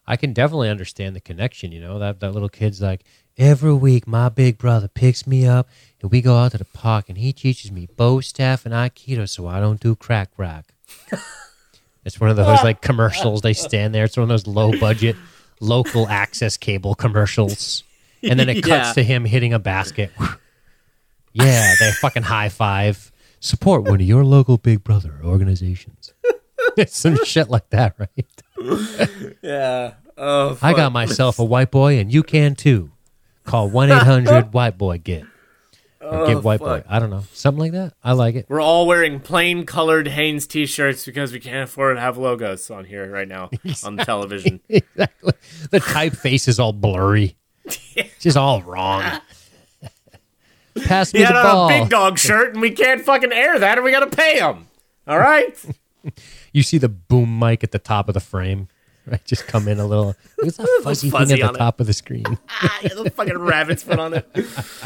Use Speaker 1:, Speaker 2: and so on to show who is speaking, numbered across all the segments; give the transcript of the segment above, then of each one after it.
Speaker 1: I can definitely understand the connection, that little kid's like, every week my big brother picks me up and we go out to the park and he teaches me bow staff and Aikido so I don't do crack rock. It's one of those like commercials. They stand there. It's one of those low budget, local access cable commercials. And then it cuts to him hitting a basket. Yeah, they fucking high five. Support one of your local Big Brother organizations. It's some shit like that, right?
Speaker 2: Yeah. Oh,
Speaker 1: I got myself a white boy, and you can too. Call 1-800-WHITE-BOY-GET. Or get white boy. I don't know. Something like that. I like it.
Speaker 2: We're all wearing plain colored Hanes t-shirts because we can't afford to have logos on here right now on the television.
Speaker 1: Exactly. The typeface is all blurry. It's just all wrong. Pass me the ball.
Speaker 2: He had a Big Dog shirt, and we can't fucking air that, and we got to pay him. All right?
Speaker 1: You see the boom mic at the top of the frame. Right, just come in a little. What's that fuzzy thing at the top of the screen?
Speaker 2: The fucking rabbit's foot on it.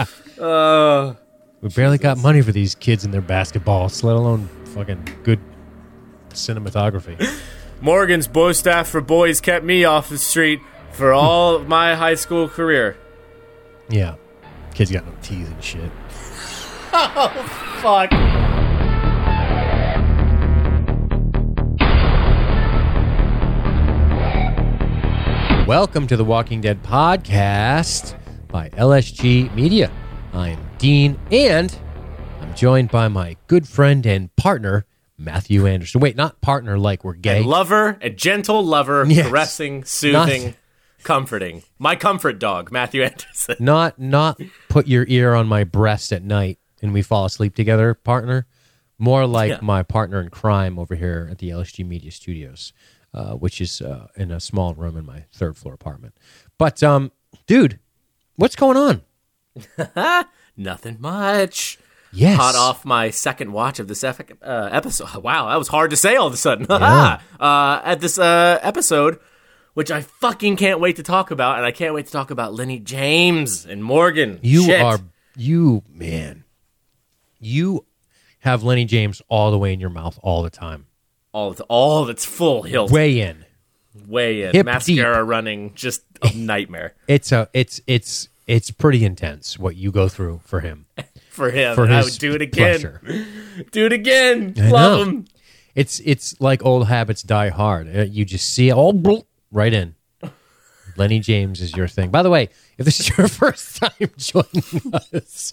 Speaker 1: We barely got money for these kids and their basketballs, let alone fucking good cinematography.
Speaker 2: Morgan's bow staff for boys kept me off the street for all of my high school career.
Speaker 1: Yeah, kids got no teeth and shit.
Speaker 2: Oh, fuck.
Speaker 1: Welcome to the Walking Dead podcast by LSG Media. I'm Dean, and I'm joined by my good friend and partner, Matthew Anderson. Wait, not partner like we're gay.
Speaker 2: A gentle lover,
Speaker 1: yes.
Speaker 2: Caressing, soothing, comforting. My comfort dog, Matthew Anderson.
Speaker 1: Not put your ear on my breast at night and we fall asleep together, partner. More like my partner in crime over here at the LSG Media Studios. Which is in a small room in my third floor apartment. But, dude, what's going on?
Speaker 2: Nothing much.
Speaker 1: Yes.
Speaker 2: Hot off my second watch of this episode. Wow, that was hard to say all of a sudden.
Speaker 1: Yeah.
Speaker 2: At this episode, which I fucking can't wait to talk about, and I can't wait to talk about Lenny James and Morgan.
Speaker 1: You have Lenny James all the way in your mouth all the time.
Speaker 2: All that's full hilt.
Speaker 1: Way in.
Speaker 2: Hip mascara deep. Running, just a nightmare.
Speaker 1: It's pretty intense what you go through for him.
Speaker 2: For I would do it again.
Speaker 1: Pleasure.
Speaker 2: Do it again.
Speaker 1: I
Speaker 2: Love
Speaker 1: know.
Speaker 2: him.
Speaker 1: It's like old habits die hard. You just see it all right in. Lenny James is your thing. By the way, if this is your first time joining us.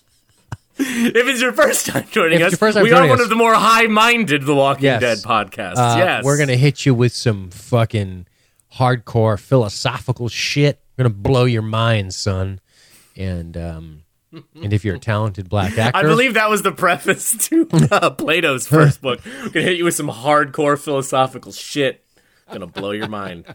Speaker 2: If it's your first time joining us, we are one of the more high-minded The Walking Dead podcasts. Yes.
Speaker 1: We're going to hit you with some fucking hardcore philosophical shit. We're going to blow your mind, son. And if you're a talented black actor...
Speaker 2: I believe that was the preface to Plato's first book. We're going to hit you with some hardcore philosophical shit. Going to blow your mind.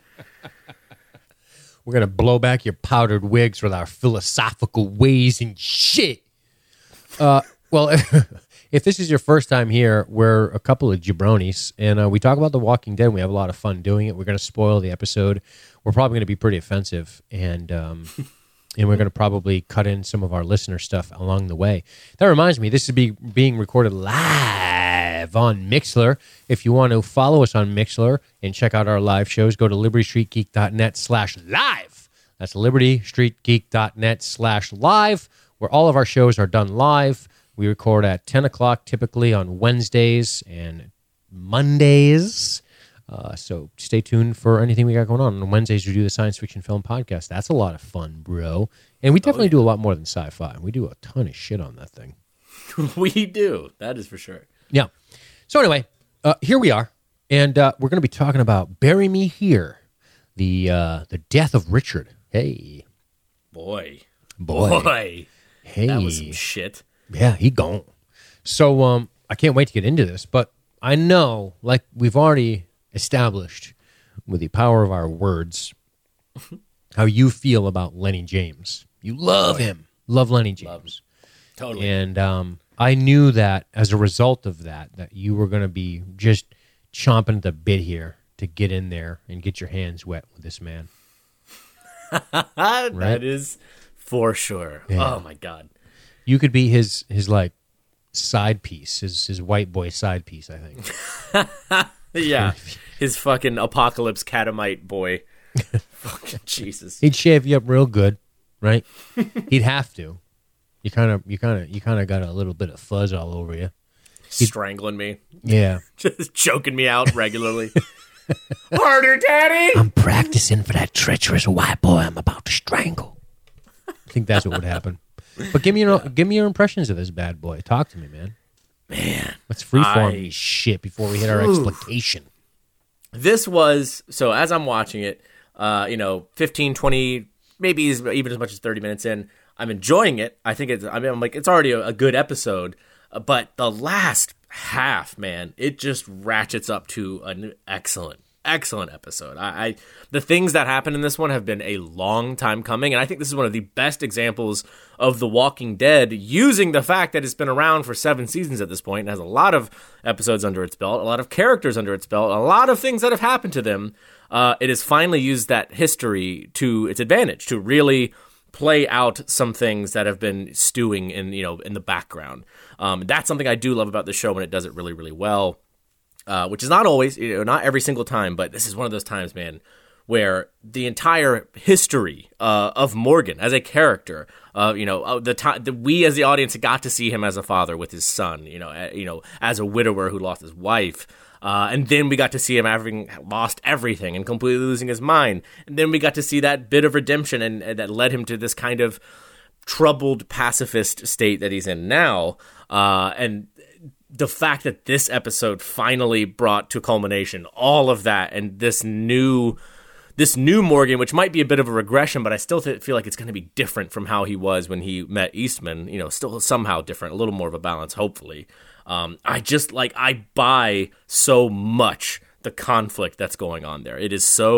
Speaker 1: We're going to blow back your powdered wigs with our philosophical ways and shit. Well, if this is your first time here, we're a couple of jabronis, and we talk about The Walking Dead. We have a lot of fun doing it. We're going to spoil the episode. We're probably going to be pretty offensive, and we're going to probably cut in some of our listener stuff along the way. That reminds me, this is being recorded live on Mixlr. If you want to follow us on Mixlr and check out our live shows, go to libertystreetgeek.net/live. That's libertystreetgeek.net/live. Where all of our shows are done live. We record at 10 o'clock typically on Wednesdays and Mondays. So stay tuned for anything we got going on. On Wednesdays, we do the Science Fiction Film Podcast. That's a lot of fun, bro. And we definitely do a lot more than sci-fi. We do a ton of shit on that thing.
Speaker 2: We do. That is for sure.
Speaker 1: Yeah. So anyway, here we are. And we're going to be talking about Bury Me Here, the death of Richard. Hey.
Speaker 2: Boy.
Speaker 1: Hey.
Speaker 2: That was some shit.
Speaker 1: Yeah, he gone. So I can't wait to get into this, but I know, like we've already established with the power of our words, how you feel about Lenny James. You love him. Love Lenny James.
Speaker 2: Totally.
Speaker 1: And I knew that as a result of that you were going to be just chomping at the bit here to get in there and get your hands wet with this man.
Speaker 2: Right? That is... for sure. Yeah. Oh, my God.
Speaker 1: You could be his like, side piece, his white boy side piece, I think.
Speaker 2: Yeah. His fucking apocalypse catamite boy. Fucking Jesus.
Speaker 1: He'd shave you up real good, right? He'd have to. You kind of got a little bit of fuzz all over you.
Speaker 2: Strangling me.
Speaker 1: Yeah.
Speaker 2: Just choking me out regularly. Harder, Daddy!
Speaker 1: I'm practicing for that treacherous white boy I'm about to strangle. I think that's what would happen. But give me your impressions of this bad boy. Talk to me, man.
Speaker 2: Man.
Speaker 1: Let's freeform shit before we hit our explication.
Speaker 2: This was, so as I'm watching it, 15, 20, maybe even as much as 30 minutes in, I'm enjoying it. I'm like, it's already a good episode. But the last half, man, it just ratchets up to an excellent episode. The things that happen in this one have been a long time coming, and I think this is one of the best examples of The Walking Dead using the fact that it's been around for 7 seasons at this point and has a lot of episodes under its belt, a lot of characters under its belt, a lot of things that have happened to them. It has finally used that history to its advantage to really play out some things that have been stewing in the background. That's something I do love about the show when it does it really, really well. Which is not always, not every single time, but this is one of those times, man, where the entire history of Morgan as a character, we as the audience got to see him as a father with his son, as a widower who lost his wife. And then we got to see him having lost everything and completely losing his mind. And then we got to see that bit of redemption and that led him to this kind of troubled pacifist state that he's in now. And the fact that this episode finally brought to culmination all of that and this new Morgan, which might be a bit of a regression, but I still feel like it's going to be different from how he was when he met Eastman, still somehow different, a little more of a balance, hopefully. I buy so much the conflict that's going on there. It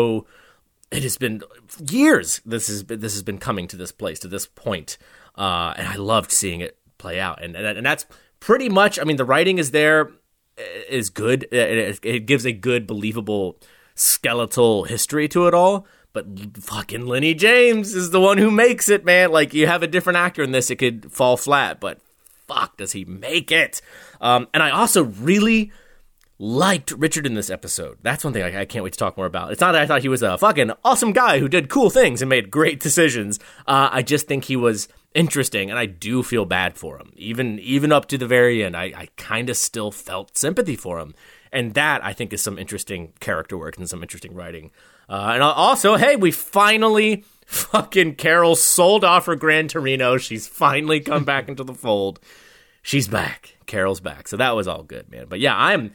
Speaker 2: has been years. This has been coming to this place, to this point. And I loved seeing it play out. And that's pretty much, the writing is there, is good. It gives a good, believable, skeletal history to it all. But fucking Lenny James is the one who makes it, man. Like, you have a different actor in this, it could fall flat, but fuck, does he make it? And I also really liked Richard in this episode. That's one thing I can't wait to talk more about. It's not that I thought he was a fucking awesome guy who did cool things and made great decisions. I just think he was interesting, and I do feel bad for him. Even up to the very end, I kind of still felt sympathy for him. And that, I think, is some interesting character work and some interesting writing. And also, hey, we finally... Fucking Carol sold off her Gran Torino. She's finally come back into the fold. She's back. Carol's back. So that was all good, man. But yeah, I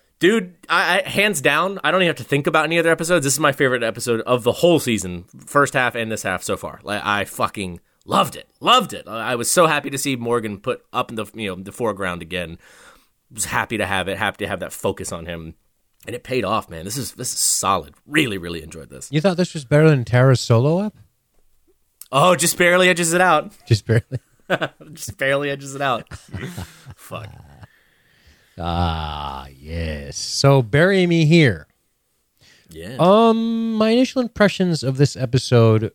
Speaker 2: hands down, I don't even have to think about any other episodes. This is my favorite episode of the whole season, first half and this half so far. Like, I fucking loved it. I was so happy to see Morgan put up in the foreground again. Was happy to have it. Happy to have that focus on him. And it paid off, man. This is solid. Really, really enjoyed this.
Speaker 1: You thought this was better than Tara's solo ep?
Speaker 2: Oh, just barely edges it out.
Speaker 1: Just barely?
Speaker 2: Just barely edges it out. Fuck.
Speaker 1: Ah, yes. So, bury me here.
Speaker 2: Yeah.
Speaker 1: My initial impressions of this episode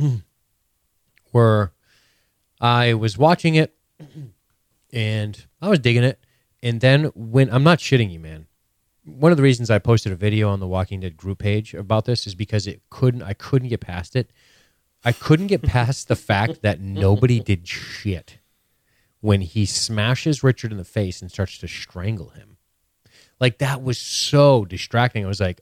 Speaker 1: were I was watching it, and I was digging it. And then when... I'm not shitting you, man. One of the reasons I posted a video on the Walking Dead group page about this is because I couldn't get past it. I couldn't get past the fact that nobody did shit when he smashes Richard in the face and starts to strangle him. Like, that was so distracting. I was like,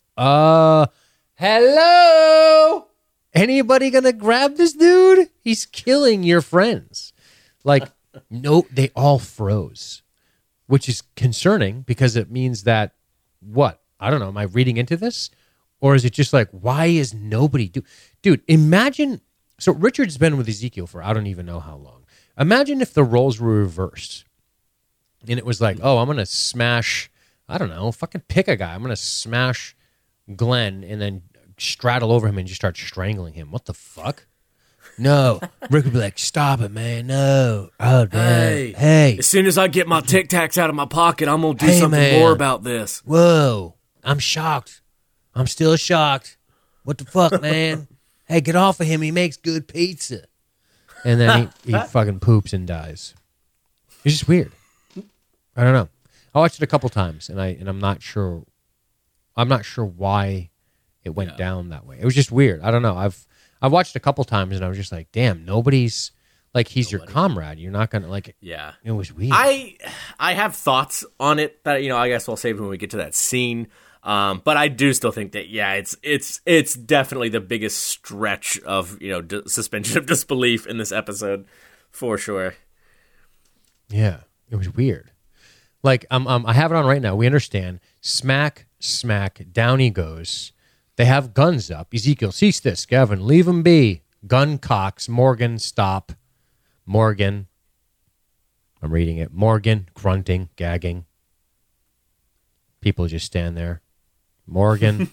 Speaker 1: hello? Anybody gonna grab this dude? He's killing your friends. Like, no, they all froze, which is concerning because it means that what? I don't know. Am I reading into this? Or is it just like, why is nobody Dude, imagine... So Richard's been with Ezekiel for I don't even know how long. Imagine if the roles were reversed. And it was like, oh, I'm going to smash... I don't know. Fucking pick a guy. I'm going to smash Glenn and then straddle over him and just start strangling him. What the fuck? No. Rick would be like, stop it, man. No. Oh, damn. Hey.
Speaker 2: As soon as I get my Tic Tacs out of my pocket, I'm going to do something more about this.
Speaker 1: Whoa. I'm shocked. I'm still shocked. What the fuck, man? Hey, get off of him. He makes good pizza. And then he fucking poops and dies. It's just weird. I don't know. I watched it a couple times, and I'm not sure. I'm not sure why it went down that way. It was just weird. I don't know. I've watched a couple times and I was just like, damn, nobody's like, he's your comrade. You're not gonna like.
Speaker 2: Yeah,
Speaker 1: it was weird.
Speaker 2: I have thoughts on it that I guess we'll save when we get to that scene. But I do still think that it's definitely the biggest stretch of suspension of disbelief in this episode, for sure.
Speaker 1: Yeah, it was weird. Like I have it on right now. We understand. Smack, down he goes. They have guns up. Ezekiel, cease this. Gavin, leave him be. Gun cocks. Morgan, stop. Morgan. I'm reading it. Morgan, grunting, gagging. People just stand there. Morgan.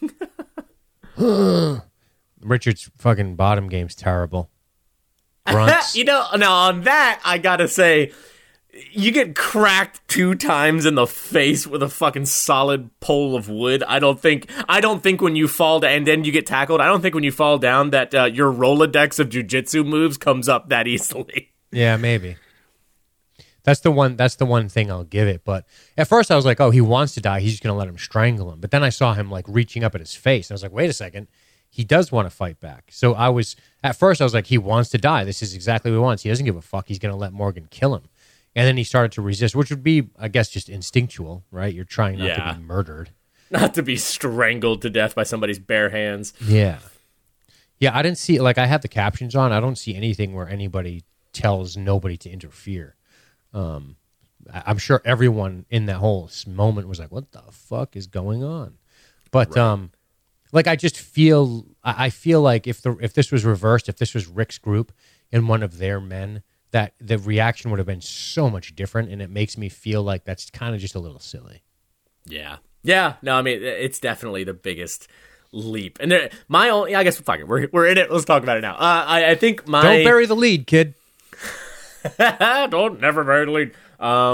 Speaker 1: Richard's fucking bottom game's terrible. Grunts.
Speaker 2: Now on that, I gotta say, you get cracked 2 times in the face with a fucking solid pole of wood. I don't think when you fall down and then you get tackled, I don't think when you fall down that your Rolodex of jujitsu moves comes up that easily.
Speaker 1: Yeah, maybe. That's the one thing I'll give it. But at first I was like, oh, he wants to die. He's just going to let him strangle him. But then I saw him like reaching up at his face. And I was like, wait a second. He does want to fight back. So at first I was like, he wants to die. This is exactly what he wants. He doesn't give a fuck. He's going to let Morgan kill him. And then he started to resist, which would be, I guess, just instinctual, right? You're trying not to be murdered.
Speaker 2: Not to be strangled to death by somebody's bare hands.
Speaker 1: Yeah. Yeah, I didn't see, like I have the captions on. I don't see anything where anybody tells nobody to interfere. I'm sure everyone in that whole moment was like, what the fuck is going on? But like I just feel I feel like if this was reversed, if this was Rick's group and one of their men, that the reaction would have been so much different, and it makes me feel like that's kind of just a little silly.
Speaker 2: Yeah. No, I mean it's definitely the biggest leap. And I guess fuck it, we're in it. Let's talk about it now. I think don't
Speaker 1: bury the lead, kid.
Speaker 2: Don't never bury the lead.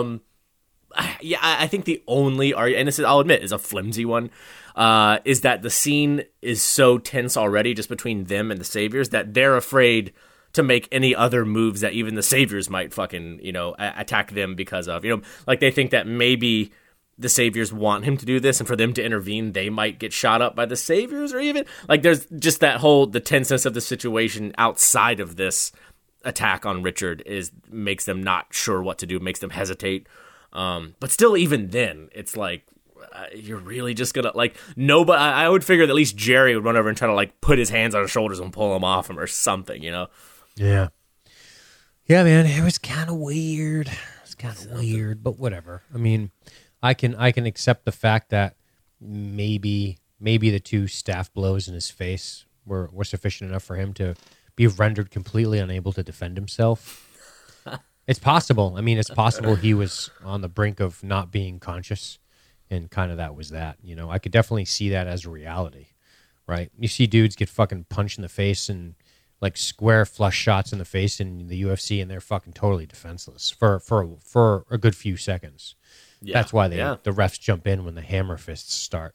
Speaker 2: I think the only argument, and this is, I'll admit, is a flimsy one, is that the scene is so tense already just between them and the Saviors that they're afraid to make any other moves that even the Saviors might fucking, attack them because of, like they think that maybe the Saviors want him to do this, and for them to intervene, they might get shot up by the Saviors, or even like there's just the tenseness of the situation outside of this attack on Richard makes them not sure what to do, makes them hesitate. But still, even then, it's like you're really just gonna like nobody. I would figure that at least Jerry would run over and try to like put his hands on his shoulders and pull him off him or something,
Speaker 1: Yeah, man, it was kind of weird. It's kind of weird, but whatever. I mean, I can accept the fact that maybe the 2 staff blows in his face were sufficient enough for him to be rendered completely unable to defend himself. It's possible. I mean, it's possible he was on the brink of not being conscious, and kind of that was that. I could definitely see that as a reality, right? You see dudes get fucking punched in the face and like square flush shots in the face in the UFC, and they're fucking totally defenseless for a good few seconds. Yeah, that's why the refs jump in when the hammer fists start.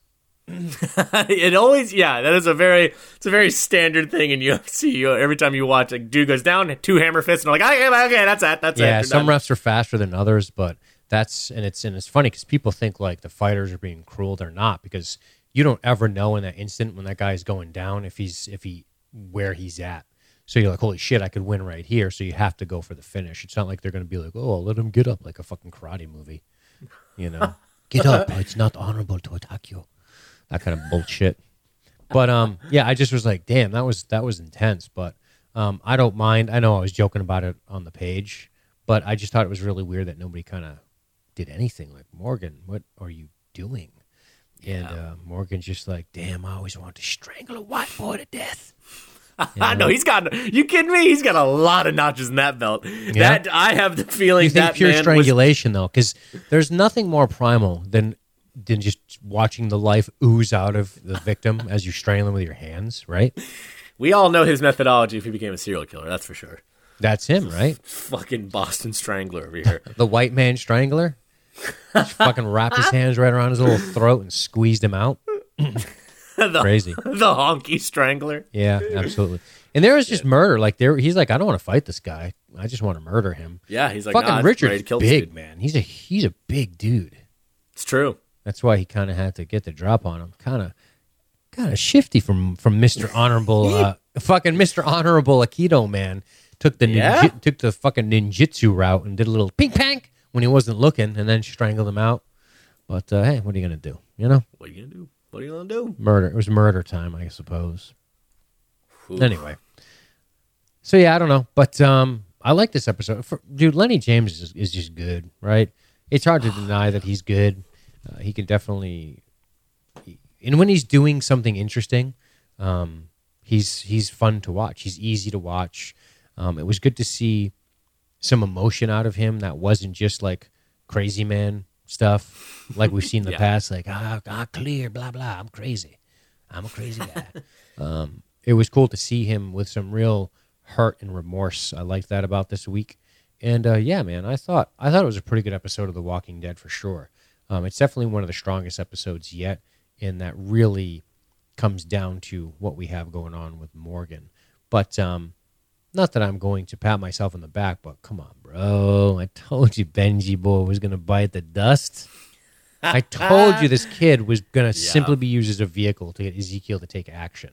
Speaker 2: It always, that is it's a very standard thing in UFC. Every time you watch, a dude goes down, 2 hammer fists, and they're like, okay, that's it.
Speaker 1: Yeah, some refs are faster than others, but it's funny because people think like the fighters are being cruel. They're not, because you don't ever know in that instant when that guy's going down where he's at. So you're like, holy shit, I could win right here. So you have to go for the finish. It's not like they're going to be like, oh, I'll let him get up like a fucking karate movie, Get up. It's not honorable to attack you. That kind of bullshit. But I just was like, damn, that was intense. But I don't mind. I know I was joking about it on the page, but I just thought it was really weird that nobody kind of did anything. Like, Morgan, what are you doing? Yeah. And Morgan's just like, damn, I always wanted to strangle a white boy to death.
Speaker 2: I know he's got. You kidding me? He's got a lot of notches in that belt. Yeah. That I have the feeling.
Speaker 1: You think
Speaker 2: that
Speaker 1: pure
Speaker 2: man
Speaker 1: strangulation though, because there's nothing more primal than just watching the life ooze out of the victim as you strangle him with your hands, right?
Speaker 2: We all know his methodology if he became a serial killer, that's for sure.
Speaker 1: That's him, right?
Speaker 2: Fucking Boston Strangler over here.
Speaker 1: The white man strangler? Just fucking wrapped his hands right around his little throat and squeezed him out. Crazy.
Speaker 2: The honky strangler.
Speaker 1: Yeah, absolutely. And there was just murder. Like he's like, I don't want to fight this guy. I just want to murder him.
Speaker 2: Yeah, he's like,
Speaker 1: fucking Richard's big, man. He's a big dude.
Speaker 2: It's true.
Speaker 1: That's why he kind of had to get the drop on him. Kind of shifty from Mr. Honorable, fucking Mr. Honorable Aikido man. Took the fucking ninjutsu route and did a little pink pank when he wasn't looking, and then strangled him out. But hey, what are you gonna do? You know?
Speaker 2: What are you gonna do? What are you gonna do?
Speaker 1: Murder. It was murder time, I suppose.
Speaker 2: Oof.
Speaker 1: Anyway, so yeah, I don't know, but I like this episode. Dude, Lenny James is just good, right? It's hard to deny that he's good. He can definitely, and when he's doing something interesting, he's fun to watch. He's easy to watch. It was good to see some emotion out of him that wasn't just like crazy man stuff like we've seen in the past, like clear, blah blah. I'm crazy. I'm a crazy guy. It was cool to see him with some real hurt and remorse. I liked that about this week. And yeah, man, I thought it was a pretty good episode of The Walking Dead for sure. It's definitely one of the strongest episodes yet, and that really comes down to what we have going on with Morgan. But not that I'm going to pat myself on the back, but come on, bro. I told you Benji boy was going to bite the dust. I told you this kid was going to simply be used as a vehicle to get Ezekiel to take action.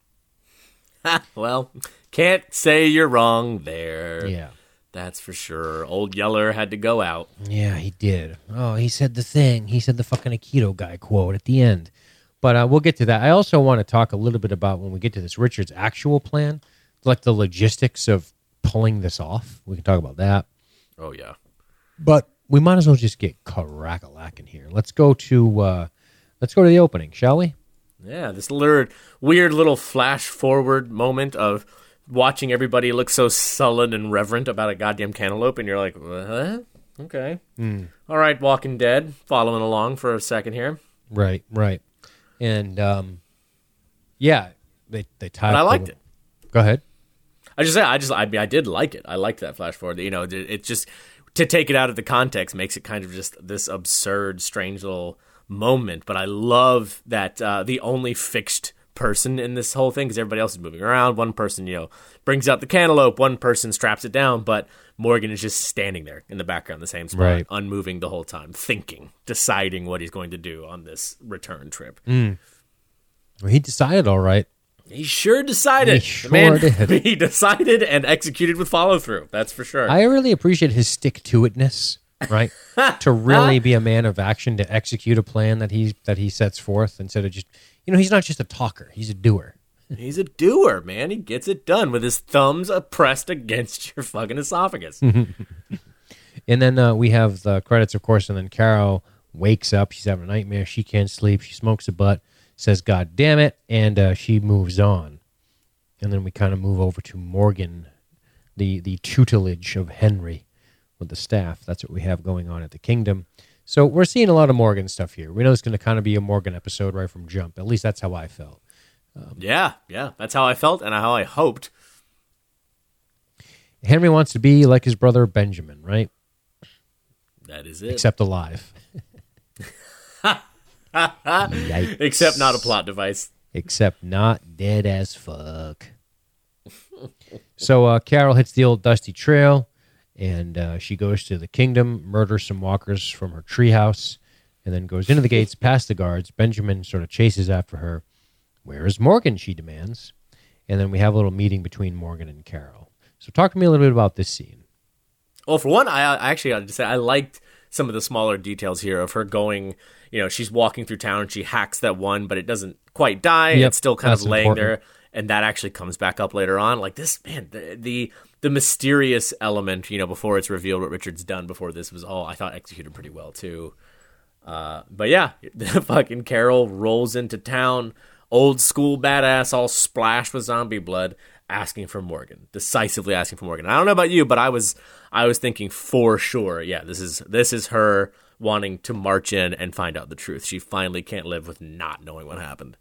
Speaker 2: Well, can't say you're wrong there.
Speaker 1: Yeah.
Speaker 2: That's for sure. Old Yeller had to go out.
Speaker 1: Yeah, he did. Oh, he said the thing. He said the fucking Aikido guy quote at the end. But we'll get to that. I also want to talk a little bit about, when we get to this, Richard's actual plan, like the logistics of pulling this off. We can talk about that.
Speaker 2: Oh, yeah.
Speaker 1: But we might as well just get crack-a-lacking here. Let's go to the opening, shall we?
Speaker 2: Yeah, this weird little flash forward moment of watching everybody look so sullen and reverent about a goddamn cantaloupe, and you're like, what? Okay. All right, Walking Dead, following along for a second here.
Speaker 1: Right. And, yeah, they tied.
Speaker 2: But I liked it.
Speaker 1: Go ahead.
Speaker 2: I did like it. I liked that flash forward. You know, it just, to take it out of the context makes it kind of just this absurd, strange little moment. But I love that the only fixed person in this whole thing, because everybody else is moving around. One person, brings out the cantaloupe. One person straps it down, but Morgan is just standing there in the background, the same spot,
Speaker 1: right,
Speaker 2: unmoving the whole time, thinking, deciding what he's going to do on this return trip.
Speaker 1: Well, he decided all right.
Speaker 2: He sure decided.
Speaker 1: Did.
Speaker 2: He decided and executed with follow-through. That's for sure.
Speaker 1: I really appreciate his stick-to-itness, right? To really be a man of action, to execute a plan that he sets forth, instead of just, he's not just a talker. He's a doer.
Speaker 2: He's a doer, man. He gets it done with his thumbs pressed against your fucking esophagus.
Speaker 1: And then we have the credits, of course, and then Carol wakes up. She's having a nightmare. She can't sleep. She smokes a butt, says, God damn it, and she moves on. And then we kind of move over to Morgan, the tutelage of Henry with the staff. That's what we have going on at the Kingdom. So we're seeing a lot of Morgan stuff here. We know it's going to kind of be a Morgan episode right from jump. At least that's how I felt.
Speaker 2: Yeah, that's how I felt and how I hoped.
Speaker 1: Henry wants to be like his brother Benjamin, right?
Speaker 2: That is it.
Speaker 1: Except alive.
Speaker 2: Except not a plot device.
Speaker 1: Except not dead as fuck. So Carol hits the old dusty trail, and she goes to the Kingdom, murders some walkers from her treehouse, and then goes into the gates past the guards. Benjamin sort of chases after her. Where is Morgan, she demands. And then we have a little meeting between Morgan and Carol. So talk to me a little bit about this scene.
Speaker 2: Well, for one, I actually got to say I liked some of the smaller details here of her going, she's walking through town and she hacks that one, but it doesn't quite die. Yep, it's still kind of laying there. And that actually comes back up later on. Like this, man, the mysterious element, before it's revealed what Richard's done before this was all, I thought, executed pretty well too. But yeah, the fucking Carol rolls into town, old school badass, all splashed with zombie blood, asking for Morgan, decisively asking for Morgan. I don't know about you, but I was thinking for sure, yeah, this is her wanting to march in and find out the truth. She finally can't live with not knowing what happened.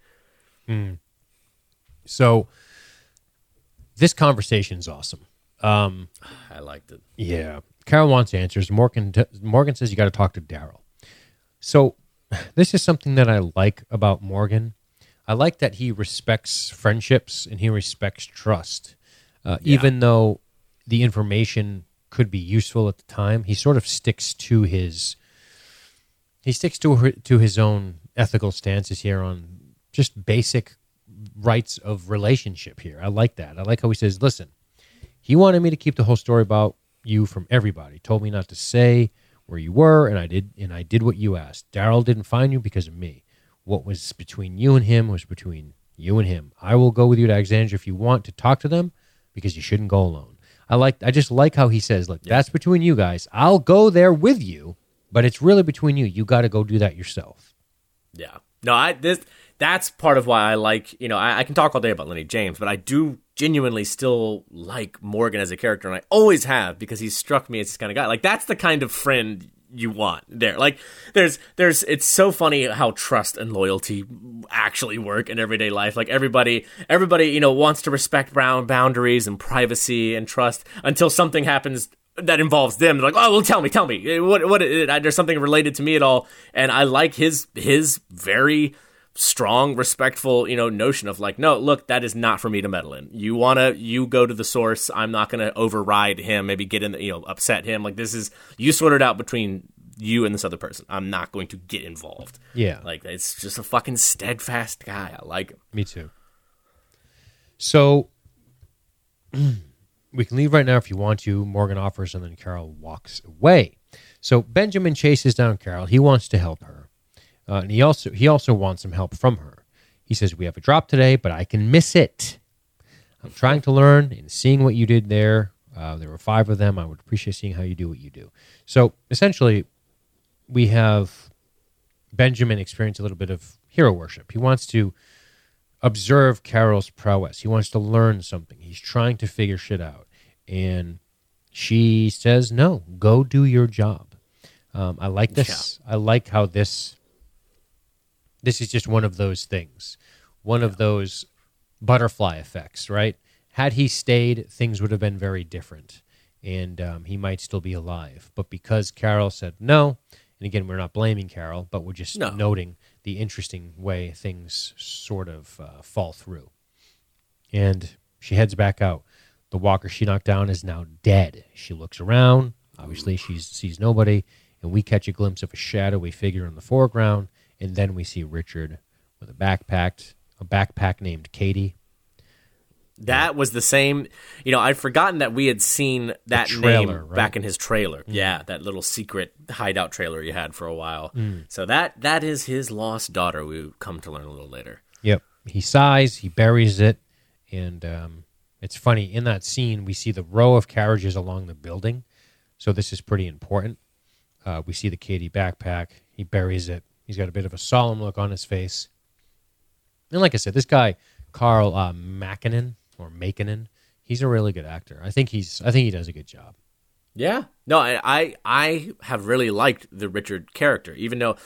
Speaker 1: So this conversation's awesome.
Speaker 2: I liked it.
Speaker 1: Yeah. Carol wants answers. Morgan says you got to talk to Daryl. So this is something that I like about Morgan. I like that he respects friendships and he respects trust. Even though the information could be useful at the time, he sort of sticks to his own ethical stances here on just basic rights of relationship here. I like that. I like how he says, listen, he wanted me to keep the whole story about you from everybody. Told me not to say where you were, and I did what you asked. Daryl didn't find you because of me. What was between you and him was between you and him. I will go with you to Alexandria if you want to talk to them, because you shouldn't go alone. I just like how he says, look, that's between you guys. I'll go there with you, but it's really between you. You got to go do that yourself.
Speaker 2: Yeah. No, that's part of why I like, I can talk all day about Lenny James, but I do genuinely still like Morgan as a character, and I always have, because he struck me as this kind of guy. Like, that's the kind of friend you want there. Like, it's so funny how trust and loyalty actually work in everyday life. Like, everybody, wants to respect boundaries and privacy and trust until something happens that involves them. They're like, oh, well, tell me, what, there's something related to me at all. And I like his very strong, respectful, notion of like, no, look, that is not for me to meddle in. You go to the source. I'm not going to override him, maybe get in, upset him. Like, this is, you sort it out between you and this other person. I'm not going to get involved.
Speaker 1: Yeah.
Speaker 2: Like, it's just a fucking steadfast guy. I like him.
Speaker 1: Me too. So we can leave right now if you want to. Morgan offers, and then Carol walks away. So Benjamin chases down Carol. He wants to help her. And he also wants some help from her. He says, we have a drop today, but I can miss it. I'm trying to learn and seeing what you did there. There were 5 of them. I would appreciate seeing how you do what you do. So essentially, we have Benjamin experience a little bit of hero worship. He wants to observe Carol's prowess. He wants to learn something. He's trying to figure shit out. And she says, no, go do your job. I like this. Yeah. I like how this is just one of those things, one of those butterfly effects, right? Had he stayed, things would have been very different, and he might still be alive. But because Carol said no, and again, we're not blaming Carol, but we're just noting the interesting way things sort of fall through. And she heads back out. The walker she knocked down is now dead. She looks around. Obviously, she sees nobody, and we catch a glimpse of a shadowy figure in the foreground. And then we see Richard with a backpack named Katie.
Speaker 2: That was the same. I'd forgotten that we had seen that
Speaker 1: trailer,
Speaker 2: name
Speaker 1: right?
Speaker 2: back in his trailer. Mm. Yeah, that little secret hideout trailer he had for a while. Mm. So that is his lost daughter, we come to learn a little later.
Speaker 1: Yep. He sighs, he buries it, and it's funny. In that scene, we see the row of carriages along the building. So this is pretty important. We see the Katie backpack. He buries it. He's got a bit of a solemn look on his face. And like I said, this guy, Carl Makinen, he's a really good actor. I think he does a good job.
Speaker 2: Yeah. No, I have really liked the Richard character, even though,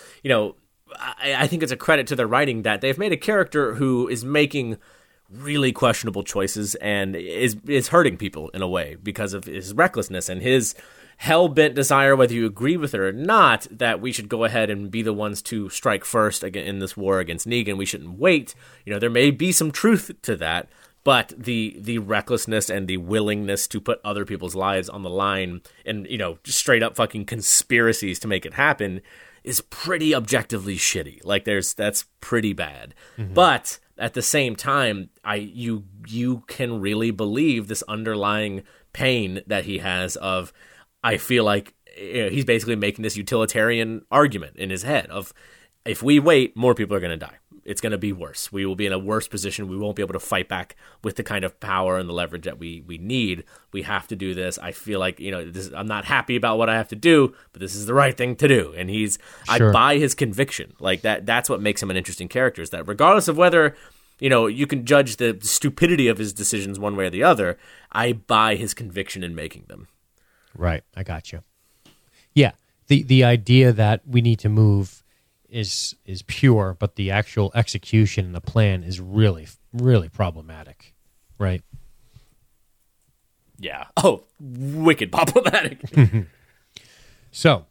Speaker 2: I think it's a credit to their writing that they've made a character who is making really questionable choices and is hurting people in a way because of his recklessness and his hell-bent desire, whether you agree with it or not, that we should go ahead and be the ones to strike first again in this war against Negan. We shouldn't wait. There may be some truth to that, but the recklessness and the willingness to put other people's lives on the line and, just straight up fucking conspiracies to make it happen is pretty objectively shitty. Like, that's pretty bad. Mm-hmm. But at the same time, you can really believe this underlying pain that he has of, I feel like he's basically making this utilitarian argument in his head of, if we wait, more people are going to die. It's going to be worse. We will be in a worse position. We won't be able to fight back with the kind of power and the leverage that we need. We have to do this. I feel like, I'm not happy about what I have to do, but this is the right thing to do. And sure. I buy his conviction. Like, that's what makes him an interesting character, is that regardless of whether, you can judge the stupidity of his decisions one way or the other, I buy his conviction in making them.
Speaker 1: Right, I got you. Yeah, the idea that we need to move is pure, but the actual execution and the plan is really, really problematic, right?
Speaker 2: Yeah. Oh, wicked problematic.
Speaker 1: So,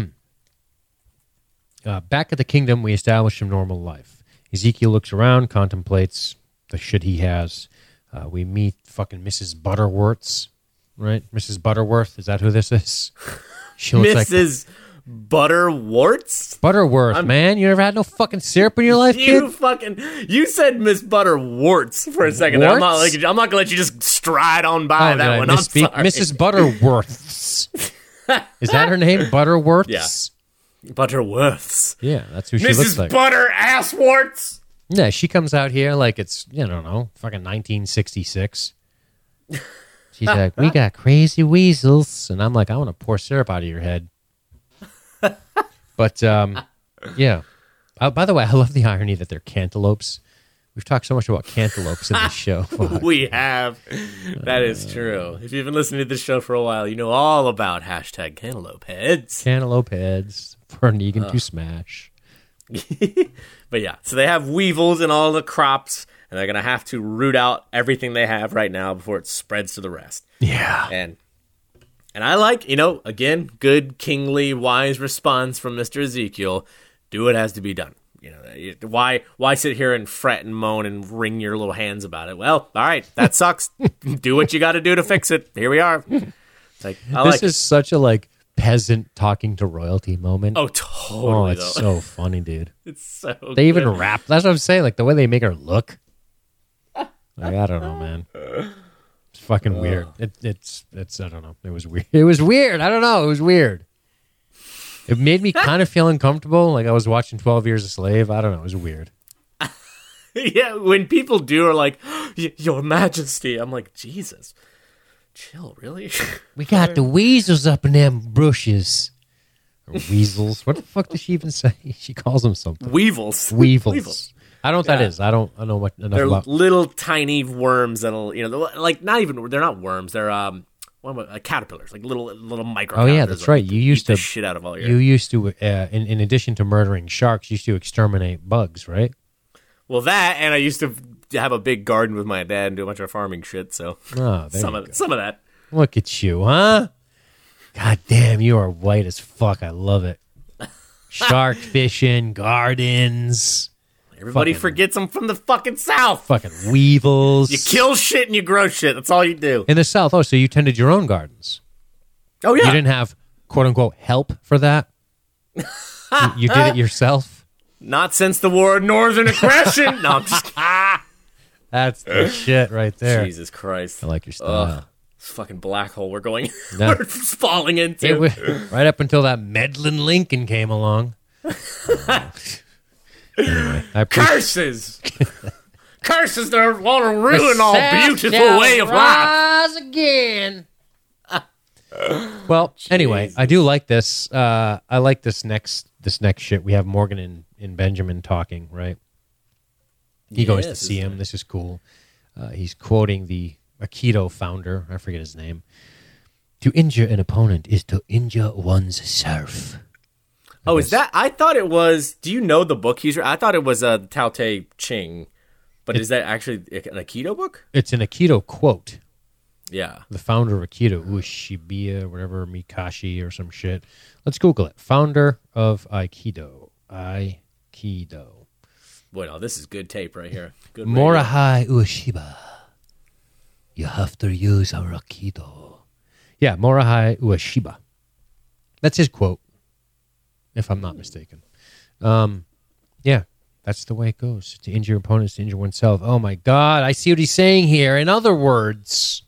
Speaker 1: back at the kingdom, we establish some normal life. Ezekiel looks around, contemplates the shit he has. We meet fucking Mrs. Butterworths. Right, Mrs. Butterworth, is that who this is? She looks
Speaker 2: Mrs. Butterworts?
Speaker 1: Butterworth, man. You never had no fucking syrup in your life, kid?
Speaker 2: You said Miss Butterworts for a second. I'm not gonna let you just stride on by that one. I'm sorry.
Speaker 1: Mrs. Butterworths. Is that her name? Butterworths?
Speaker 2: Yeah. Butterworths.
Speaker 1: Yeah, that's who she
Speaker 2: Mrs.
Speaker 1: looks like.
Speaker 2: Butter Assworts.
Speaker 1: Yeah, she comes out here like it's, I don't know, fucking 1966. She's like, we got crazy weasels. And I'm like, I want to pour syrup out of your head. But, yeah. By the way, I love the irony that they're cantaloupes. We've talked so much about cantaloupes in this show.
Speaker 2: We have. That is true. If you've been listening to this show for a while, you know all about hashtag cantaloupe heads.
Speaker 1: Cantaloupe heads for Negan to smash.
Speaker 2: But yeah, so they have weevils in all the crops, and they're going to have to root out everything they have right now before it spreads to the rest.
Speaker 1: Yeah.
Speaker 2: And I like, again, good, kingly, wise response from Mr. Ezekiel. Do what has to be done. Why sit here and fret and moan and wring your little hands about it? Well, all right, that sucks. Do what you got to do to fix it. Here we are. It's like,
Speaker 1: this is such a peasant talking to royalty moment.
Speaker 2: Oh, totally.
Speaker 1: Oh, it's so funny, dude.
Speaker 2: It's so
Speaker 1: They even rap. That's what I'm saying. The way they make her look. I don't know, man. It's fucking weird. It's I don't know. It was weird. It was weird. I don't know. It was weird. It made me kind of feel uncomfortable. Like I was watching 12 Years a Slave. I don't know. It was weird.
Speaker 2: Yeah, when people are like, Your Majesty, I'm like, Jesus. Chill, really?
Speaker 1: We got the weasels up in them bushes. Or weasels. What the fuck does she even say? She calls them something.
Speaker 2: Weevils.
Speaker 1: Weevils. I don't know what that is. I don't know what enough
Speaker 2: they're
Speaker 1: about.
Speaker 2: Little tiny worms that'll, they're not worms. They're caterpillars, like little micro.
Speaker 1: Oh yeah, that's right. You used to
Speaker 2: shit out of all your.
Speaker 1: You used to, in addition to murdering sharks, you used to exterminate bugs, right?
Speaker 2: Well, that, and I used to have a big garden with my dad and do a bunch of farming shit. So some of that.
Speaker 1: Look at you, huh? God damn, you are white as fuck. I love it. Shark fishing, gardens.
Speaker 2: Everybody forgets I'm from the fucking South.
Speaker 1: Fucking weevils.
Speaker 2: You kill shit and you grow shit. That's all you do.
Speaker 1: In the South, so you tended your own gardens.
Speaker 2: Oh, yeah.
Speaker 1: You didn't have, quote-unquote, help for that? You did it yourself?
Speaker 2: Not since the War of Northern Aggression. No, I'm just...
Speaker 1: That's the shit right there.
Speaker 2: Jesus Christ.
Speaker 1: I like your style.
Speaker 2: This fucking black hole we're falling into.
Speaker 1: Right up until that meddling Lincoln came along. Anyway,
Speaker 2: curses! Curses that want to ruin all beautiful way of life.
Speaker 1: Again. Well, anyway, I do like this. I like this next shit. We have Morgan and Benjamin talking, right? He goes to see him. This is cool. He's quoting the Aikido founder. I forget his name. To injure an opponent is to injure one's self.
Speaker 2: Oh, is that? I thought it was. Do you know the book he's? I thought it was Tao Te Ching, but is that actually an Aikido book?
Speaker 1: It's an Aikido quote.
Speaker 2: Yeah,
Speaker 1: the founder of Aikido, Ueshiba, whatever, Mikashi or some shit. Let's Google it. Founder of Aikido.
Speaker 2: Boy, no, this is good tape right here. Good
Speaker 1: Morihei Ueshiba. You have to use our Aikido. Yeah, Morihei Ueshiba. That's his quote. If I'm not mistaken. Yeah, that's the way it goes. To injure opponents, to injure oneself. Oh my God, I see what he's saying here. In other words,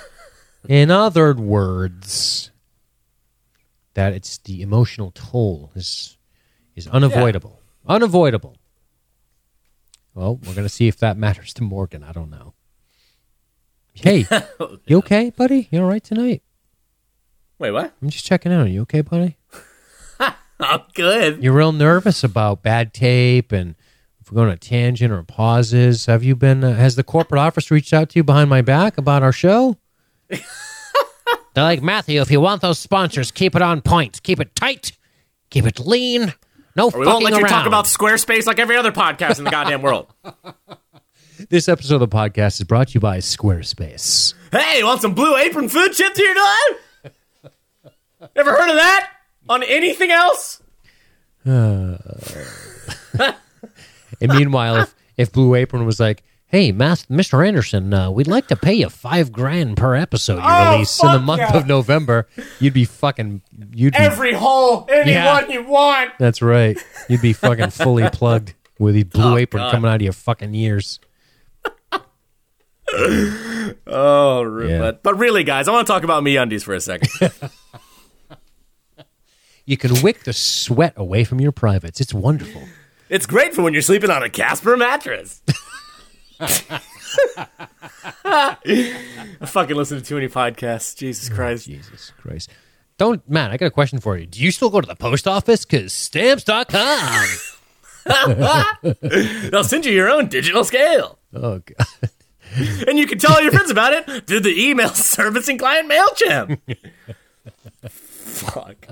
Speaker 1: that it's the emotional toll is unavoidable. Yeah. Unavoidable. Well, we're going to see if that matters to Morgan. I don't know. Hey, you okay, buddy? You all right tonight?
Speaker 2: Wait, what?
Speaker 1: I'm just checking in on you. Okay, buddy?
Speaker 2: I'm good.
Speaker 1: You're real nervous about bad tape and if we're going on a tangent or pauses. Have you been, has the corporate office reached out to you behind my back about our show? They're like, Matthew, if you want those sponsors, keep it on point. Keep it tight. Keep it lean. No fucking around. We won't let you
Speaker 2: talk about Squarespace like every other podcast in the goddamn world.
Speaker 1: This episode of the podcast is brought to you by Squarespace.
Speaker 2: Hey, want some Blue Apron food chips here tonight? Ever heard of that? On anything else?
Speaker 1: And meanwhile, if Blue Apron was like, Hey, Mr. Anderson, we'd like to pay you $5,000 per episode you release in the month of November. You'd be
Speaker 2: every hole, anyone you want.
Speaker 1: That's right. You'd be fucking fully plugged with the blue apron coming out of your fucking ears.
Speaker 2: But really, guys, I want to talk about MeUndies for a second.
Speaker 1: You can wick the sweat away from your privates. It's wonderful.
Speaker 2: It's great for when you're sleeping on a Casper mattress. I fucking listen to too many podcasts. Jesus Christ.
Speaker 1: Jesus Christ. Matt, I got a question for you. Do you still go to the post office? Because stamps.com.
Speaker 2: They'll send you your own digital scale.
Speaker 1: Oh, God.
Speaker 2: And you can tell all your friends about it through the email servicing client MailChimp. Fuck.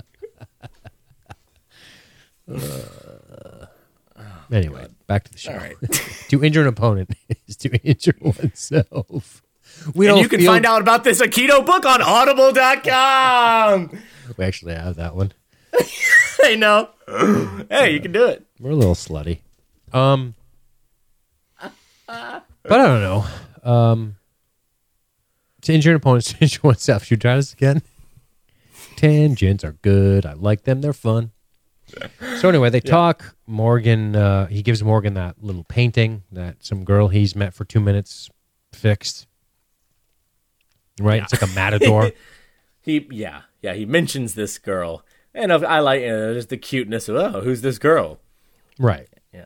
Speaker 1: Anyway, back to the show.
Speaker 2: All right.
Speaker 1: To injure an opponent is to injure oneself.
Speaker 2: You can find out about this Aikido book on audible.com.
Speaker 1: We actually have that one.
Speaker 2: I know. Hey, you can do it.
Speaker 1: We're a little slutty. But I don't know. To injure an opponent is to injure oneself. Should we try this again? Tangents are good. I like them. They're fun. So anyway, they talk. Morgan, he gives Morgan that little painting that some girl he's met for 2 minutes fixed. Right? Yeah. It's like a matador.
Speaker 2: He mentions this girl. And I like just the cuteness of, who's this girl?
Speaker 1: Right.
Speaker 2: Yeah.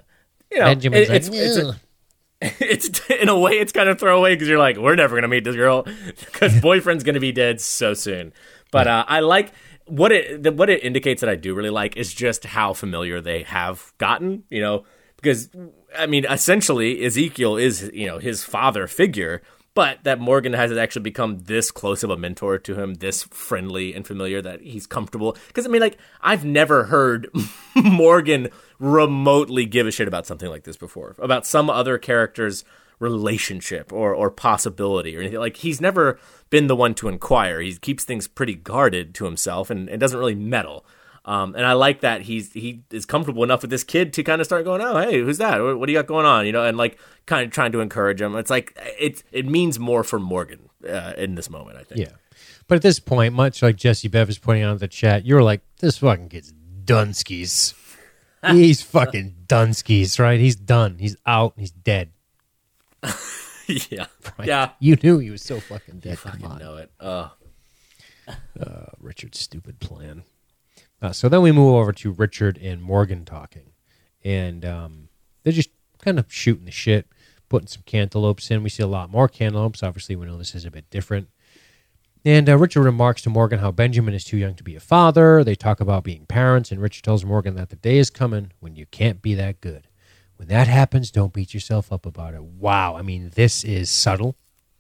Speaker 2: It's in a way, it's kind of throwaway because you're like, we're never going to meet this girl because boyfriend's going to be dead so soon. But I like... What it indicates that I do really like is just how familiar they have gotten, because, I mean, essentially Ezekiel is, his father figure, but that Morgan has actually become this close of a mentor to him, this friendly and familiar that he's comfortable. Because, I mean, like, I've never heard Morgan remotely give a shit about something like this before, about some other character's relationship or possibility or anything. Like, he's never been the one to inquire. He keeps things pretty guarded to himself and doesn't really meddle. And I like that he is comfortable enough with this kid to kind of start going, oh, hey, who's that? What do you got going on? And like kind of trying to encourage him. It's like it means more for Morgan in this moment, I think.
Speaker 1: Yeah. But at this point, much like Jesse Bev is pointing out in the chat, you're like, this fucking kid's Dunskies. He's fucking Dunskies, right? He's done. He's out. He's dead.
Speaker 2: Yeah.
Speaker 1: Right?
Speaker 2: Yeah.
Speaker 1: You knew he was so fucking dead.
Speaker 2: You fucking know it.
Speaker 1: Richard's stupid plan. So then we move over to Richard and Morgan talking. And they're just kind of shooting the shit, putting some cantaloupes in. We see a lot more cantaloupes. Obviously, we know this is a bit different. And Richard remarks to Morgan how Benjamin is too young to be a father. They talk about being parents, and Richard tells Morgan that the day is coming when you can't be that good. When that happens, don't beat yourself up about it. Wow. I mean, this is subtle.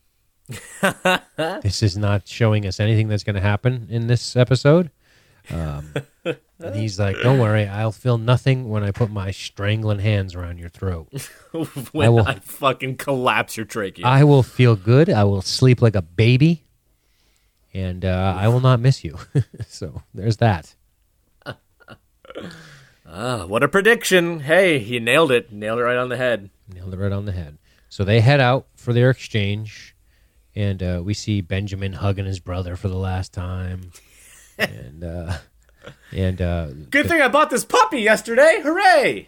Speaker 1: This is not showing us anything that's going to happen in this episode. And he's like, don't worry, I'll feel nothing when I put my strangling hands around your throat.
Speaker 2: When I fucking collapse your trachea.
Speaker 1: I will feel good. I will sleep like a baby. And I will not miss you. So there's that.
Speaker 2: What a prediction. Hey, he nailed it. Nailed it right on the head.
Speaker 1: Nailed it right on the head. So they head out for their exchange. And we see Benjamin hugging his brother for the last time. And
Speaker 2: good thing I bought this puppy yesterday. Hooray!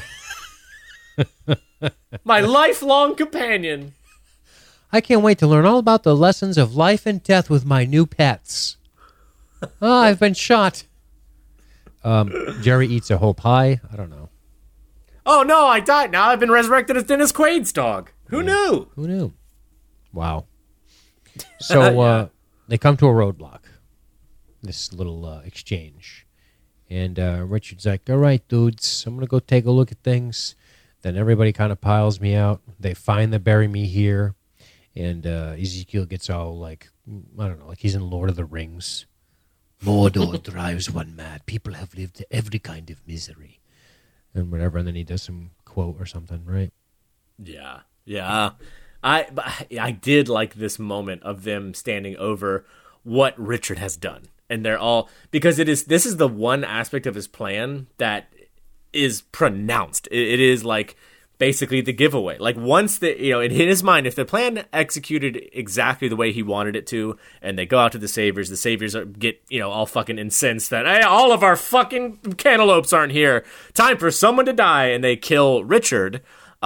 Speaker 2: My lifelong companion.
Speaker 1: I can't wait to learn all about the lessons of life and death with my new pets. Oh, I've been shot. Jerry eats a whole pie. I don't know.
Speaker 2: Oh, no, I died. Now I've been resurrected as Dennis Quaid's dog. Who knew?
Speaker 1: Who knew? Wow. So they come to a roadblock. This little exchange. And Richard's like, all right, dudes, I'm going to go take a look at things. Then everybody kind of piles me out. They find the bury me here. And Ezekiel gets all like, I don't know, like he's in Lord of the Rings. Mordor drives one mad. People have lived every kind of misery. And whatever. And then he does some quote or something, right?
Speaker 2: Yeah. Yeah. I did like this moment of them standing over what Richard has done. And they're all, because this is the one aspect of his plan that is pronounced. It is like basically the giveaway. Like once in his mind, if the plan executed exactly the way he wanted it to, and they go out to the Saviors get, all fucking incensed that, hey, all of our fucking cantaloupes aren't here. Time for someone to die. And they kill Richard.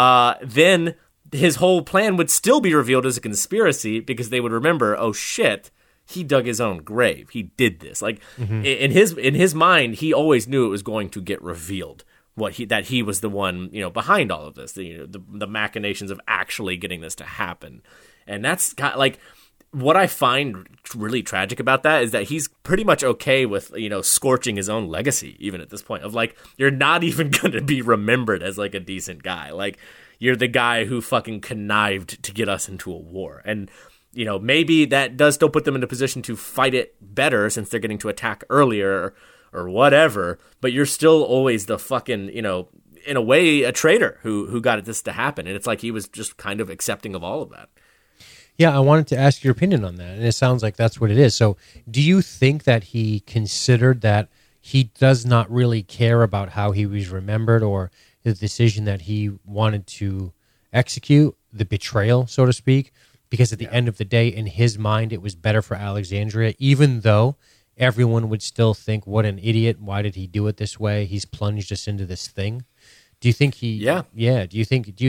Speaker 2: Then his whole plan would still be revealed as a conspiracy because they would remember, oh shit, he dug his own grave. He did this. Like in his mind, he always knew it was going to get revealed. That he was the one, behind all of this, the machinations of actually getting this to happen. And that's like what I find really tragic about that is that he's pretty much okay with, scorching his own legacy, even at this point of like, you're not even going to be remembered as like a decent guy. Like you're the guy who fucking connived to get us into a war. And, maybe that does still put them in a position to fight it better since they're getting to attack earlier or whatever, but you're still always the fucking, in a way, a traitor who got this to happen. And it's like he was just kind of accepting of all of that.
Speaker 1: Yeah, I wanted to ask your opinion on that, and it sounds like that's what it is. So do you think that he considered that he does not really care about how he was remembered or the decision that he wanted to execute, the betrayal, so to speak, because at the end of the day, in his mind, it was better for Alexandria, even though everyone would still think, what an idiot. Why did he do it this way? He's plunged us into this thing. Do you think he...
Speaker 2: Yeah.
Speaker 1: Yeah. Do you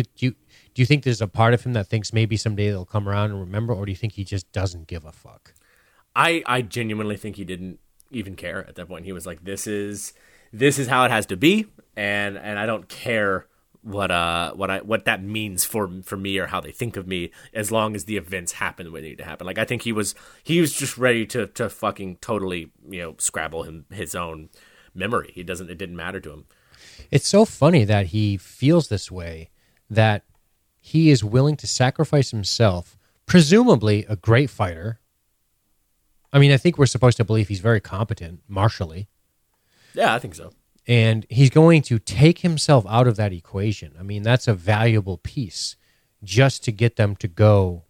Speaker 1: think there's a part of him that thinks maybe someday they'll come around and remember, or do you think he just doesn't give a fuck?
Speaker 2: I genuinely think he didn't even care at that point. He was like, this is how it has to be, and I don't care what that means for me or how they think of me, as long as the events happen the way they need to happen. Like I think he was just ready to fucking totally scrabble his own memory. It didn't matter to him.
Speaker 1: It's so funny that he feels this way, that he is willing to sacrifice himself, presumably a great fighter. I mean, I think we're supposed to believe he's very competent martially.
Speaker 2: Yeah, I think so.
Speaker 1: And he's going to take himself out of that equation. I mean, that's a valuable piece just to get them to go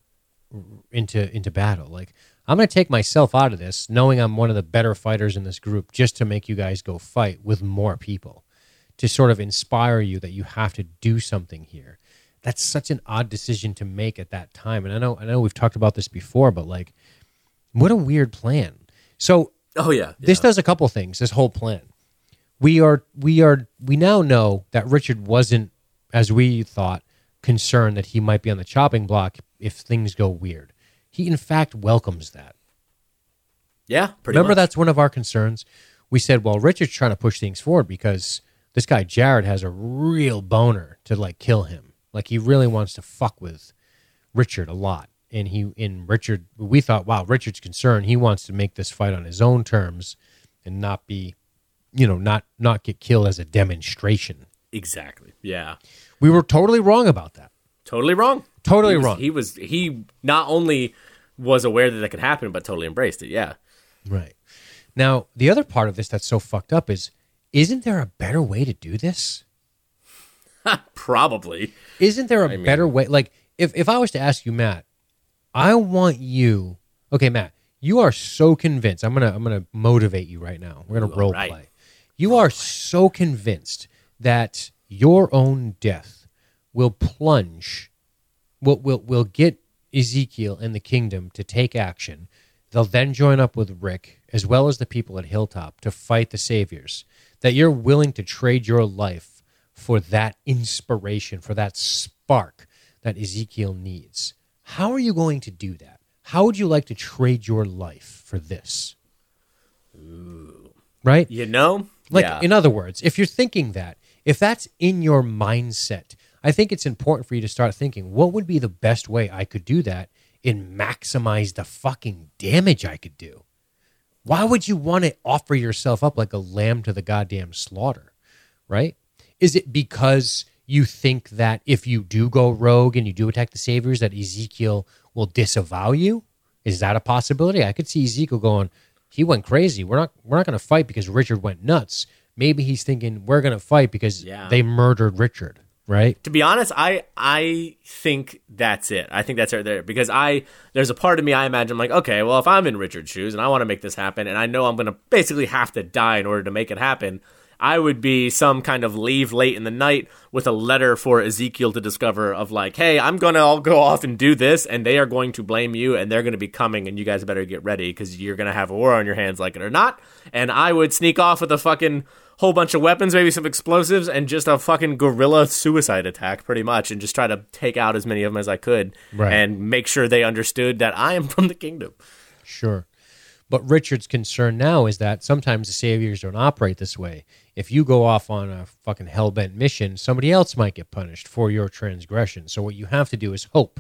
Speaker 1: into battle. Like, I'm going to take myself out of this, knowing I'm one of the better fighters in this group, just to make you guys go fight with more people, to sort of inspire you that you have to do something here. That's such an odd decision to make at that time. And I know we've talked about this before, but like, what a weird plan. So, this does a couple things, this whole plan. We now know that Richard wasn't, as we thought, concerned that he might be on the chopping block if things go weird. He, in fact, welcomes that.
Speaker 2: Yeah, pretty
Speaker 1: Remember,
Speaker 2: much.
Speaker 1: that's one of our concerns. We said, well, Richard's trying to push things forward because this guy Jared has a real boner to like kill him. Like he really wants to fuck with Richard a lot. And Richard, we thought, wow, Richard's concerned. He wants to make this fight on his own terms and not be, not get killed as a demonstration.
Speaker 2: Exactly. Yeah.
Speaker 1: We were totally wrong about that.
Speaker 2: Totally wrong.
Speaker 1: Totally wrong.
Speaker 2: He not only was aware that could happen, but totally embraced it. Yeah.
Speaker 1: Right. Now, the other part of this that's so fucked up is, isn't there a better way to do this?
Speaker 2: Probably.
Speaker 1: Isn't there a better way? Like, if I was to ask you, Matt, I want you. Okay, Matt, you are so convinced. I'm gonna motivate you right now. We're gonna role play. You are so convinced that your own death will plunge, will get Ezekiel and the kingdom to take action. They'll then join up with Rick, as well as the people at Hilltop, to fight the Saviors. That you're willing to trade your life for that inspiration, for that spark that Ezekiel needs. How are you going to do that? How would you like to trade your life for this?
Speaker 2: Ooh.
Speaker 1: Right?
Speaker 2: In
Speaker 1: other words, if you're thinking that, if that's in your mindset, I think it's important for you to start thinking, what would be the best way I could do that and maximize the fucking damage I could do? Why would you want to offer yourself up like a lamb to the goddamn slaughter, right? Is it because you think that if you do go rogue and you do attack the Saviors, that Ezekiel will disavow you? Is that a possibility? I could see Ezekiel going, he went crazy. We're not going to fight because Richard went nuts. Maybe he's thinking we're going to fight because they murdered Richard, right?
Speaker 2: To be honest, I think that's it. I think that's right there because there's a part of me I imagine like, okay, well, if I'm in Richard's shoes and I want to make this happen and I know I'm going to basically have to die in order to make it happen, I would be some kind of leave late in the night with a letter for Ezekiel to discover of like, hey, I'm going to go off and do this, and they are going to blame you, and they're going to be coming, and you guys better get ready because you're going to have a war on your hands like it or not. And I would sneak off with a fucking whole bunch of weapons, maybe some explosives, and just a fucking guerrilla suicide attack, pretty much, and just try to take out as many of them as I could, and make sure they understood that I am from the kingdom.
Speaker 1: Sure. But Richard's concern now is that sometimes the Saviors don't operate this way. If you go off on a fucking hell-bent mission, somebody else might get punished for your transgression. So what you have to do is hope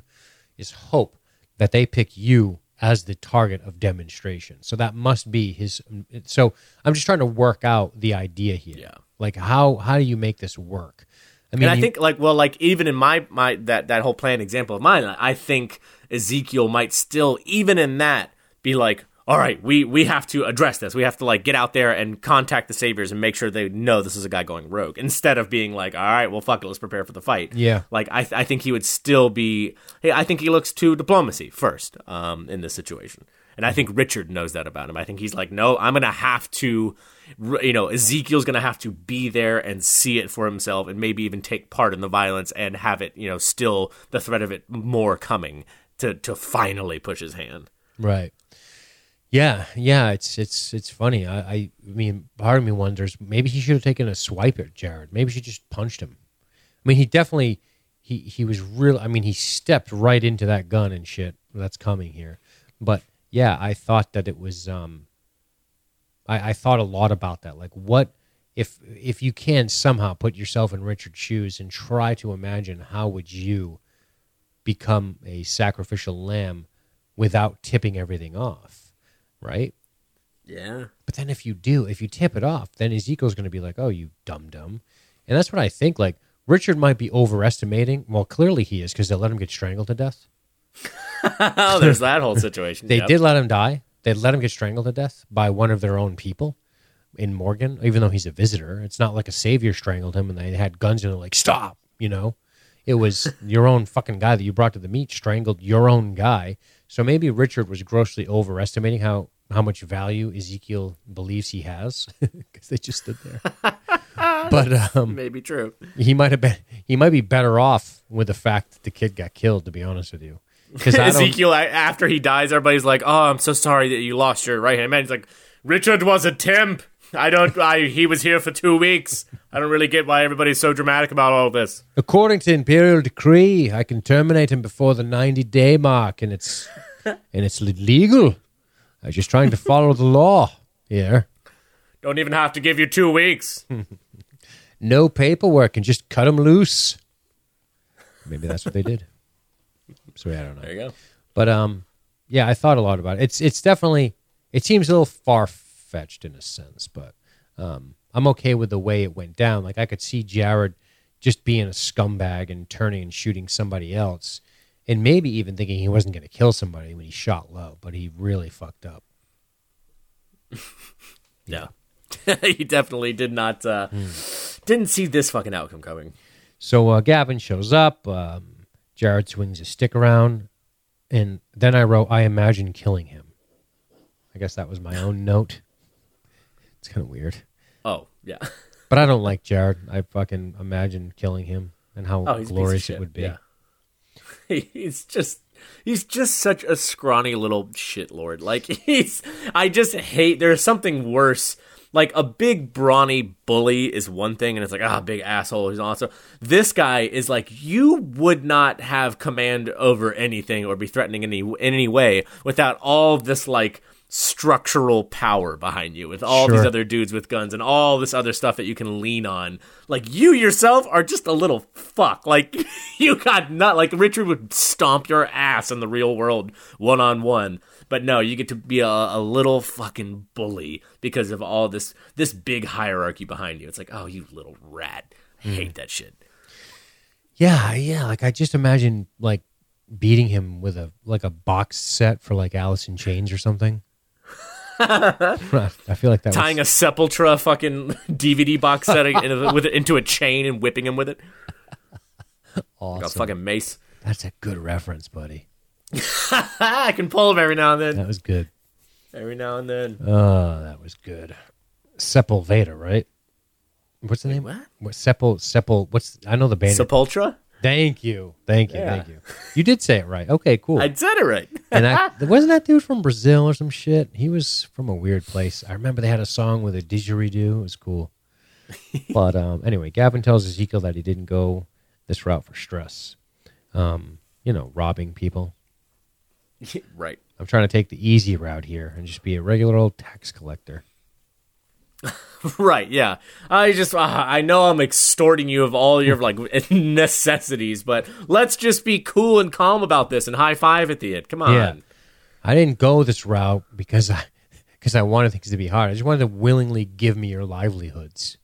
Speaker 1: that they pick you as the target of demonstration. So that must be his. So I'm just trying to work out the idea here.
Speaker 2: Yeah.
Speaker 1: Like how do you make this work? I mean,
Speaker 2: and I think like even in my that whole plan example of mine, I think Ezekiel might still, even in that, be like, all right, we have to address this. We have to like get out there and contact the Saviors and make sure they know this is a guy going rogue, instead of being like, all right, well, fuck it, let's prepare for the fight.
Speaker 1: Yeah.
Speaker 2: Like I think he would still be. Hey, I think he looks to diplomacy first in this situation, and I think Richard knows that about him. I think he's like, no, I'm gonna have to, Ezekiel's gonna have to be there and see it for himself, and maybe even take part in the violence and have it, still the threat of it more coming to finally push his hand.
Speaker 1: Right. Yeah, it's funny. I mean, part of me wonders maybe he should have taken a swipe at Jared. Maybe she just punched him. I mean, he definitely he was real. I mean, he stepped right into that gun and shit that's coming here. But yeah, I thought that it was. I thought a lot about that. Like, what if you can somehow put yourself in Richard's shoes and try to imagine how would you become a sacrificial lamb without tipping everything off. Right?
Speaker 2: Yeah.
Speaker 1: But then if you tip it off, then Ezekiel's going to be like, oh, you dum-dum. And that's what I think. Like, Richard might be overestimating. Well, clearly he is, because they let him get strangled to death.
Speaker 2: Oh, there's that whole situation.
Speaker 1: They did let him die. They let him get strangled to death by one of their own people in Morgan, even though he's a visitor. It's not like a savior strangled him and they had guns and they're like, stop, It was your own fucking guy that you brought to the meet strangled your own guy. So maybe Richard was grossly overestimating how much value Ezekiel believes he has, because they just stood there. But
Speaker 2: maybe true.
Speaker 1: He might be better off with the fact that the kid got killed, to be honest with you. Because
Speaker 2: Ezekiel, after he dies, everybody's like, "Oh, I'm so sorry that you lost your right hand man." He's like, "Richard was a temp. He was here for 2 weeks. I don't really get why everybody's so dramatic about all this."
Speaker 1: According to imperial decree, I can terminate him before the 90-day mark, and it's legal. I was just trying to follow the law here.
Speaker 2: Don't even have to give you 2 weeks.
Speaker 1: No paperwork, and just cut him loose. Maybe that's what they did. So I don't know.
Speaker 2: There you go.
Speaker 1: But yeah, I thought a lot about it. It's definitely, it seems a little far-fetched in a sense, but I'm okay with the way it went down. Like, I could see Jared just being a scumbag and turning and shooting somebody else, and maybe even thinking he wasn't going to kill somebody when he shot low, but he really fucked up.
Speaker 2: Yeah. He definitely did not, didn't see this fucking outcome coming.
Speaker 1: So Gavin shows up, Jared swings his stick around, and then I wrote, I imagine killing him. I guess that was my own note. It's kind of weird.
Speaker 2: Oh, yeah.
Speaker 1: But I don't like Jared. I fucking imagine killing him and how glorious it would be.
Speaker 2: Yeah. He's just such a scrawny little shitlord. Like, I just hate, there's something worse. Like, a big brawny bully is one thing, and it's like, big asshole, he's awesome. This guy is like, you would not have command over anything or be threatening in any way without all this, like, structural power behind you, with all these other dudes with guns and all this other stuff that you can lean on. Like, you yourself are just a little fuck. Like, you got like, Richard would stomp your ass in the real world one-on-one. But no, you get to be a little fucking bully because of all this big hierarchy behind you. It's like, oh, you little rat. I hate that shit.
Speaker 1: Yeah. Like, I just imagine, like, beating him with a box set for, like, Alice in Chains or something. I feel like that
Speaker 2: tying a Sepultura fucking DVD box set into a chain and whipping him with it.
Speaker 1: Awesome.
Speaker 2: Like a fucking mace.
Speaker 1: That's a good reference, buddy.
Speaker 2: I can pull him every now and then.
Speaker 1: That was good.
Speaker 2: Every now and then.
Speaker 1: Oh, that was good. Sepulveda, right? What's the name?
Speaker 2: What?
Speaker 1: Sepul. What's I know the band.
Speaker 2: Sepultura?
Speaker 1: Thank you.
Speaker 2: Yeah.
Speaker 1: You did say it right. Okay, cool.
Speaker 2: I said it right.
Speaker 1: And wasn't that dude from Brazil or some shit? He was from a weird place. I remember they had a song with a didgeridoo. It was cool. But anyway, Gavin tells Ezekiel that he didn't go this route for stress. Robbing people.
Speaker 2: Right.
Speaker 1: I'm trying to take the easy route here and just be a regular old tax collector.
Speaker 2: Right, yeah. I know I'm extorting you of all your like necessities, but let's just be cool and calm about this and high five at the end. Come on.
Speaker 1: Yeah. I didn't go this route because I wanted things to be hard. I just wanted to willingly give me your livelihoods.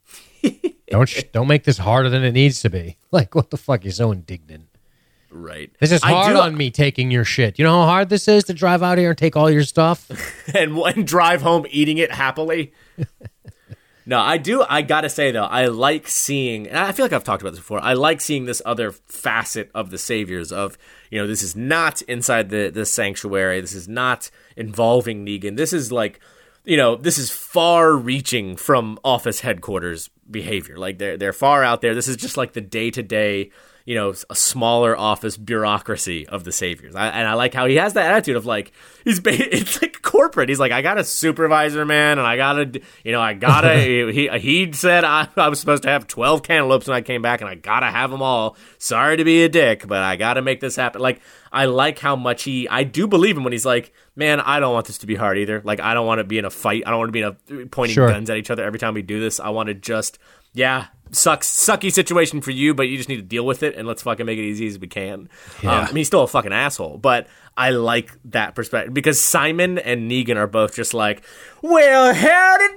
Speaker 1: Don't make this harder than it needs to be. Like, what the fuck? You're so indignant.
Speaker 2: Right.
Speaker 1: This is hard on me taking your shit. You know how hard this is to drive out here and take all your stuff?
Speaker 2: and drive home eating it happily? No, I do. I gotta say, though, I like seeing, and I feel like I've talked about this before, I like seeing this other facet of the Saviors of, this is not inside the sanctuary. This is not involving Negan. This is like, this is far reaching from office headquarters behavior. Like they're far out there. This is just like the day-to-day, a smaller office bureaucracy of the Saviors. And I like how he has that attitude of like, it's like corporate. He's like, I got a supervisor, man, and I gotta, he said I was supposed to have 12 cantaloupes when I came back, and I gotta have them all. Sorry to be a dick, but I gotta make this happen. Like, I like how much I do believe him when he's like, man, I don't want this to be hard either. Like, I don't want to be in a fight. I don't want to be in a pointing guns at each other every time we do this. I want to just, sucky situation for you, but you just need to deal with it, and let's fucking make it easy as we can.
Speaker 1: Yeah.
Speaker 2: He's still a fucking asshole, but I like that perspective because Simon and Negan are both just like, well, how to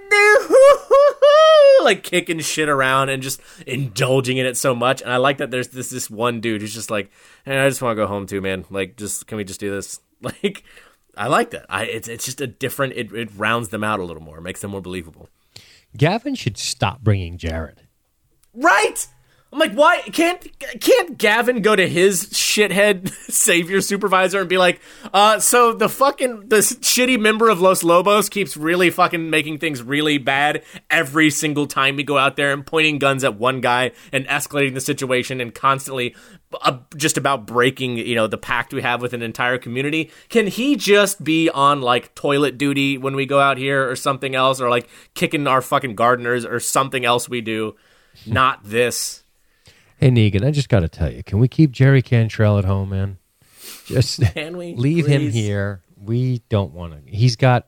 Speaker 2: do, like kicking shit around and just indulging in it so much. And I like that there's this one dude who's just like, hey, I just want to go home too, man. Like, can we just do this? Like, I like that. It's just a different. It rounds them out a little more, makes them more believable.
Speaker 1: Gavin should stop bringing Jared.
Speaker 2: Right? I'm like, why can't Gavin go to his shithead savior supervisor and be like, so the shitty member of Los Lobos keeps really fucking making things really bad every single time we go out there and pointing guns at one guy and escalating the situation and constantly just about breaking, the pact we have with an entire community. Can he just be on like toilet duty when we go out here or something else, or like kicking our fucking gardeners or something else we do? Not this.
Speaker 1: Hey, Negan, I just got to tell you, can we keep Jerry Cantrell at home, man? Just
Speaker 2: can we
Speaker 1: leave
Speaker 2: please?
Speaker 1: him here. We don't want to. He's got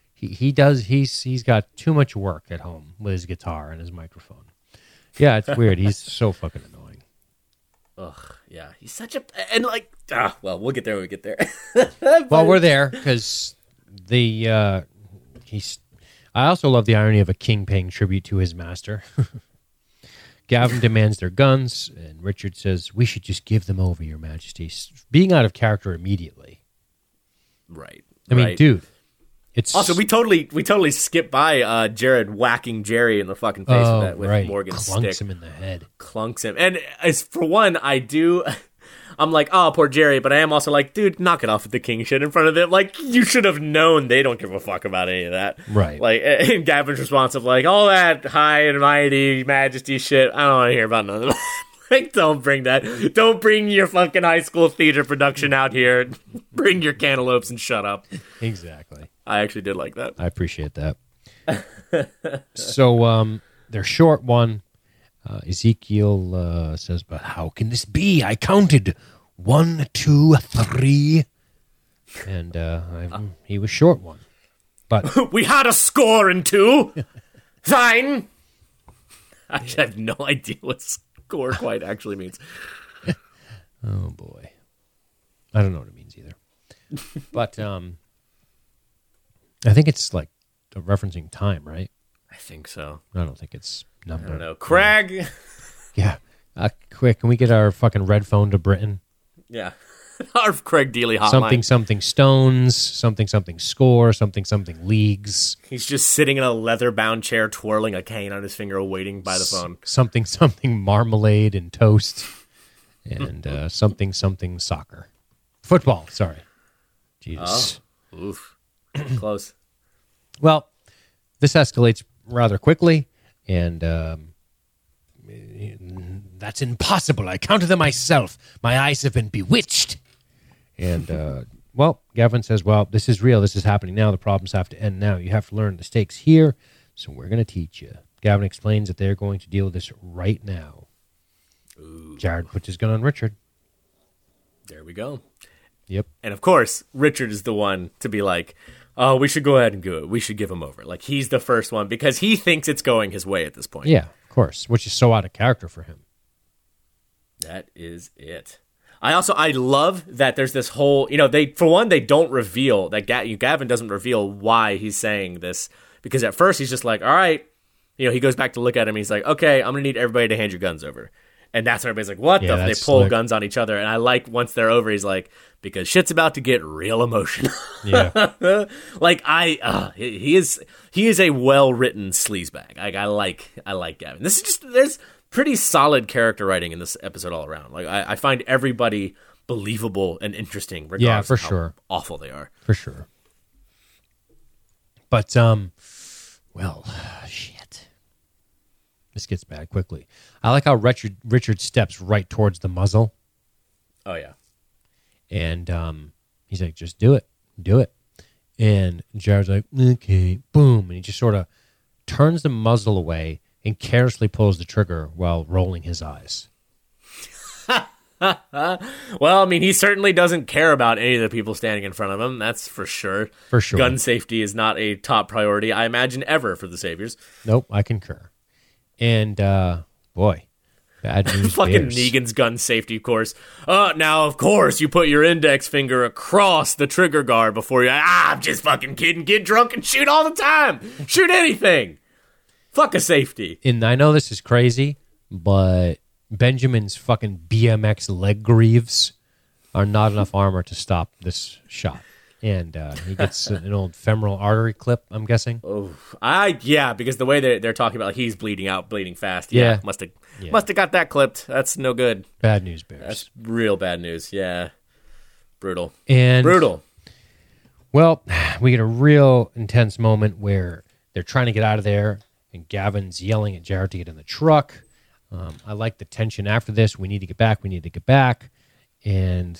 Speaker 1: too much work at home with his guitar and his microphone. Yeah, it's weird. He's so fucking annoying.
Speaker 2: Ugh, yeah. He's such a and like well, we'll get there when we get there.
Speaker 1: Well, we're there because I also love the irony of a king paying tribute to his master. Gavin demands their guns, and Richard says, we should just give them over, Your Majesty. Being out of character immediately.
Speaker 2: Right.
Speaker 1: I mean, dude, it's...
Speaker 2: Also, we totally skipped by Jared whacking Jerry in the fucking face with Morgan's stick.
Speaker 1: Clunks him in the head.
Speaker 2: Clunks him. And as for one, I'm like, oh, poor Jerry, but I am also like, dude, knock it off with the king shit in front of them. Like, you should have known they don't give a fuck about any of that.
Speaker 1: Right.
Speaker 2: Like, and Gavin's response of like, all that high and mighty majesty shit, I don't want to hear about none of that. Like, don't bring that. Don't bring your fucking high school theater production out here. Bring your cantaloupes and shut up.
Speaker 1: Exactly.
Speaker 2: I actually did like that.
Speaker 1: I appreciate that. So, they're short one. Ezekiel says, but how can this be? I counted 1, 2, 3. And he was short one. But
Speaker 2: we had a score in 2. Fine. I have no idea what score quite actually means.
Speaker 1: Oh, boy. I don't know what it means either. But I think it's like referencing time, right?
Speaker 2: I think so.
Speaker 1: I don't think it's number.
Speaker 2: I don't know. Craig.
Speaker 1: Yeah. Quick, can we get our fucking red phone to Britain?
Speaker 2: Yeah. Our Craig Dealey hotline.
Speaker 1: Something stones, something score, something leagues.
Speaker 2: He's just sitting in a leather-bound chair twirling a cane on his finger waiting by the phone.
Speaker 1: Something marmalade and toast. And something soccer. Football, sorry. Jesus.
Speaker 2: Oh. Oof. Close.
Speaker 1: Well, this escalates rather quickly, and That's impossible. I counted them myself. My eyes have been bewitched. And, well, Gavin says, well, this is real. This is happening now. The problems have to end now. You have to learn the stakes here, so we're going to teach you. Gavin explains that they're going to deal with this right now.
Speaker 2: Ooh.
Speaker 1: Jared puts his gun on Richard.
Speaker 2: There we go.
Speaker 1: Yep.
Speaker 2: And of course, Richard is the one to be like, oh, we should go ahead and do it. We should give him over. Like, he's the first one because he thinks it's going his way at this point.
Speaker 1: Yeah, of course, which is so out of character for him.
Speaker 2: That is it. I love that there's this whole, they don't reveal that Gavin doesn't reveal why he's saying this, because at first he's just like, all right, he goes back to look at him and he's like, okay, I'm going to need everybody to hand your guns over. And that's when everybody's like, what the f-? They pull guns on each other. And I like once they're over, he's like, because shit's about to get real emotional.
Speaker 1: Yeah.
Speaker 2: Like he is a well-written sleazebag. Like I like Gavin. This is just, there's pretty solid character writing in this episode all around. Like I find everybody believable and interesting regardless of how awful they are.
Speaker 1: For sure. But well, shit. This gets bad quickly. I like how Richard steps right towards the muzzle.
Speaker 2: Oh, yeah.
Speaker 1: And he's like, just do it. Do it. And Jared's like, okay, boom. And he just sort of turns the muzzle away and carelessly pulls the trigger while rolling his eyes.
Speaker 2: Well, I mean, he certainly doesn't care about any of the people standing in front of him. That's for sure.
Speaker 1: For sure.
Speaker 2: Gun safety is not a top priority, I imagine, ever for the Saviors.
Speaker 1: Nope, I concur. And, boy, bad news
Speaker 2: Fucking
Speaker 1: bears.
Speaker 2: Negan's gun safety course. Now, of course, you put your index finger across the trigger guard before you... I'm just fucking kidding. Get drunk and shoot all the time. Shoot anything. Fuck a safety.
Speaker 1: And I know this is crazy, but Benjamin's fucking BMX leg greaves are not enough armor to stop this shot. And he gets an old femoral artery clip, I'm guessing.
Speaker 2: Oh, because the way they're talking about, like, he's bleeding out, bleeding fast.
Speaker 1: Yeah.
Speaker 2: Must have got that clipped. That's no good.
Speaker 1: Bad news bears.
Speaker 2: That's real bad news. Yeah. Brutal.
Speaker 1: Brutal. Well, we get a real intense moment where they're trying to get out of there, and Gavin's yelling at Jared to get in the truck. I like the tension after this. We need to get back. And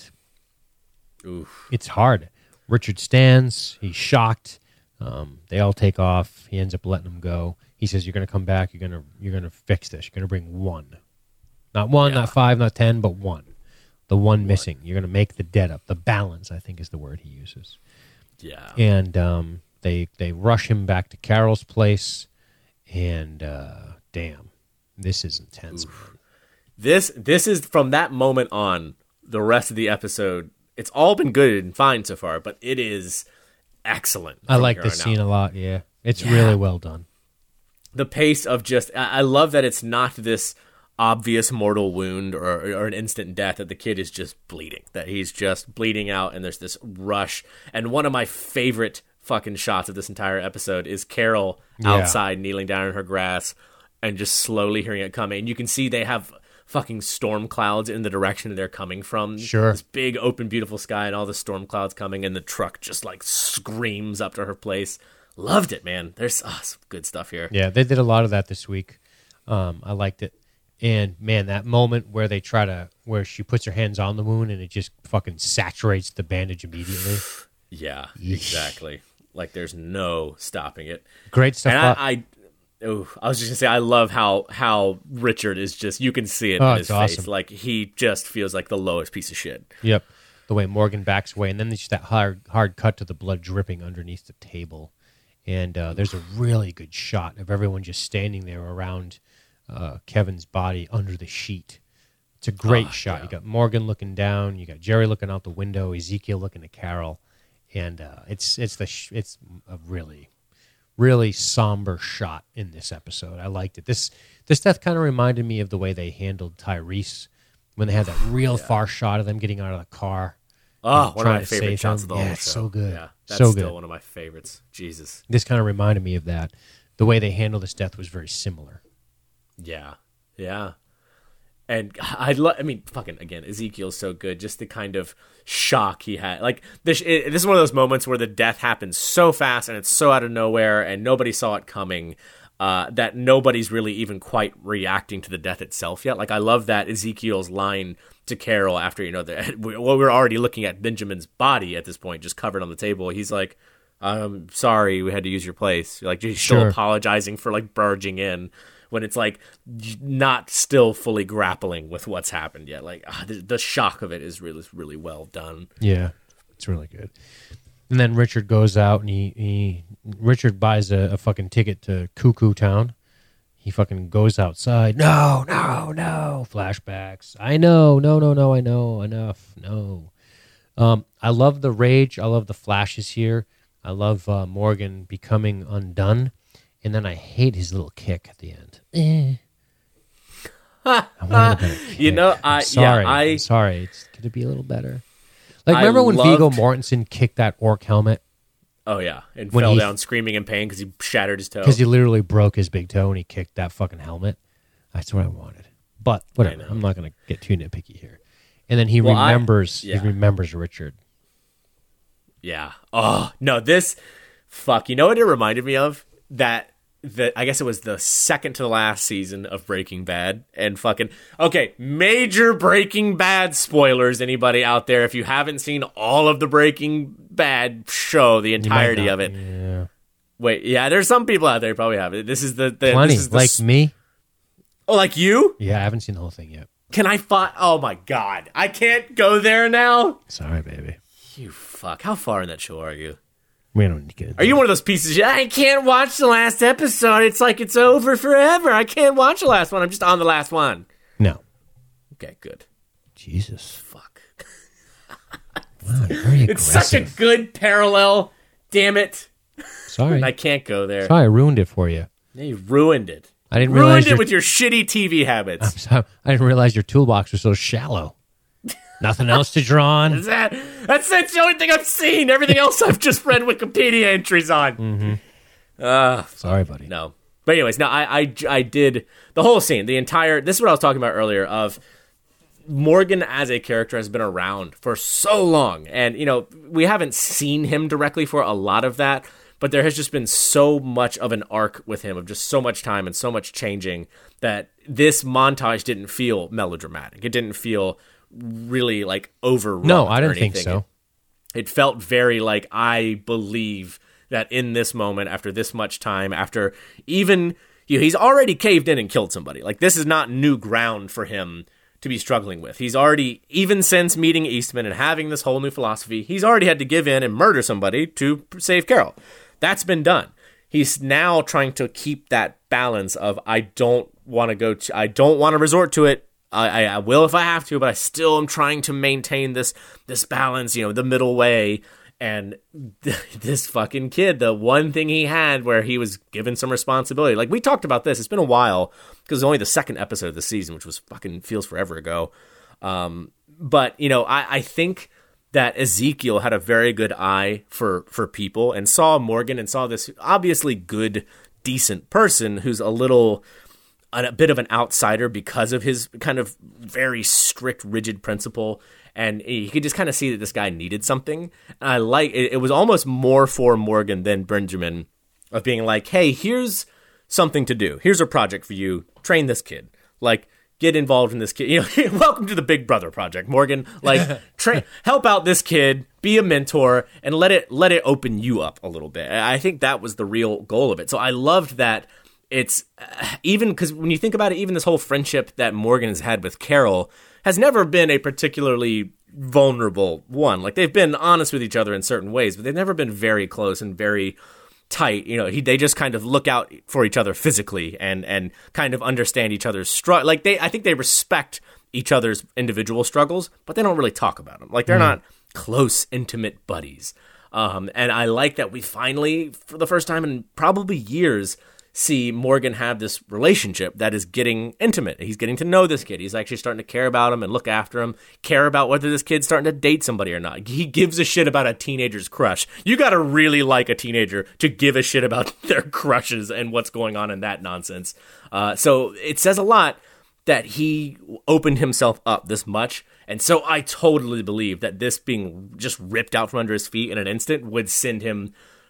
Speaker 2: oof.
Speaker 1: It's hard. Richard stands. He's shocked. They all take off. He ends up letting them go. He says, "You're going to come back. You're going to fix this. You're going to bring one, not one, not 5, not 10, but one. The one missing. You're going to make the debt up. The balance, I think, is the word he uses."
Speaker 2: Yeah.
Speaker 1: And they rush him back to Carol's place. And damn, this is intense.
Speaker 2: This is from that moment on. The rest of the episode, it's all been good and fine so far, but it is excellent.
Speaker 1: I like this scene a lot. Yeah, it's really well done.
Speaker 2: The pace of I love that it's not this obvious mortal wound or an instant death, that the kid is just bleeding, that he's just bleeding out, and there's this rush. And one of my favorite fucking shots of this entire episode is Carol outside kneeling down in her grass and just slowly hearing it coming. And you can see they have fucking storm clouds in the direction they're coming from.
Speaker 1: Sure.
Speaker 2: This big, open, beautiful sky and all the storm clouds coming, and the truck just like screams up to her place. Loved it, man. There's some good stuff here.
Speaker 1: Yeah, they did a lot of that this week. I liked it. And man, that moment where where she puts her hands on the wound and it just fucking saturates the bandage immediately.
Speaker 2: Yeah, exactly. Like there's no stopping it.
Speaker 1: Great stuff.
Speaker 2: And I was just gonna say, I love how Richard is just, you can see it in his face. Like he just feels like the lowest piece of shit.
Speaker 1: Yep. The way Morgan backs away, and then there's just that hard cut to the blood dripping underneath the table. And there's a really good shot of everyone just standing there around Kevin's body under the sheet. It's a great shot. Yeah. You got Morgan looking down, you got Jerry looking out the window, Ezekiel looking at Carol, and it's a really, really somber shot in this episode. I liked it. This death kind of reminded me of the way they handled Tyrese when they had that real far shot of them getting out of the car.
Speaker 2: Oh, one of my favorite shots of the whole show.
Speaker 1: It's so good.
Speaker 2: Yeah, that's
Speaker 1: so
Speaker 2: still
Speaker 1: good.
Speaker 2: one of my favorites. Jesus.
Speaker 1: This kind of reminded me of that. The way they handled this death was very similar.
Speaker 2: Yeah. Yeah. And fucking, again, Ezekiel's so good. Just the kind of shock he had. Like, this is one of those moments where the death happens so fast and it's so out of nowhere and nobody saw it coming. that nobody's really even quite reacting to the death itself yet. Like, I love that Ezekiel's line to Carol after, we're already looking at Benjamin's body at this point, just covered on the table. He's like, I'm sorry we had to use your place. Like, he's still apologizing for, like, barging in when it's, like, not still fully grappling with what's happened yet. Like, the shock of it is really, really well done.
Speaker 1: Yeah, it's really good. And then Richard goes out and Richard buys a fucking ticket to Cuckoo Town. He fucking goes outside. No. Flashbacks. I know. No. I know. Enough. No. I love the rage. I love the flashes here. I love Morgan becoming undone. And then I hate his little kick at the end. I wanted a better kick. I'm sorry. It's going to be a little better. Like, remember when Viggo Mortensen kicked that orc helmet?
Speaker 2: Oh, yeah. And fell down screaming in pain because he shattered his toe.
Speaker 1: Because he literally broke his big toe and he kicked that fucking helmet. That's what I wanted. But whatever. I'm not going to get too nitpicky here. And then he remembers Richard.
Speaker 2: Yeah. Oh, no, this... Fuck. You know what it reminded me of? I guess it was the second to the last season of Breaking Bad, and fucking major Breaking Bad spoilers. Anybody out there, if you haven't seen all of the Breaking Bad show, the entirety of it.
Speaker 1: Yeah.
Speaker 2: Wait, yeah, there's some people out there who probably have it. This is the
Speaker 1: plenty,
Speaker 2: this is
Speaker 1: like me.
Speaker 2: Oh, like you?
Speaker 1: Yeah, I haven't seen the whole thing yet.
Speaker 2: Can I find? Oh my god, I can't go there now.
Speaker 1: Sorry, baby.
Speaker 2: You fuck. How far in that show are you?
Speaker 1: We don't need to get into
Speaker 2: Are you one of those pieces? I can't watch the last episode. It's like it's over forever. I can't watch the last one. I'm just on the last one.
Speaker 1: No.
Speaker 2: Okay, good.
Speaker 1: Jesus.
Speaker 2: Fuck.
Speaker 1: Wow, very aggressive.
Speaker 2: It's such a good parallel. Damn it.
Speaker 1: Sorry.
Speaker 2: I can't go there.
Speaker 1: Sorry, I ruined it for you.
Speaker 2: Yeah, you ruined it.
Speaker 1: I didn't realize
Speaker 2: it with your shitty TV habits.
Speaker 1: I'm sorry. I didn't realize your toolbox was so shallow. Nothing else to draw on.
Speaker 2: That's the only thing I've seen. Everything else I've just read Wikipedia entries on.
Speaker 1: Sorry, buddy.
Speaker 2: No. But anyways, no, I did the whole scene, the entire. This is what I was talking about earlier. Of Morgan as a character has been around for so long, and we haven't seen him directly for a lot of that. But there has just been so much of an arc with him, of just so much time and so much changing, that this montage didn't feel melodramatic. It didn't feel really like overwrought.
Speaker 1: No, I didn't think so.
Speaker 2: It felt very like, I believe that in this moment, after this much time, after even he's already caved in and killed somebody. Like, this is not new ground for him to be struggling with. He's already, even since meeting Eastman and having this whole new philosophy, he's already had to give in and murder somebody to save Carol. That's been done. He's now trying to keep that balance of, I don't want to resort to it. I will if I have to, but I still am trying to maintain this balance, the middle way. And this fucking kid, the one thing he had where he was given some responsibility. Like, we talked about this. It's been a while because it's only the second episode of the season, which was fucking feels forever ago. But, I think that Ezekiel had a very good eye for people and saw Morgan and saw this obviously good, decent person who's a bit of an outsider because of his kind of very strict, rigid principle. And you could just kind of see that this guy needed something. And I like it. It was almost more for Morgan than Benjamin, of being like, hey, here's something to do. Here's a project for you. Train this kid. Like, get involved in this kid. Welcome to the Big Brother project, Morgan. Like, help out this kid, be a mentor, and let it open you up a little bit. I think that was the real goal of it. So I loved that. It's even because when you think about it, even this whole friendship that Morgan has had with Carol has never been a particularly vulnerable one. Like, they've been honest with each other in certain ways, but they've never been very close and very tight. They just kind of look out for each other physically and kind of understand each other's struggle. Like, I think they respect each other's individual struggles, but they don't really talk about them. Like, they're not close, intimate buddies. And I like that we finally, for the first time in probably years, see Morgan have this relationship that is getting intimate. He's getting to know this kid. He's actually starting to care about him and look after him, care about whether this kid's starting to date somebody or not. He gives a shit about a teenager's crush. You got to really like a teenager to give a shit about their crushes and what's going on in that nonsense. So it says a lot that he opened himself up this much. And so I totally believe that this being just ripped out from under his feet in an instant would send him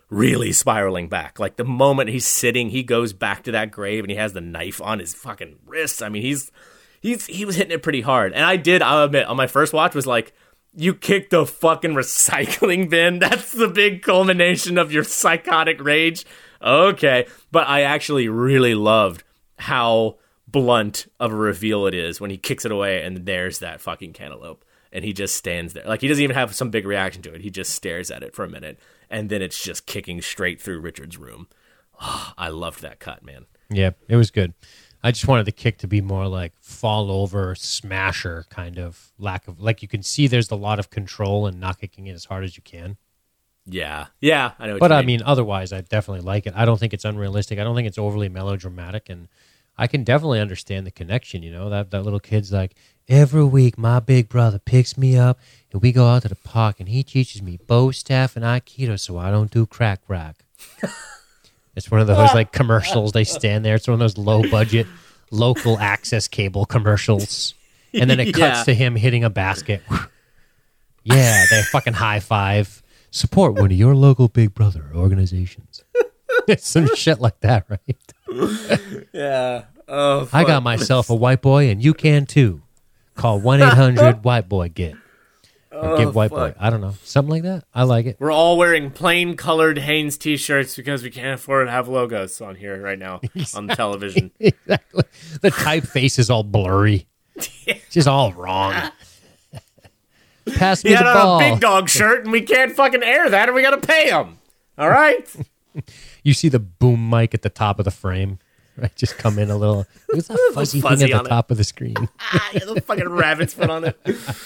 Speaker 2: really spiraling back. Like the moment he's sitting, he goes back to that grave and he has the knife on his fucking wrist. I mean, he was hitting it pretty hard. And I'll admit, on my first watch was like, you kicked the fucking recycling bin. That's the big culmination of your psychotic rage. Okay. But I actually really loved how blunt of a reveal it is when he kicks it away and there's that fucking cantaloupe. And he just stands there. Like, he doesn't even have some big reaction to it. He just stares at it for a minute. And then it's just kicking straight through Richard's room. Oh, I loved that cut, man.
Speaker 1: Yeah, it was good. I just wanted the kick to be more like fall over, smasher kind of lack of, like, you can see there's a lot of control and not kicking it as hard as you can.
Speaker 2: Yeah. Yeah, I know what
Speaker 1: But
Speaker 2: you
Speaker 1: I mean, otherwise, I definitely like it. I don't think it's unrealistic. I don't think it's overly melodramatic. And I can definitely understand the connection, you know, that little kid's like, every week my big brother picks me up and we go out to the park and he teaches me bow staff and Aikido so I don't do crack rack. It's one of those like commercials. They stand there. It's one of those low budget, local access cable commercials. And then it cuts to him hitting a basket. Yeah, they fucking high five. Support one of your local Big Brother organizations. Some shit like that, right?
Speaker 2: Yeah. Oh,
Speaker 1: I got myself a white boy, and you can too. Call 1-800-WHITE-BOY-GET. Or get white boy. I don't know. Something like that. I like it.
Speaker 2: We're all wearing plain colored Hanes t-shirts because we can't afford to have logos on here right now on the television.
Speaker 1: Exactly. The typeface is all blurry. It's just all wrong. Pass me the ball.
Speaker 2: He had a big dog shirt, and we can't fucking air that, and we got to pay him. All right?
Speaker 1: You see the boom mic at the top of the frame. Right, just come in a little. What's that fuzzy thing at the top of the screen?
Speaker 2: Yeah, the fucking rabbit's foot on it.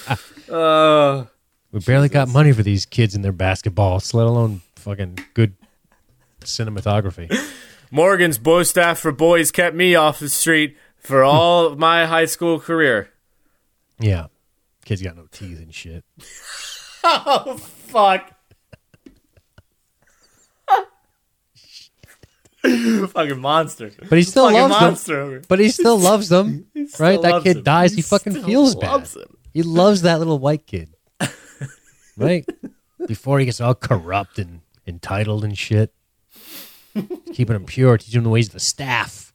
Speaker 1: We barely got money for these kids and their basketballs, let alone fucking good cinematography.
Speaker 2: Morgan's bow staff for boys kept me off the street for all of my high school career.
Speaker 1: Yeah, kids got no teeth and shit.
Speaker 2: Oh, fuck. Fucking monster.
Speaker 1: But he still loves them. But he still loves them. Right? That kid dies. He fucking feels bad. He loves that little white kid. Right? Before he gets all corrupt and entitled and shit. Keeping him pure, teaching him the ways of the staff.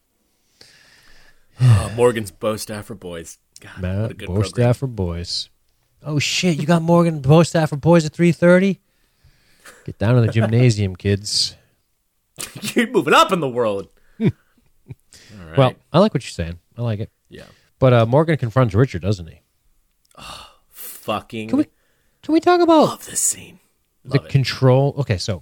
Speaker 2: Morgan's bow staff for boys. God,
Speaker 1: Man,
Speaker 2: what a good
Speaker 1: bow
Speaker 2: program.
Speaker 1: staff for boys. Oh shit, you got Morgan bow staff for boys at 3:30? Get down to the gymnasium, kids.
Speaker 2: Keep moving up in the world. All right.
Speaker 1: Well, I like what you're saying. I like it.
Speaker 2: Yeah.
Speaker 1: But Morgan confronts Richard, doesn't he?
Speaker 2: Fucking
Speaker 1: Can we talk about
Speaker 2: love this scene.
Speaker 1: the
Speaker 2: Love it.
Speaker 1: control? Okay, so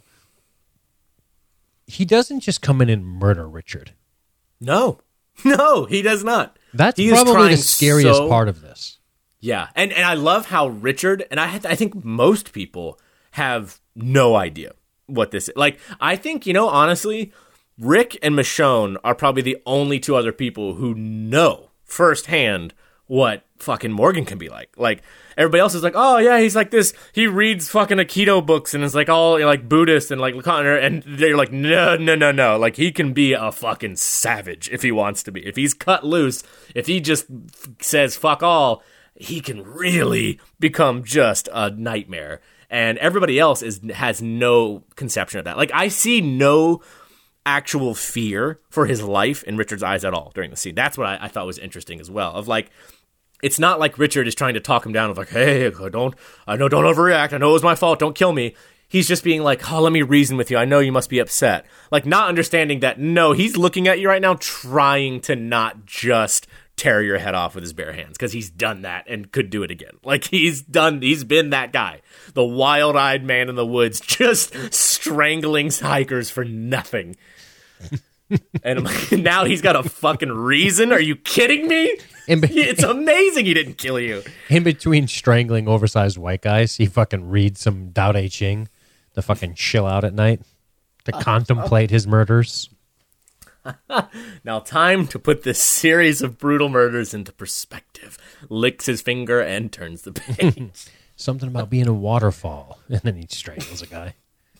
Speaker 1: he doesn't just come in and murder Richard.
Speaker 2: No, he does not.
Speaker 1: That's
Speaker 2: He is
Speaker 1: probably
Speaker 2: trying
Speaker 1: the scariest
Speaker 2: so-
Speaker 1: part of this.
Speaker 2: Yeah, and I love how Richard, and I think most people have no idea what this is. Like, I think, honestly, Rick and Michonne are probably the only two other people who know firsthand what fucking Morgan can be like. Like, everybody else is like, oh yeah, he's like this, he reads fucking Aikido books and is like all like Buddhist and like and they're like, no, like he can be a fucking savage if he wants to be. If he's cut loose, if he just says fuck all, he can really become just a nightmare. And everybody else has no conception of that. Like, I see no actual fear for his life in Richard's eyes at all during the scene. That's what I thought was interesting as well. Of like, it's not like Richard is trying to talk him down of like, hey, don't overreact. I know it was my fault. Don't kill me. He's just being like, oh, let me reason with you. I know you must be upset. Like, not understanding that, no, he's looking at you right now trying to not just tear your head off with his bare hands, because he's done that and could do it again. Like, he's been that guy. The wild-eyed man in the woods just strangling hikers for nothing. And I'm like, now he's got a fucking reason? Are you kidding me? It's amazing he didn't kill you.
Speaker 1: In between strangling oversized white guys, he fucking reads some Tao Te Ching to fucking chill out at night, to contemplate his murders.
Speaker 2: Now, time to put this series of brutal murders into perspective. Licks his finger and turns the page.
Speaker 1: Something about being a waterfall. And then he strangles a guy.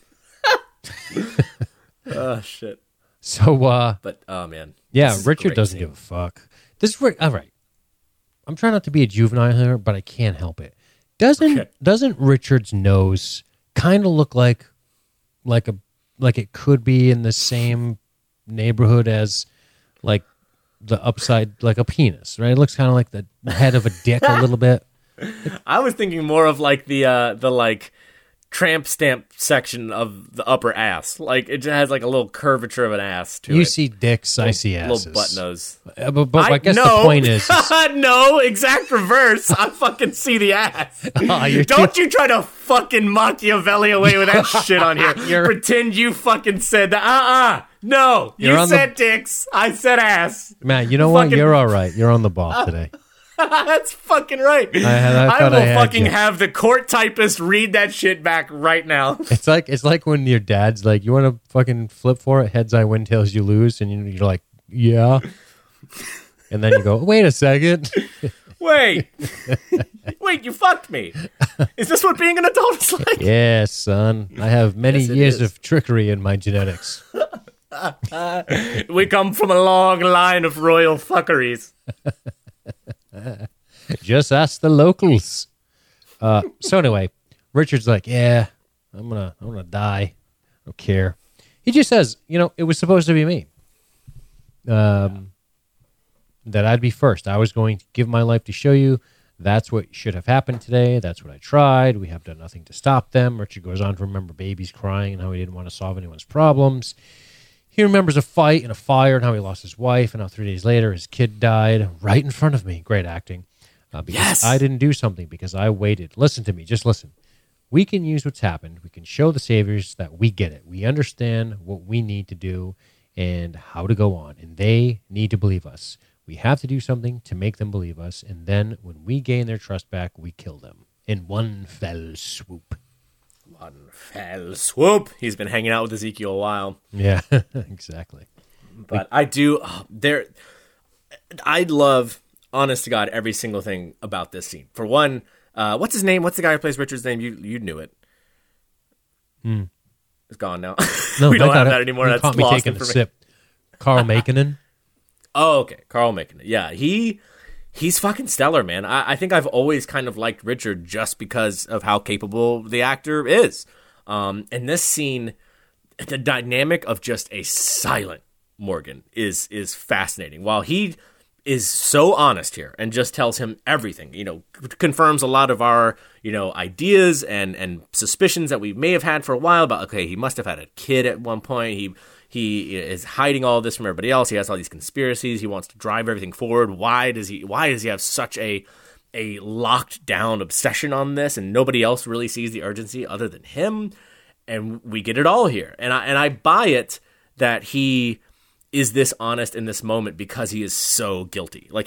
Speaker 2: Oh, shit.
Speaker 1: So,
Speaker 2: But, oh, man.
Speaker 1: yeah,
Speaker 2: This is a
Speaker 1: Richard
Speaker 2: great
Speaker 1: doesn't
Speaker 2: scene.
Speaker 1: give a fuck. This is all right. I'm trying not to be a juvenile here, but I can't help it. Doesn't Richard's nose kind of look like like it could be in the same neighborhood as like the upside, like a penis, right? It looks kind of like the head of a dick a little bit.
Speaker 2: I was thinking more of like the like tramp stamp section of the upper ass. Like it just has like a little curvature of an ass to it.
Speaker 1: You see dicks, I see asses.
Speaker 2: Little butt nose.
Speaker 1: But I guess the point is
Speaker 2: no, exact reverse. I fucking see the ass. Don't you try to fucking Machiavelli away with that shit on here. Pretend you fucking said that. No, you said dicks. I said ass.
Speaker 1: Man, you know what? You're all right. You're on the ball today.
Speaker 2: That's fucking right. I will fucking have the court typist read that shit back right now.
Speaker 1: It's like when your dad's like, you want to fucking flip for it? Heads I win, tails you lose. And you're like, yeah. And then you go, wait a second.
Speaker 2: Wait, you fucked me. Is this what being an adult is like?
Speaker 1: Yes, son. I have many years of trickery in my genetics.
Speaker 2: We come from a long line of royal fuckeries.
Speaker 1: Just ask the locals. So anyway, Richard's like, yeah, I'm gonna die. I don't care. He just says, it was supposed to be me. That I'd be first. I was going to give my life to show you. That's what should have happened today. That's what I tried. We have done nothing to stop them. Richard goes on to remember babies crying and how he didn't want to solve anyone's problems. He remembers a fight and a fire and how he lost his wife and how 3 days later his kid died right in front of me. Great acting. Because I didn't do something, because I waited. Listen to me. Just listen. We can use what's happened. We can show the saviors that we get it. We understand what we need to do and how to go on. And they need to believe us. We have to do something to make them believe us. And then when we gain their trust back, we kill them in one fell swoop.
Speaker 2: One fell swoop. He's been hanging out with Ezekiel a while.
Speaker 1: Yeah, exactly.
Speaker 2: But I love, honest to God, every single thing about this scene. For one, what's his name? What's the guy who plays Richard's name? You knew it. It's gone now.
Speaker 1: No,
Speaker 2: we don't have that anymore. That's
Speaker 1: caught me
Speaker 2: lost
Speaker 1: taking a sip. Carl Makinen.
Speaker 2: Oh, okay. Carl Makinen. Yeah, he's fucking stellar, man. I think I've always kind of liked Richard just because of how capable the actor is. In this scene, the dynamic of just a silent Morgan is fascinating. While he is so honest here and just tells him everything, confirms a lot of our, ideas and suspicions that we may have had for a while about, okay, he must have had a kid at one point. He is hiding all this from everybody else. He has all these conspiracies. He wants to drive everything forward. Why does he have such a locked down obsession on this, and nobody else really sees the urgency other than him? And we get it all here. And I buy it that he is this honest in this moment because he is so guilty. Like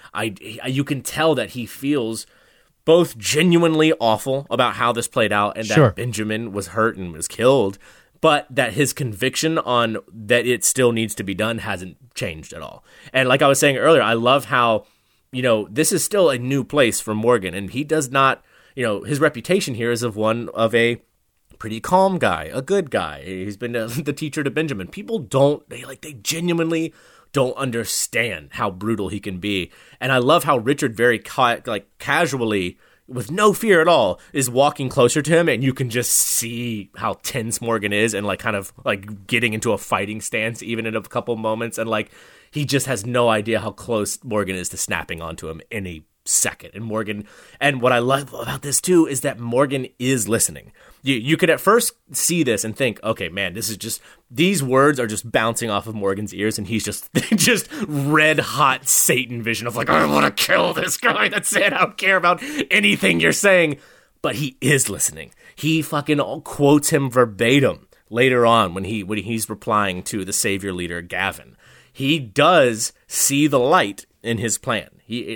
Speaker 2: you can tell that he feels both genuinely awful about how this played out and that Benjamin was hurt and was killed, but that his conviction on that it still needs to be done hasn't changed at all. And like I was saying earlier, I love how, this is still a new place for Morgan, and he does not, his reputation here is of one of a pretty calm guy, a good guy. He's been the teacher to Benjamin. People they genuinely don't understand how brutal he can be. And I love how Richard very casually, with no fear at all, is walking closer to him, and you can just see how tense Morgan is and kind of getting into a fighting stance even in a couple moments, and he just has no idea how close Morgan is to snapping onto him any second. And what I love about this too is that Morgan is listening. You could at first see this and think, okay, man, these words are just bouncing off of Morgan's ears, and he's just red hot Satan vision of I want to kill this guy. That's it. I don't care about anything you're saying. But he is listening. He fucking quotes him verbatim later on when he's replying to the savior leader Gavin. He does see the light in his plan.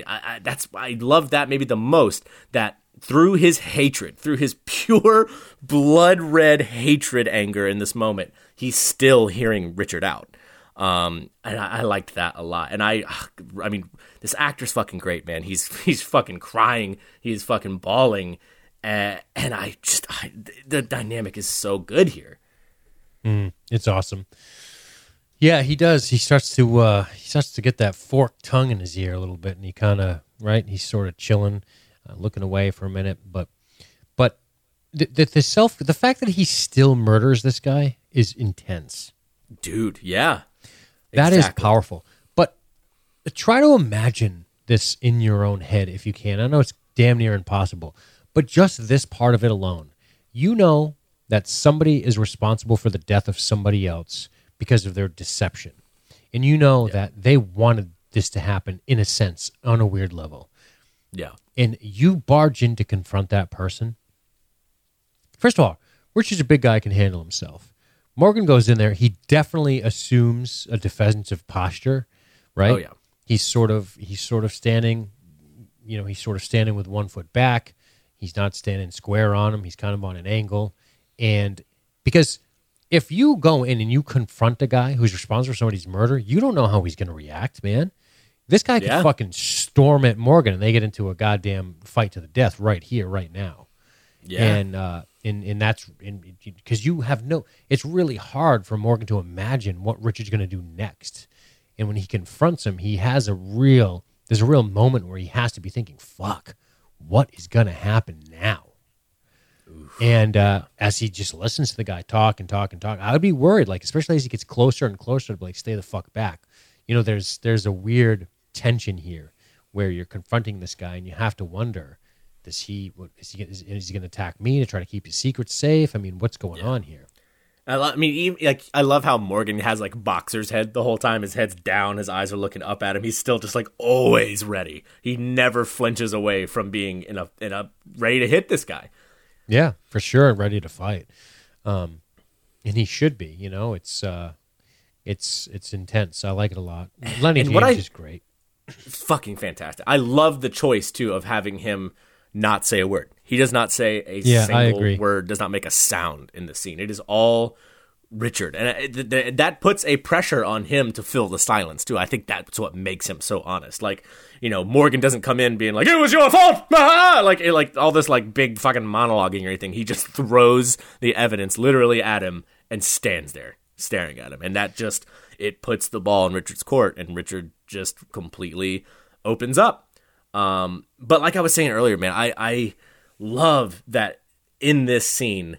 Speaker 2: I love that maybe the most, that through his hatred, through his pure blood red hatred anger in this moment, he's still hearing Richard out. And I liked that a lot. And I mean, this actor's fucking great, man. He's fucking crying. He's fucking bawling. And the dynamic is so good here.
Speaker 1: It's awesome. Yeah, he does. He starts to get that forked tongue in his ear a little bit, and he's sort of chilling, looking away for a minute. But the fact that he still murders this guy is intense.
Speaker 2: Dude, yeah.
Speaker 1: That is powerful. But try to imagine this in your own head if you can. I know it's damn near impossible, but just this part of it alone. You know that somebody is responsible for the death of somebody else because of their deception. And you know that they wanted this to happen in a sense on a weird level.
Speaker 2: Yeah.
Speaker 1: And you barge in to confront that person. First of all, Richard's a big guy, can handle himself. Morgan goes in there. He definitely assumes a defensive posture, right?
Speaker 2: Oh, yeah.
Speaker 1: He's sort of standing, he's sort of standing with 1 foot back. He's not standing square on him. He's kind of on an angle. And because if you go in and you confront a guy who's responsible for somebody's murder, you don't know how he's going to react, man. This guy can fucking storm at Morgan and they get into a goddamn fight to the death right here, right now. Yeah. And that's because you have it's really hard for Morgan to imagine what Richard's going to do next. And when he confronts him, there's a real moment where he has to be thinking, fuck, what is going to happen now? Oof. And as he just listens to the guy talk and talk and talk, I would be worried, like, especially as he gets closer and closer, to be like, stay the fuck back. There's a weird tension here where you're confronting this guy and you have to wonder, is he going to attack me to try to keep his secret safe? I mean, what's going on here?
Speaker 2: I love how Morgan has like boxer's head the whole time. His head's down, his eyes are looking up at him. He's still just like always ready. He never flinches away from being in a ready to hit this guy.
Speaker 1: Yeah, for sure, ready to fight. And he should be. It's intense. I like it a lot. Lenny James is great.
Speaker 2: It's fucking fantastic. I love the choice too of having him not say a word. He does not say a single word, does not make a sound in the scene. It is all Richard. And that puts a pressure on him to fill the silence too. I think that's what makes him so honest. Like, Morgan doesn't come in being like, it was your fault! like all this like big fucking monologuing or anything. He just throws the evidence literally at him and stands there staring at him. And that just, it puts the ball in Richard's court and Richard just completely opens up. But like I was saying earlier, man, I love that in this scene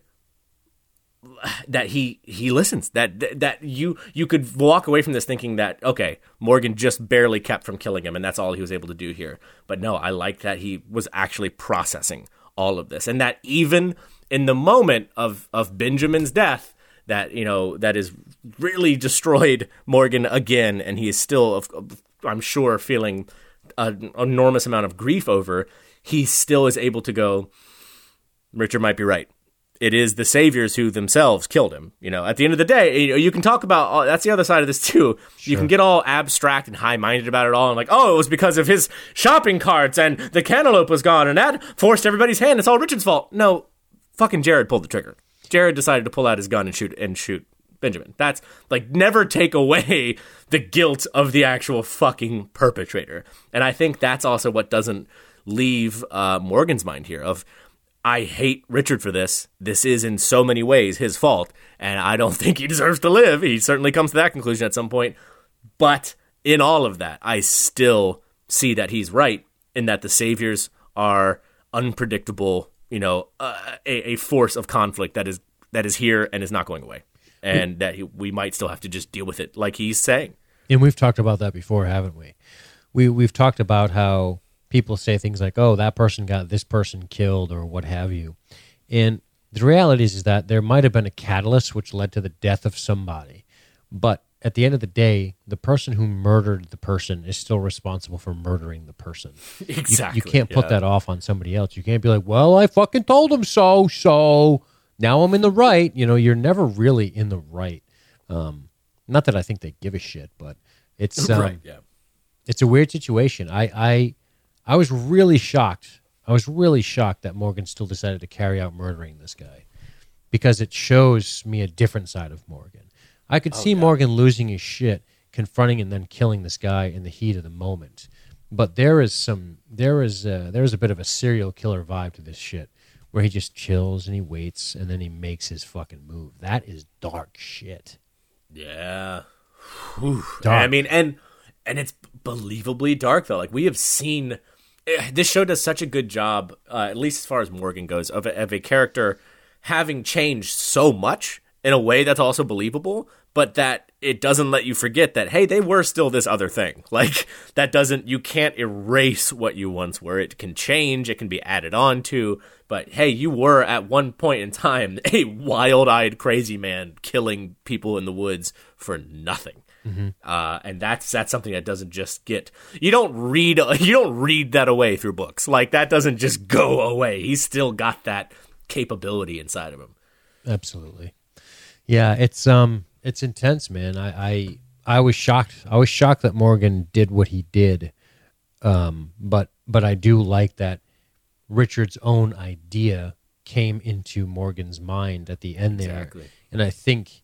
Speaker 2: that he listens, that you could walk away from this thinking that, okay, Morgan just barely kept from killing him and that's all he was able to do here. But no, I like that he was actually processing all of this, and that even in the moment of Benjamin's death, that, that is really destroyed Morgan again. And he is still, I'm sure, feeling an enormous amount of grief over, he still is able to go, Richard might be right. It is the saviors who themselves killed him. At the end of the day, you can talk about, that's the other side of this too. Sure. You can get all abstract and high-minded about it all and like, oh, it was because of his shopping carts and the cantaloupe was gone and that forced everybody's hand. It's all Richard's fault. No, fucking Jared pulled the trigger. Jared decided to pull out his gun and shoot Benjamin. That's like, never take away the guilt of the actual fucking perpetrator. And I think that's also what doesn't leave Morgan's mind here of, I hate Richard for this. This is in so many ways his fault, and I don't think he deserves to live. He certainly comes to that conclusion at some point. But in all of that, I still see that he's right in that the saviors are unpredictable, a force of conflict that is here and is not going away. And that we might still have to just deal with it like he's saying. And
Speaker 1: we've talked about that before, haven't we? We've talked about how people say things like, oh, that person got this person killed or what have you. And the reality is that there might have been a catalyst which led to the death of somebody. But at the end of the day, the person who murdered the person is still responsible for murdering the person.
Speaker 2: Exactly.
Speaker 1: You can't put that off on somebody else. You can't be like, well, I fucking told him so now I'm in the right. You're never really in the right. Not that I think they give a shit, but it's
Speaker 2: right, yeah.
Speaker 1: It's a weird situation. I was really shocked. That Morgan still decided to carry out murdering this guy, because it shows me a different side of Morgan. I could see Morgan losing his shit, confronting and then killing this guy in the heat of the moment. But there is a bit of a serial killer vibe to this shit, where he just chills and he waits and then he makes his fucking move. That is dark shit.
Speaker 2: Yeah. Dark. I mean, and it's believably dark though. Like, we have seen, this show does such a good job, at least as far as Morgan goes, of a character having changed so much in a way that's also believable, but that it doesn't let you forget that, hey, they were still this other thing. Like, you can't erase what you once were. It can change, it can be added on to, but hey, you were at one point in time a wild-eyed crazy man killing people in the woods for nothing. Mm-hmm. And that's something that doesn't just get, you don't read that away through books. Like, that doesn't just go away. He's still got that capability inside of him.
Speaker 1: Absolutely. Yeah, it's intense, man. I was shocked. I was shocked that Morgan did what he did. But I do like that Richard's own idea came into Morgan's mind at the end there.
Speaker 2: Exactly.
Speaker 1: And I think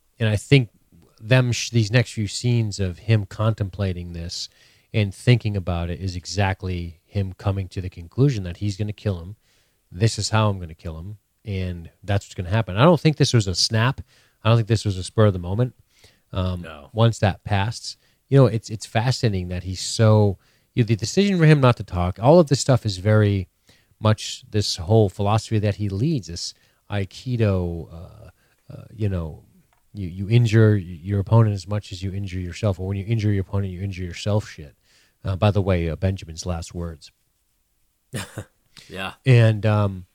Speaker 1: these next few scenes of him contemplating this and thinking about it is exactly him coming to the conclusion that he's going to kill him. This is how I'm going to kill him, and that's what's going to happen. I don't think this was a snap. I don't think this was a spur of the moment.
Speaker 2: No.
Speaker 1: Once that passed, it's fascinating that he's so. The decision for him not to talk, all of this stuff is very much this whole philosophy that he leads. This Aikido, you injure your opponent as much as you injure yourself, or when you injure your opponent, you injure yourself. Shit. By the way, Benjamin's last words.
Speaker 2: Yeah.
Speaker 1: And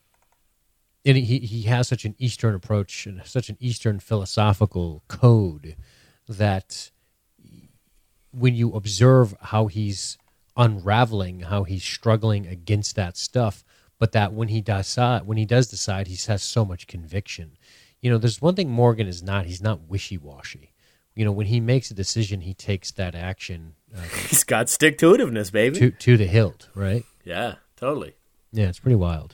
Speaker 1: he has such an Eastern approach and such an Eastern philosophical code that when you observe how he's unraveling, how he's struggling against that stuff, but that when he does decide, he has so much conviction. There's one thing Morgan is not. He's not wishy-washy. When he makes a decision, he takes that action.
Speaker 2: He's got stick-to-itiveness, baby.
Speaker 1: To the hilt, right?
Speaker 2: Yeah, totally.
Speaker 1: Yeah, it's pretty wild.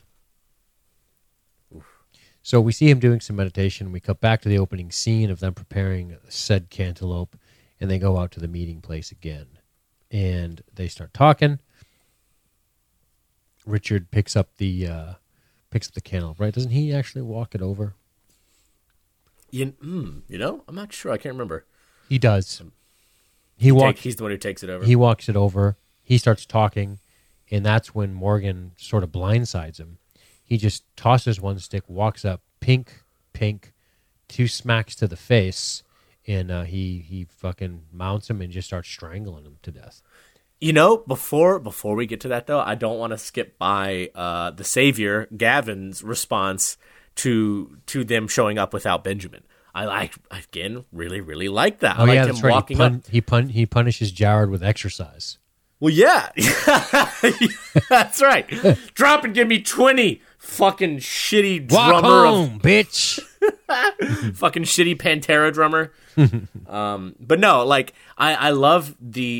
Speaker 1: So we see him doing some meditation. We cut back to the opening scene of them preparing said cantaloupe, and they go out to the meeting place again. And they start talking. Richard picks up the cantaloupe, right? Doesn't he actually walk it over?
Speaker 2: I'm not sure. I can't remember.
Speaker 1: He does.
Speaker 2: He's the one who takes it over.
Speaker 1: He walks it over. He starts talking, and that's when Morgan sort of blindsides him. He just tosses one stick, walks up, pink, 2 smacks to the face, and he fucking mounts him and just starts strangling him to death.
Speaker 2: Before we get to that, though, I don't want to skip by the Savior, Gavin's response to them showing up without Benjamin. I really, really like that.
Speaker 1: Oh,
Speaker 2: I
Speaker 1: yeah,
Speaker 2: liked
Speaker 1: that's
Speaker 2: him
Speaker 1: right.
Speaker 2: walking up.
Speaker 1: He punishes Jared with exercise.
Speaker 2: Well, yeah. That's right. Drop and give me 20, fucking shitty drummer.
Speaker 1: Walk home, bitch.
Speaker 2: Fucking shitty Pantera drummer. But no, like, I love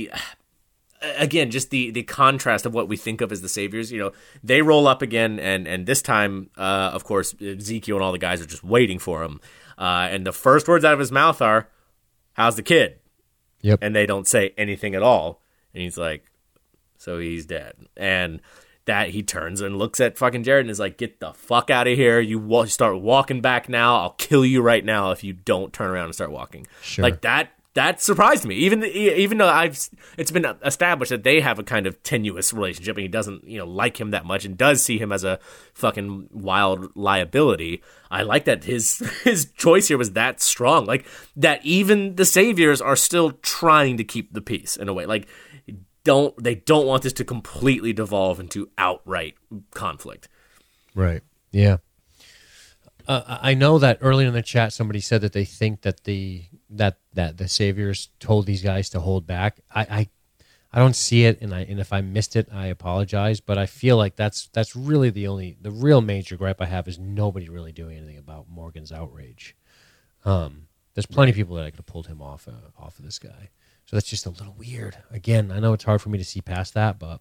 Speaker 2: again, just the contrast of what we think of as the Saviors. They roll up again, and this time, of course, Ezekiel and all the guys are just waiting for him. And the first words out of his mouth are, "How's the kid?"
Speaker 1: Yep.
Speaker 2: And they don't say anything at all. And he's like, "So he's dead." And that he turns and looks at fucking Jared and is like, "Get the fuck out of here. You start walking back now. I'll kill you right now if you don't turn around and start walking."
Speaker 1: Sure.
Speaker 2: Like that surprised me. Even though it's been established that they have a kind of tenuous relationship, and he doesn't like him that much and does see him as a fucking wild liability. I like that his choice here was that strong. Like, that even the Saviors are still trying to keep the peace in a way. Like, they don't want this to completely devolve into outright conflict.
Speaker 1: Right. Yeah. I know that earlier in the chat somebody said that they think that the Saviors told these guys to hold back. I don't see it, and if I missed it, I apologize. But I feel like that's really the real major gripe I have is nobody really doing anything about Morgan's outrage. There's plenty of people that I could have pulled him off of this guy. So that's just a little weird. Again, I know it's hard for me to see past that, but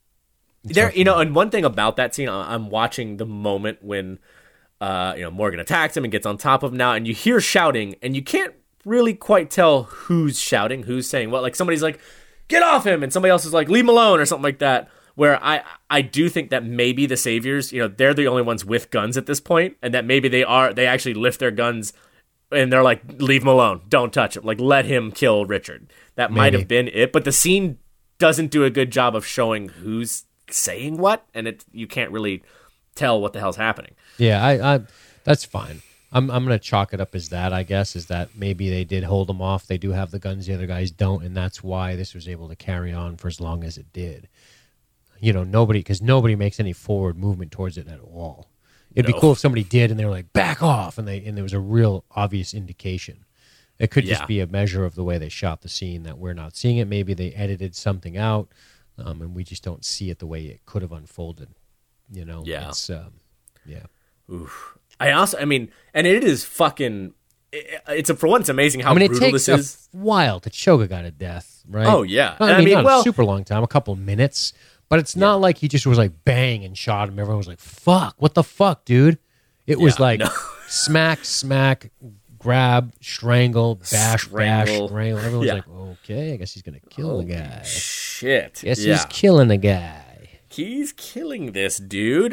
Speaker 2: and one thing about that scene, I'm watching the moment when Morgan attacks him and gets on top of him now, and you hear shouting, and you can't really quite tell who's shouting, who's saying what. Like, somebody's like, "Get off him," and somebody else is like, "Leave him alone," or something like that. Where I do think that maybe the Saviors, they're the only ones with guns at this point, and that maybe they actually lift their guns and they're like, "Leave him alone, don't touch him, like, let him kill Richard." That might have been it, but the scene doesn't do a good job of showing who's saying what, and you can't really tell what the hell's happening.
Speaker 1: Yeah, I that's fine. I'm going to chalk it up as that, I guess, is that maybe they did hold them off. They do have the guns, the other guys don't, and that's why this was able to carry on for as long as it did. You know, because nobody makes any forward movement towards it at all. It'd be cool if somebody did, and they were like, back off, and there was a real obvious indication. It could just be a measure of the way they shot the scene that we're not seeing it. Maybe they edited something out, and we just don't see it the way it could have unfolded. You know?
Speaker 2: Yeah.
Speaker 1: It's, yeah.
Speaker 2: Oof. And it is fucking. It's for one, it's amazing how brutal this is.
Speaker 1: It takes a while to choke a guy to death, right?
Speaker 2: Oh yeah,
Speaker 1: I mean, not a super long time, a couple minutes, but it's not like he just was like bang and shot him. Everyone was like, "Fuck, what the fuck, dude?" It was like smack, grab, strangle, bash, strangle. Everyone was like, "Okay, I guess he's gonna kill the guy."
Speaker 2: Shit,
Speaker 1: guess he's killing the guy.
Speaker 2: He's killing this dude.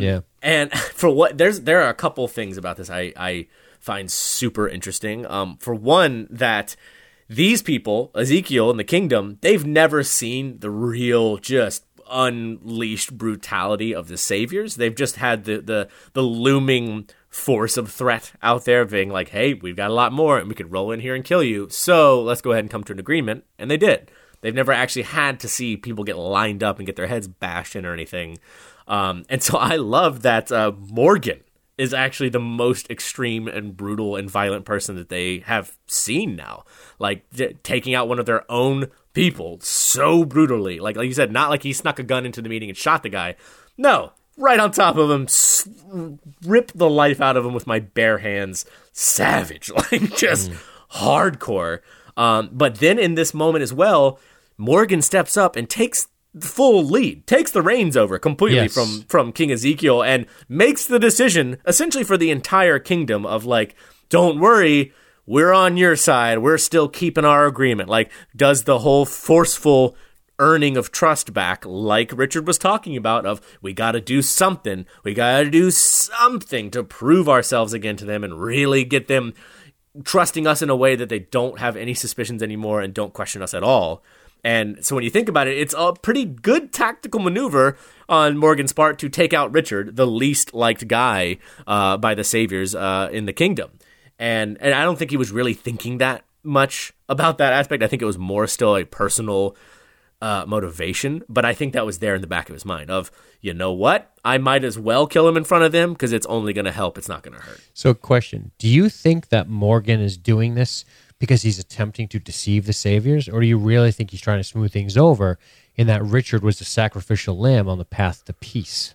Speaker 2: And for what there are a couple things about this I find super interesting. For one, that these people, Ezekiel and the kingdom, they've never seen the real, just unleashed brutality of the saviors. They've just had the looming force of threat out there being like, hey, we've got a lot more and we could roll in here and kill you. So let's go ahead and come to an agreement. And they did. They've never actually had to see people get lined up and get their heads bashed in or anything. And so I love that Morgan is actually the most extreme and brutal and violent person that they have seen now. Like, taking out one of their own people so brutally. Like you said, not like he snuck a gun into the meeting and shot the guy. No, right on top of him, rip the life out of him with my bare hands. Savage. Like, just hardcore. But then in this moment as well, Morgan steps up and takes the full lead, takes the reins over completely from King Ezekiel, and makes the decision essentially for the entire kingdom of like, don't worry, we're on your side. We're still keeping our agreement. Like, does the whole forceful earning of trust back, like Richard was talking about, of we got to do something. We got to do something to prove ourselves again to them and really get them trusting us in a way that they don't have any suspicions anymore and don't question us at all. And so when you think about it, it's a pretty good tactical maneuver on Morgan's part to take out Richard, the least liked guy by the saviors in the kingdom. And I don't think he was really thinking that much about that aspect. I think it was more still a personal motivation, but I think that was there in the back of his mind of, you know what? I might as well kill him in front of them because it's only going to help. It's not going to hurt.
Speaker 1: So question, do you think that Morgan is doing this because he's attempting to deceive the saviors, or do you really think he's trying to smooth things over in that Richard was the sacrificial lamb on the path to peace?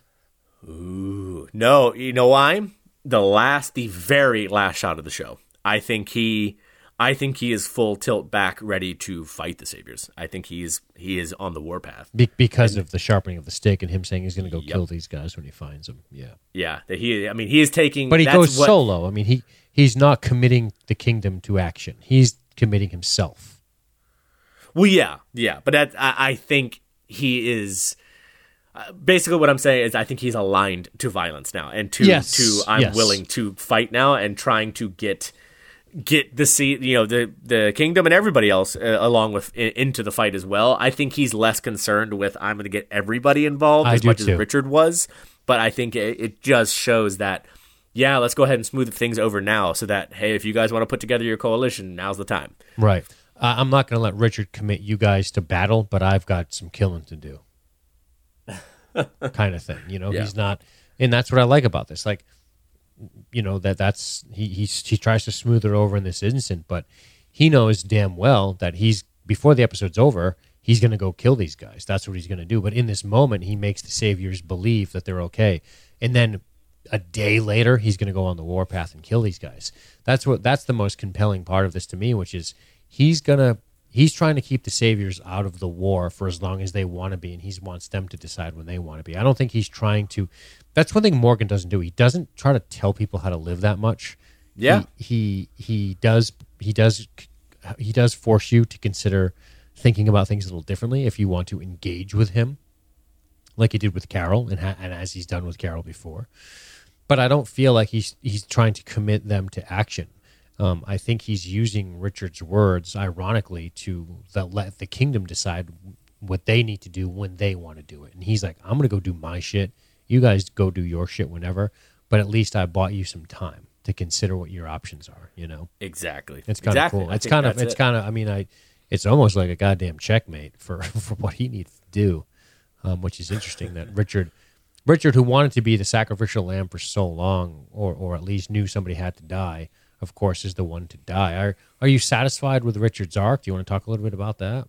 Speaker 2: Ooh, no, you know why? The very last shot of the show. I think he is full tilt back, ready to fight the saviors. I think he is on the warpath
Speaker 1: because of the sharpening of the stick and him saying he's going to go kill these guys when he finds them. Yeah.
Speaker 2: He is taking,
Speaker 1: but he goes solo. I mean, he's not committing the kingdom to action. He's committing himself.
Speaker 2: Well, yeah, but I think he is. Basically, what I'm saying is I think he's aligned to violence now, and I'm willing to fight now, and trying to get the kingdom and everybody else along with into the fight as well. I think he's less concerned with I'm going to get everybody involved as much as Richard was, but I think it just shows that let's go ahead and smooth things over now, so that hey, if you guys want to put together your coalition, now's the time.
Speaker 1: Right. I'm not going to let Richard commit you guys to battle, but I've got some killing to do. Kind of thing, He's not, and that's what I like about this. Like, that's he tries to smooth it over in this instant, but he knows damn well that before the episode's over, he's going to go kill these guys. That's what he's going to do. But in this moment, he makes the saviors believe that they're okay, and then a day later, he's going to go on the warpath and kill these guys. That's the most compelling part of this to me, which is he's trying to keep the saviors out of the war for as long as they want to be, and he wants them to decide when they want to be. I don't think he's trying to. That's one thing Morgan doesn't do. He doesn't try to tell people how to live that much.
Speaker 2: Yeah,
Speaker 1: he does force you to consider thinking about things a little differently if you want to engage with him, like he did with Carol, and as he's done with Carol before. But I don't feel like he's trying to commit them to action. I think he's using Richard's words, ironically, to let the kingdom decide what they need to do when they want to do it. And he's like, I'm going to go do my shit. You guys go do your shit whenever, but at least I bought you some time to consider what your options are, you know?
Speaker 2: Exactly.
Speaker 1: It's kind of cool. It's kind of, I mean, it's almost like a goddamn checkmate for what he needs to do, which is interesting that Richard, who wanted to be the sacrificial lamb for so long, or at least knew somebody had to die, of course, is the one to die. Are you satisfied with Richard's arc? Do you want to talk a little bit about that?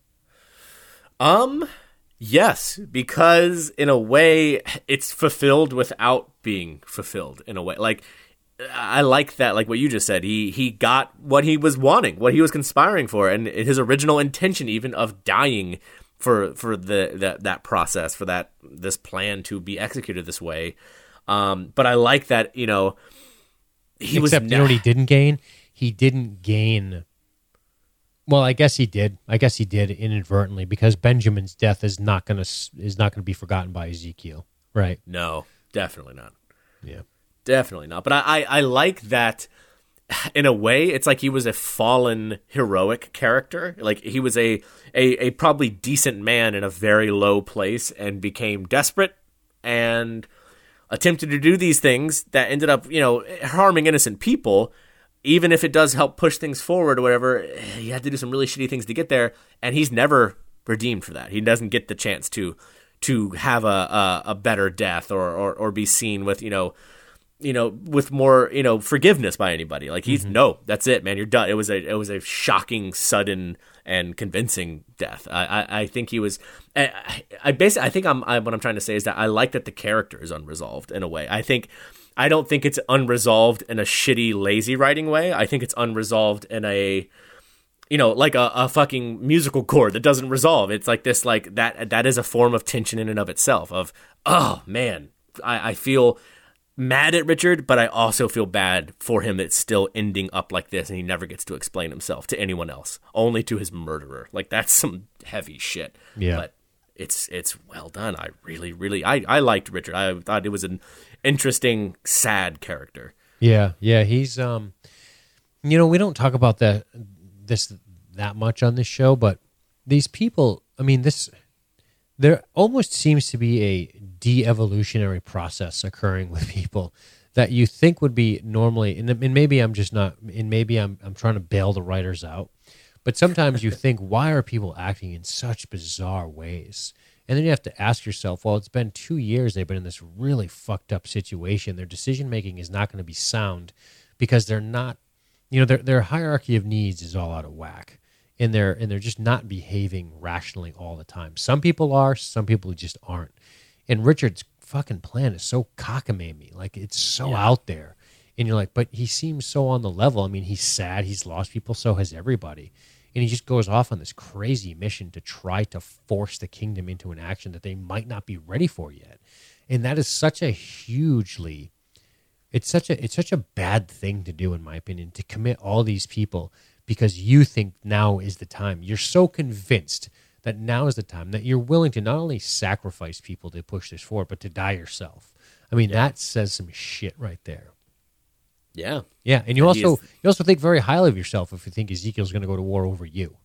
Speaker 2: Yes, because in a way it's fulfilled without being fulfilled in a way. Like, I like that, like what you just said. He got what he was wanting, what he was conspiring for, and his original intention even of dying for that process, for this plan to be executed this way. But I like that, you know, you know what he didn't gain? He didn't gain. Well, I guess he did. I guess he did inadvertently, because Benjamin's death is not going to be forgotten by Ezekiel, right? No, definitely not.
Speaker 1: Yeah.
Speaker 2: Definitely not. But I like that in a way. It's like he was a fallen heroic character. Like he was a probably decent man in a very low place and became desperate and attempted to do these things that ended up, you know, harming innocent people. Even if it does help push things forward or whatever, he had to do some really shitty things to get there, and he's never redeemed for that. He doesn't get the chance to have a better death or be seen with, you know, with more, you know, forgiveness by anybody. Like he's no, that's it, man. You're done. It was a shocking, sudden, and convincing death. I think he was. I think what I'm trying to say is that I like that the character is unresolved in a way. I don't think it's unresolved in a shitty, lazy writing way. I think it's unresolved in a, you know, like a fucking musical chord that doesn't resolve. It's like this, like that is a form of tension in and of itself. Of, oh man, I feel mad at Richard, but I also feel bad for him. It's still ending up like this, and he never gets to explain himself to anyone else, only to his murderer. Like that's some heavy shit.
Speaker 1: Yeah, but
Speaker 2: it's well done. I really I liked Richard. I thought it was an interesting, sad character.
Speaker 1: Yeah, he's you know, we don't talk about that much on this show, but these people, I mean, there almost seems to be a de-evolutionary process occurring with people that you think would be normally, and maybe I'm just not, and maybe I'm trying to bail the writers out, but sometimes you think, why are people acting in such bizarre ways? And then you have to ask yourself, well, it's been 2 years they've been in this really fucked up situation. Their decision-making is not going to be sound because they're not, you know, their hierarchy of needs is all out of whack. And they're just not behaving rationally all the time. Some people are, some people just aren't. And Richard's fucking plan is so cockamamie. Like, it's so out there. And you're like, but he seems so on the level. I mean, he's sad. He's lost people. So has everybody. And he just goes off on this crazy mission to try to force the kingdom into an action that they might not be ready for yet. And that is such a hugely, it's such a bad thing to do, in my opinion, to commit all these people because you think now is the time. You're so convinced that now is the time that you're willing to not only sacrifice people to push this forward, but to die yourself. I mean, that says some shit right there.
Speaker 2: Yeah.
Speaker 1: Yeah, and you also think very highly of yourself if you think Ezekiel's going to go to war over you.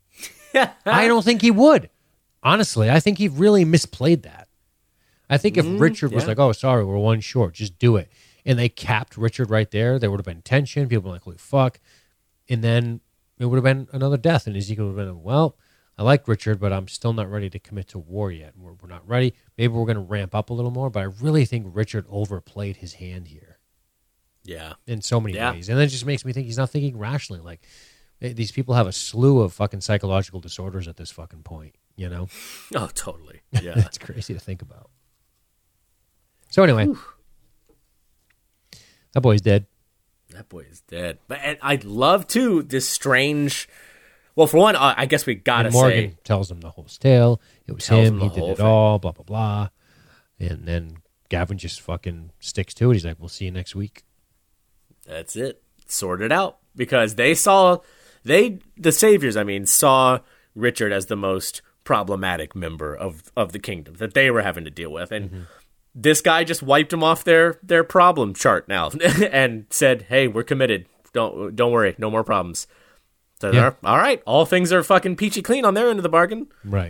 Speaker 1: I don't think he would. Honestly, I think he really misplayed that. I think if Richard was like, oh, sorry, we're one short, just do it. And they capped Richard right there, there would have been tension. People were like, holy fuck. And then it would have been another death. And Ezekiel would have been, well, I like Richard, but I'm still not ready to commit to war yet. We're not ready. Maybe we're going to ramp up a little more. But I really think Richard overplayed his hand here.
Speaker 2: Yeah.
Speaker 1: In so many ways. And that just makes me think he's not thinking rationally. Like, these people have a slew of fucking psychological disorders at this fucking point, you know?
Speaker 2: Oh, totally. Yeah.
Speaker 1: It's crazy to think about. So anyway, that boy's dead.
Speaker 2: That boy is dead. But and I love, too, this strange... Well, for one, I guess we got to say...
Speaker 1: Morgan tells him the whole tale. It was him. He did it all, blah, blah, blah. And then Gavin just fucking sticks to it. He's like, we'll see you next week.
Speaker 2: That's it. Sort it out. Because they saw... the Saviors, saw Richard as the most problematic member of the kingdom that they were having to deal with. And this guy just wiped them off their problem chart now and said, hey, we're committed. Don't worry. No more problems. So all right. All things are fucking peachy clean on their end of the bargain.
Speaker 1: Right.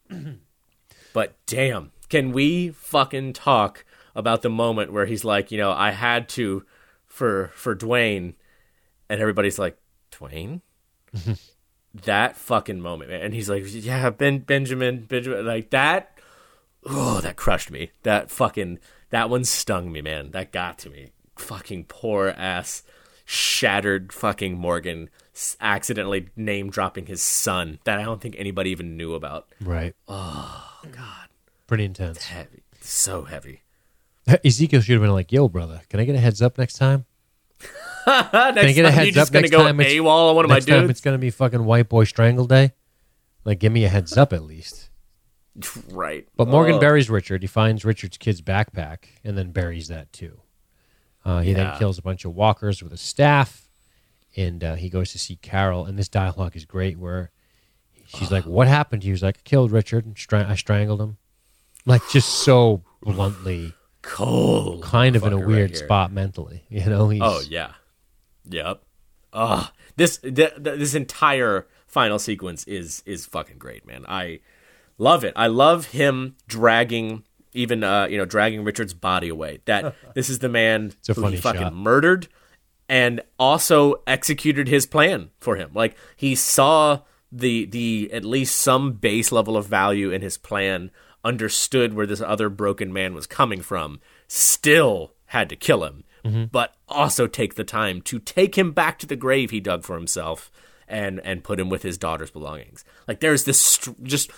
Speaker 2: But damn, can we fucking talk about the moment where he's like, I had to for Dwayne, and everybody's like, Dwayne? That fucking moment, man. And he's like, yeah, Benjamin, like that. Oh, that crushed me. That one stung me, man. That got to me. Fucking poor ass, shattered fucking Morgan accidentally name dropping his son that I don't think anybody even knew about.
Speaker 1: Right.
Speaker 2: Oh, God.
Speaker 1: Pretty intense.
Speaker 2: Heavy. So heavy.
Speaker 1: Ezekiel should have been like, yo, brother, can I get a heads up next time?
Speaker 2: Next
Speaker 1: Can I get a
Speaker 2: time
Speaker 1: heads
Speaker 2: you're just
Speaker 1: up
Speaker 2: going to
Speaker 1: next
Speaker 2: go
Speaker 1: time?
Speaker 2: AWOL on one of my
Speaker 1: Next time
Speaker 2: dudes?
Speaker 1: it's going to be fucking White Boy Strangle Day. Like, give me a heads up at least.
Speaker 2: Right.
Speaker 1: But Morgan buries Richard. He finds Richard's kid's backpack and then buries that too. He then kills a bunch of walkers with a staff, and he goes to see Carol. And this dialogue is great where she's like, what happened to you? He's like, I killed Richard and I strangled him. Like, just so bluntly.
Speaker 2: Cold.
Speaker 1: Kind of in a weird
Speaker 2: right
Speaker 1: spot mentally. You know?
Speaker 2: Oh, yeah. Yep. This entire final sequence is fucking great, man. I love it. I love him dragging Richard's body away. That this is the man who he fucking murdered and also executed his plan for him. Like, he saw the at least some base level of value in his plan, understood where this other broken man was coming from, still had to kill him, but also take the time to take him back to the grave he dug for himself and put him with his daughter's belongings. Like, there's this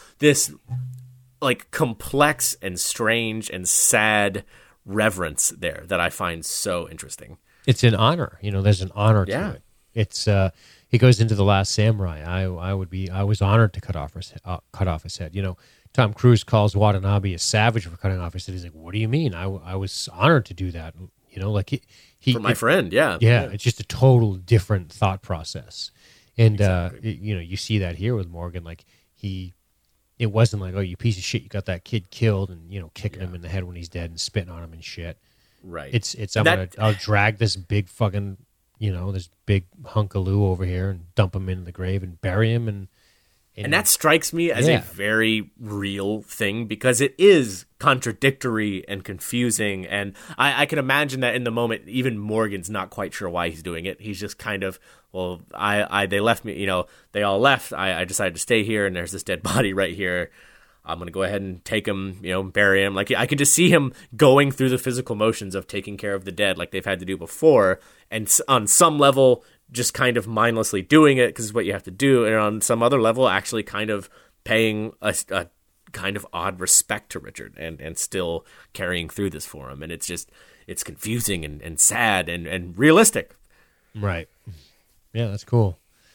Speaker 2: like complex and strange and sad reverence there that I find so interesting.
Speaker 1: It's an honor. There's an honor to it. It's he goes into The Last Samurai. I was honored to cut off his head. Tom Cruise calls Watanabe a savage for cutting off his head. He's like, what do you mean? I was honored to do that. Like he
Speaker 2: for my friend. Yeah.
Speaker 1: It's just a total different thought process. And
Speaker 2: Exactly.
Speaker 1: You see that here with Morgan. Like, it wasn't like, oh, you piece of shit, you got that kid killed, and kicking him in the head when he's dead and spitting on him and shit.
Speaker 2: Right.
Speaker 1: It's I'll drag this big fucking this big hunk of Lou over here and dump him into the grave and bury him
Speaker 2: and that strikes me as a very real thing because it is contradictory and confusing. And I can imagine that in the moment, even Morgan's not quite sure why he's doing it. He's just kind of, well, they left me, they all left. I decided to stay here, and there's this dead body right here. I'm going to go ahead and take him, bury him. Like, I could just see him going through the physical motions of taking care of the dead like they've had to do before. And on some level, just kind of mindlessly doing it because it's what you have to do. And on some other level, actually kind of paying a kind of odd respect to Richard and still carrying through this for him. And it's confusing and sad and realistic.
Speaker 1: Right. Yeah, that's cool.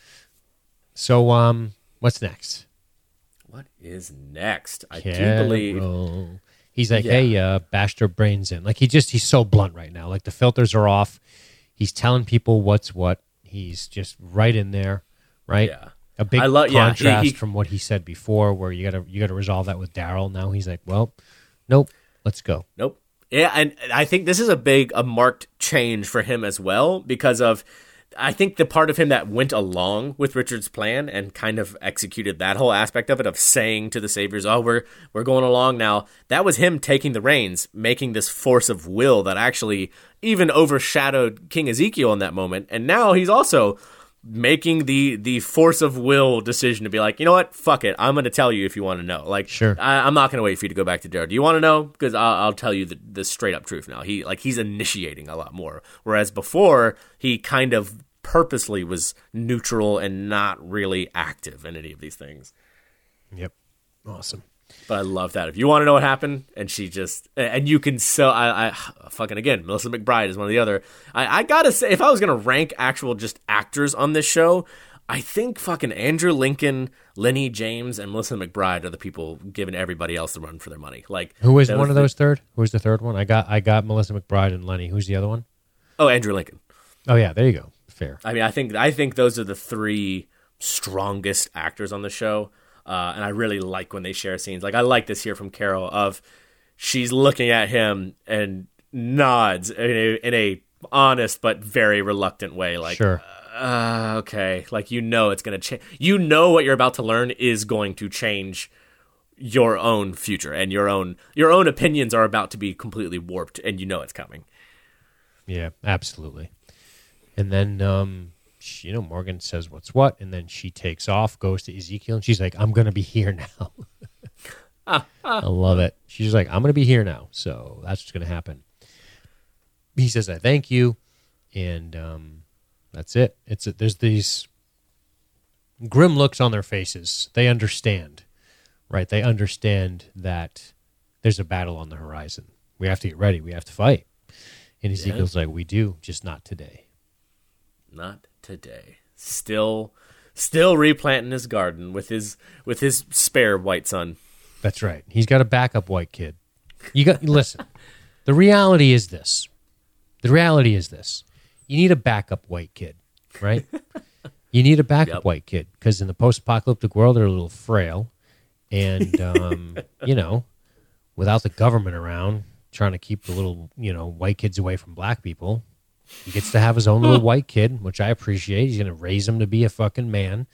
Speaker 1: So, what's next?
Speaker 2: What is next? I
Speaker 1: Carol.
Speaker 2: do believe
Speaker 1: he's like, hey, bash their brains in. Like, he's so blunt right now. Like, the filters are off. He's telling people what's what. He's just right in there, right?
Speaker 2: Yeah.
Speaker 1: A big contrast from what he said before, where you gotta resolve that with Daryl. Now he's like, well, nope, let's go.
Speaker 2: Nope. Yeah, and I think this is a marked change for him as well because of, I think the part of him that went along with Richard's plan and kind of executed that whole aspect of it, of saying to the Saviors, oh, we're going along now. That was him taking the reins, making this force of will that actually even overshadowed King Ezekiel in that moment. And now he's also making the force of will decision to be like, you know what? Fuck it. I'm going to tell you if you want to know. Like,
Speaker 1: sure.
Speaker 2: I'm not going to wait for you to go back to Daryl. Do you want to know? Because I'll tell you the straight up truth now. He's initiating a lot more. Whereas before, he kind of purposely was neutral and not really active in any of these things.
Speaker 1: Yep. Awesome.
Speaker 2: But I love that. If you want to know what happened, and she just, and you can, so I fucking, again, Melissa McBride is one of the other. I gotta say, if I was gonna rank actual just actors on this show, I think fucking Andrew Lincoln, Lenny James, and Melissa McBride are the people giving everybody else the run for their money. Like,
Speaker 1: who was one of those third? Who was the third one? I got Melissa McBride and Lenny. Who's the other one?
Speaker 2: Oh, Andrew Lincoln.
Speaker 1: Oh yeah, there you go. Fair.
Speaker 2: I mean, I think those are the three strongest actors on the show. And I really like when they share scenes. Like, I like this here from Carol of she's looking at him and nods in a honest but very reluctant way. Like,
Speaker 1: sure.
Speaker 2: Okay. Like, it's going to change. What you're about to learn is going to change your own future, and your own opinions are about to be completely warped, and you know it's coming.
Speaker 1: Yeah, absolutely. And then, Morgan says what's what, and then she takes off, goes to Ezekiel, and she's like, I'm going to be here now. I love it. She's like, I'm going to be here now, so that's what's going to happen. He says, I thank you, and that's it. There's these grim looks on their faces. They understand, right? They understand that there's a battle on the horizon. We have to get ready. We have to fight. And Ezekiel's like, we do, just not today.
Speaker 2: Not today. Still replanting his garden with his spare white son.
Speaker 1: That's right. He's got a backup white kid. Listen. The reality is this. You need a backup white kid, right? You need a backup white kid because in the post-apocalyptic world, they're a little frail, and without the government around trying to keep the little white kids away from black people, he gets to have his own little white kid, which I appreciate. He's going to raise him to be a fucking man.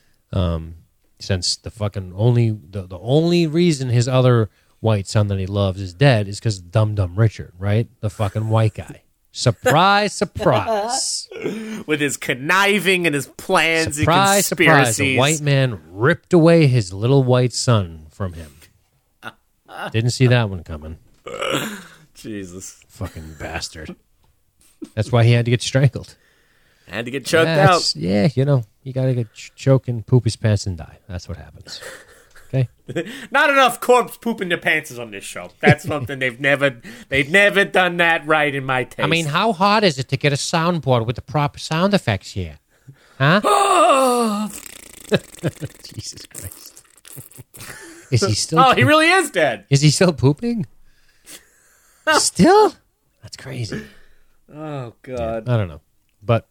Speaker 1: Since the fucking the only reason his other white son that he loves is dead is because of Dumb Richard, right? The fucking white guy. Surprise, surprise.
Speaker 2: With his conniving and his plans
Speaker 1: surprise,
Speaker 2: and conspiracies.
Speaker 1: Surprise, a white man ripped away his little white son from him. Didn't see that one coming.
Speaker 2: Jesus.
Speaker 1: Fucking bastard. That's why he had to get strangled.
Speaker 2: Had to get choked out.
Speaker 1: Yeah, you got to get choked and poop his pants and die. That's what happens. Okay.
Speaker 2: Not enough corpse pooping their pants on this show. That's something they've never done that right in my taste.
Speaker 1: I mean, how hard is it to get a soundboard with the proper sound effects here? Huh? Jesus Christ. Is he still?
Speaker 2: Oh, he really is dead.
Speaker 1: Is he still pooping? Still? That's crazy.
Speaker 2: Oh God.
Speaker 1: Yeah, I don't know, but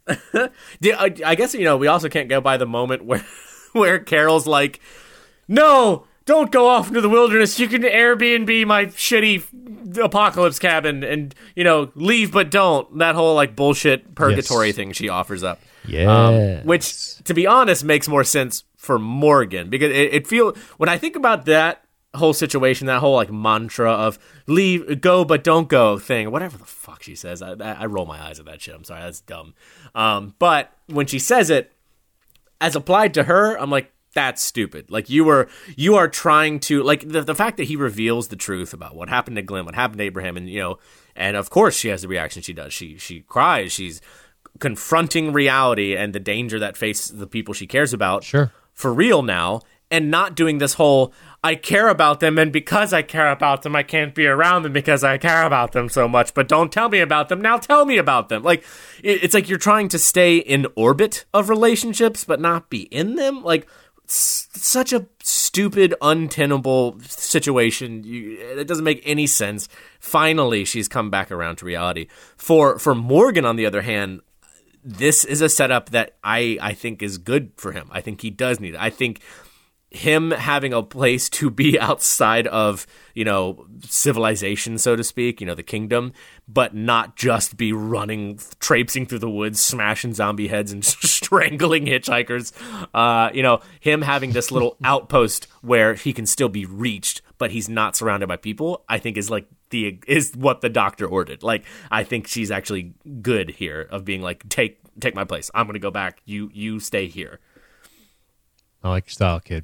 Speaker 2: I guess we also can't go by the moment where Carol's like, "No, don't go off into the wilderness. You can Airbnb my shitty apocalypse cabin and leave, but don't." That whole bullshit purgatory thing she offers up.
Speaker 1: Yeah.
Speaker 2: Which, to be honest, makes more sense for Morgan because when I think about that whole situation, that whole mantra of leave, go, but don't go thing, whatever the fuck she says, I roll my eyes at that shit. I'm sorry, that's dumb. But when she says it, as applied to her, I'm like, that's stupid. You are trying to the fact that he reveals the truth about what happened to Glenn, what happened to Abraham, and of course she has the reaction she does. She cries. She's confronting reality and the danger that faces the people she cares about.
Speaker 1: Sure.
Speaker 2: For real now, and not doing this whole I care about them, and because I care about them, I can't be around them because I care about them so much. But don't tell me about them now. Tell me about them. It's like you're trying to stay in orbit of relationships, but not be in them. Such a stupid, untenable situation. It doesn't make any sense. Finally, she's come back around to reality. For Morgan, on the other hand, this is a setup that I think is good for him. I think he does need it. I think him having a place to be outside of, civilization, so to speak, the kingdom, but not just be traipsing through the woods, smashing zombie heads and strangling hitchhikers. Him having this little outpost where he can still be reached, but he's not surrounded by people, I think is what the doctor ordered. I think she's actually good here of being take my place. I'm going to go back. You stay here.
Speaker 1: I like your style, kid.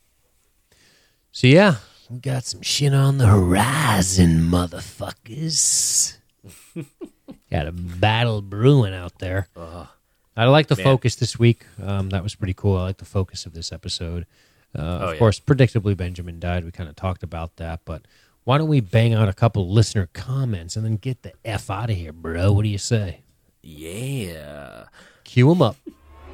Speaker 1: So yeah, we got some shit on the horizon, motherfuckers. Got a battle brewing out there. I like the focus this week. That was pretty cool. I like the focus of this episode. Of course, predictably, Benjamin died. We kind of talked about that, but why don't we bang out a couple listener comments and then get the F out of here, bro? What do you say?
Speaker 2: Yeah.
Speaker 1: Cue them up.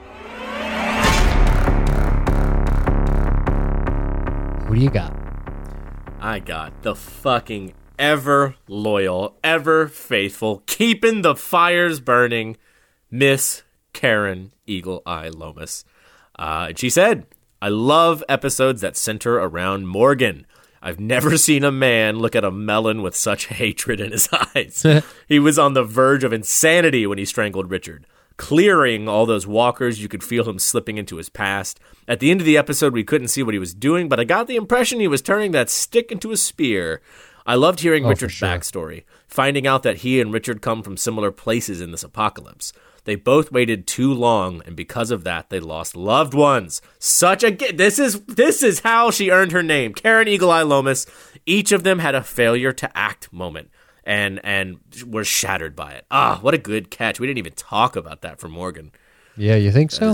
Speaker 1: What do you got?
Speaker 2: I got the fucking ever loyal, ever faithful, keeping the fires burning, Miss Karen Eagle Eye Lomas. And she said, I love episodes that center around Morgan. I've never seen a man look at a melon with such hatred in his eyes. He was on the verge of insanity when he strangled Richard. clearing all those walkers. You could feel him slipping into his past. At the end of the episode, we couldn't see what he was doing, but I got the impression he was turning that stick into a spear. I loved hearing Richard's backstory, finding out that he and Richard come from similar places in this apocalypse. They both waited too long, and because of that, they lost loved ones. This is how she earned her name. Karen Eagle Eye Lomas. Each of them had a failure to act moment, and were shattered by it. What a good catch. We didn't even talk about that for Morgan.
Speaker 1: Yeah, you think so?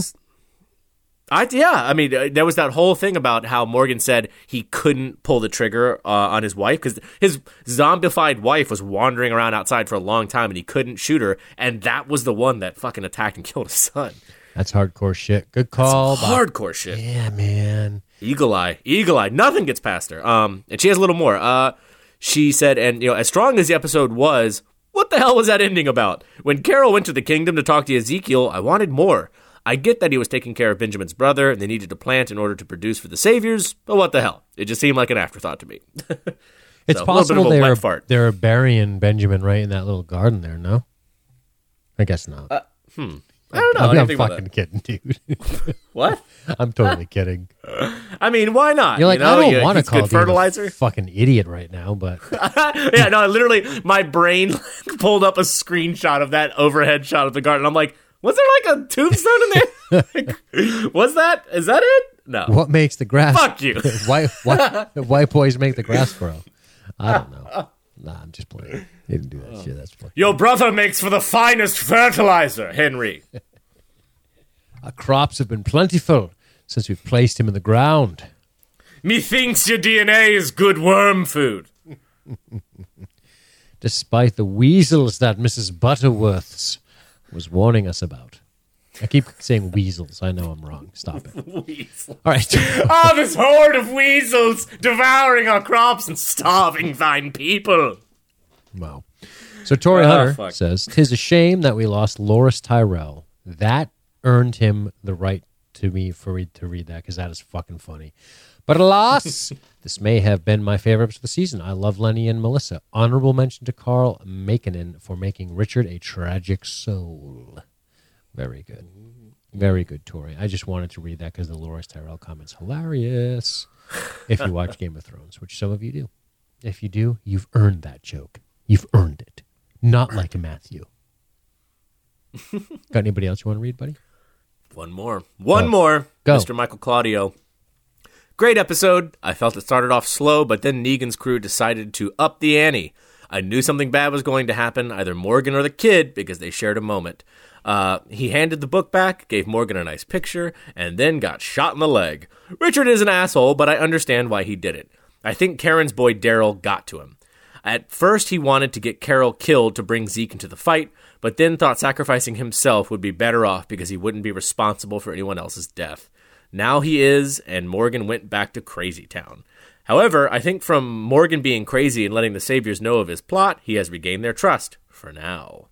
Speaker 2: I mean, there was that whole thing about how Morgan said he couldn't pull the trigger on his wife because his zombified wife was wandering around outside for a long time and he couldn't shoot her, and that was the one that fucking attacked and killed his son.
Speaker 1: That's hardcore shit. Good call.
Speaker 2: Hardcore shit.
Speaker 1: Yeah, man.
Speaker 2: Eagle Eye. Nothing gets past her. And she has a little more. She said, and as strong as the episode was, what the hell was that ending about? When Carol went to the kingdom to talk to Ezekiel, I wanted more. I get that he was taking care of Benjamin's brother and they needed to plant in order to produce for the Saviors, but what the hell? It just seemed like an afterthought to me.
Speaker 1: It's possible they're burying Benjamin right in that little garden there, no? I guess not.
Speaker 2: I don't know.
Speaker 1: I'm fucking kidding, dude.
Speaker 2: What?
Speaker 1: I'm totally kidding.
Speaker 2: I mean, why not?
Speaker 1: You're like, I don't want to call
Speaker 2: good fertilizer.
Speaker 1: A fucking idiot right now, but
Speaker 2: yeah, no, literally, my brain pulled up a screenshot of that overhead shot of the garden. I'm like, was there like a tombstone in there? Is that it? No.
Speaker 1: What makes the grass?
Speaker 2: Fuck you.
Speaker 1: White boys make the grass grow. I don't know. Nah, I'm just playing. He didn't do that shit. That's funny.
Speaker 2: Your brother makes for the finest fertilizer, Henry.
Speaker 1: Our crops have been plentiful since we've placed him in the ground.
Speaker 2: Methinks your DNA is good worm food.
Speaker 1: Despite the weasels that Mrs. Butterworth's was warning us about. I keep saying weasels. I know I'm wrong. Stop it.
Speaker 2: Weasel.
Speaker 1: All right.
Speaker 2: This horde of weasels devouring our crops and starving thine people.
Speaker 1: Wow. So Tori Hunter says, "'Tis a shame that we lost Loris Tyrell. That earned him the right to read that because that is fucking funny. But alas, this may have been my favorite episode of the season. I love Lenny and Melissa. Honorable mention to Carl Makinen for making Richard a tragic soul." Very good. Very good, Tori. I just wanted to read that because the Loris Tyrell comment's hilarious. If you watch Game of Thrones, which some of you do. If you do, you've earned that joke. You've earned it. Not like Matthew. Got anybody else you want to read, buddy?
Speaker 2: One more. Go. Mr. Michael Claudio. Great episode. I felt it started off slow, but then Negan's crew decided to up the ante. I knew something bad was going to happen, either Morgan or the kid, because they shared a moment. He handed the book back, gave Morgan a nice picture, and then got shot in the leg. Richard is an asshole, but I understand why he did it. I think Karen's boy Daryl got to him. At first, he wanted to get Carol killed to bring Zeke into the fight, but then thought sacrificing himself would be better off because he wouldn't be responsible for anyone else's death. Now he is, and Morgan went back to Crazy Town. However, I think from Morgan being crazy and letting the Saviors know of his plot, he has regained their trust, for now.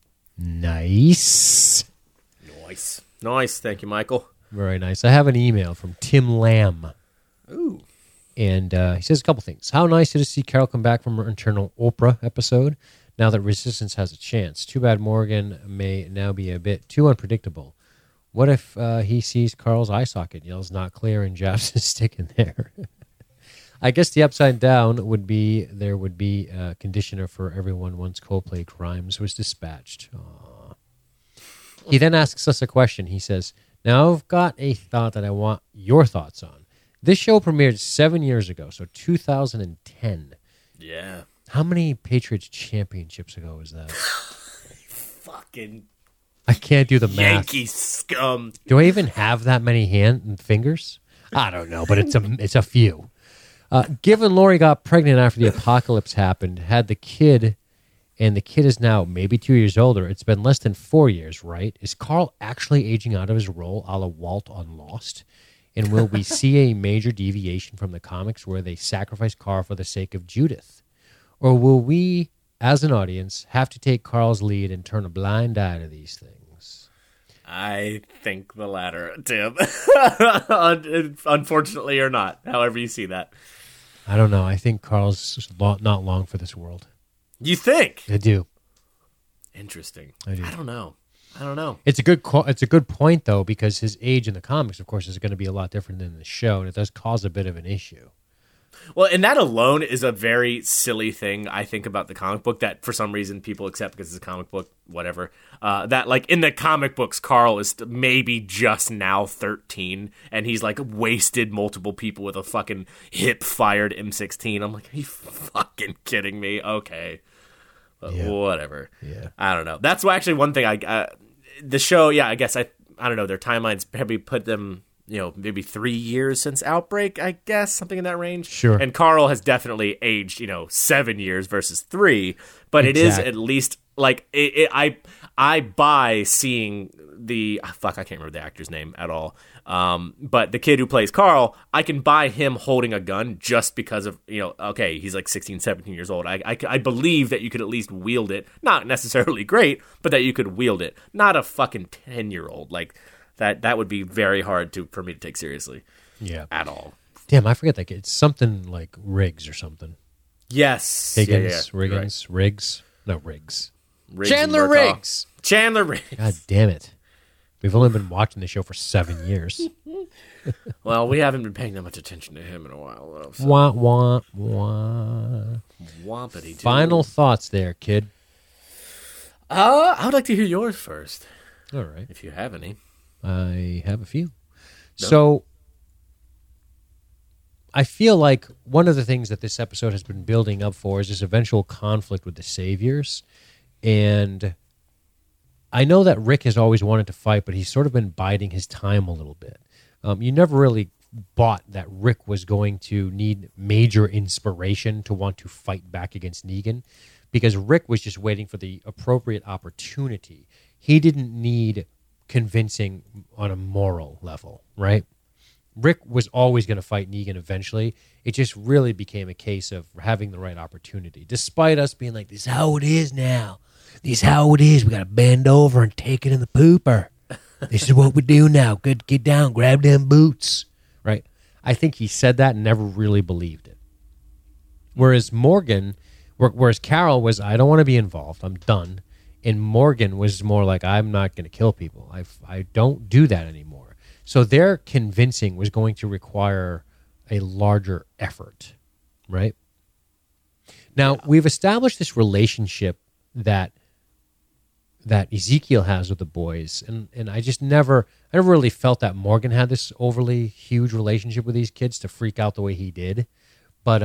Speaker 1: Nice.
Speaker 2: Thank you, Michael.
Speaker 1: Very nice. I have an email from Tim Lamb.
Speaker 2: Ooh.
Speaker 1: And he says a couple things. How nice to see Carol come back from her internal Oprah episode now that Resistance has a chance. Too bad Morgan may now be a bit too unpredictable. What if he sees Carl's eye socket, yells not clear, and jabs his stick in there? I guess the upside down would be there would be a conditioner for everyone once Coldplay Grimes was dispatched. Aww. He then asks us a question. He says, now I've got a thought that I want your thoughts on. This show premiered 7 years ago, so 2010.
Speaker 2: Yeah.
Speaker 1: How many Patriots championships ago is that?
Speaker 2: Fucking
Speaker 1: I can't do the math.
Speaker 2: Yankee scum.
Speaker 1: Do I even have that many hands and fingers? I don't know, but it's a few. Given Lori got pregnant after the apocalypse happened, had the kid, and the kid is now maybe 2 years older, it's been less than 4 years, right? Is Carl actually aging out of his role a la Walt on Lost? And will we see a major deviation from the comics where they sacrifice Carl for the sake of Judith? Or will we, as an audience, have to take Carl's lead and turn a blind eye to these things?
Speaker 2: I think the latter, Tim. Unfortunately or not, however you see that.
Speaker 1: I don't know. I think Carl's not long for this world.
Speaker 2: You think?
Speaker 1: I do.
Speaker 2: Interesting.
Speaker 1: I do.
Speaker 2: I don't know. I don't know.
Speaker 1: It's a good point though, because his age in the comics, of course, is going to be a lot different than the show, and it does cause a bit of an issue.
Speaker 2: Well, and that alone is a very silly thing, I think, about the comic book that for some reason people accept because it's a comic book, whatever. That, like, in the comic books, Carl is maybe just now 13, and he's, like, wasted multiple people with a fucking hip-fired M16. I'm like, are you fucking kidding me? Okay. But whatever.
Speaker 1: Yeah.
Speaker 2: I don't know. That's actually one thing the show, I guess, I don't know, their timelines probably put them... maybe 3 years since Outbreak, I guess, something in that range.
Speaker 1: Sure.
Speaker 2: And Carl has definitely aged, 7 years versus 3, but it is at least like I buy seeing the I can't remember the actor's name at all. But the kid who plays Carl, I can buy him holding a gun just because of, okay, he's like 16, 17 years old. I believe that you could at least wield it. Not necessarily great, but that you could wield it. Not a fucking 10-year-old. Like, that would be very hard for me to take seriously.
Speaker 1: Yeah.
Speaker 2: At all.
Speaker 1: Damn, I forget that kid. It's something like Riggs or something.
Speaker 2: Yes.
Speaker 1: Higgins,
Speaker 2: Yeah.
Speaker 1: Riggins,
Speaker 2: Right.
Speaker 1: Riggs. No, Riggs.
Speaker 2: Chandler
Speaker 1: Chandler Riggs.
Speaker 2: Riggs.
Speaker 1: God damn it. We've only been watching the show for 7 years.
Speaker 2: Well, we haven't been paying that much attention to him in a while, though. So.
Speaker 1: Wah, wah, wah.
Speaker 2: Wompity.
Speaker 1: Final thoughts there, kid.
Speaker 2: I would like to hear yours first.
Speaker 1: All right.
Speaker 2: If you have any.
Speaker 1: I have a few.
Speaker 2: No.
Speaker 1: So I feel like one of the things that this episode has been building up for is this eventual conflict with the Saviors. And I know that Rick has always wanted to fight, but he's sort of been biding his time a little bit. You never really bought that Rick was going to need major inspiration to want to fight back against Negan, because Rick was just waiting for the appropriate opportunity. He didn't need convincing on a moral level, right? Rick was always going to fight Negan eventually. It just really became a case of having the right opportunity, despite us being like, this is how it is now. This is how it is. We got to bend over and take it in the pooper. This is what we do now. Good, get down, grab them boots, right? I think he said that and never really believed it. Whereas Carol was, I don't want to be involved. I'm done. And Morgan was more like, I'm not going to kill people. I don't do that anymore. So their convincing was going to require a larger effort, right? Now, we've established this relationship that Ezekiel has with the boys, and I never really felt that Morgan had this overly huge relationship with these kids to freak out the way he did. But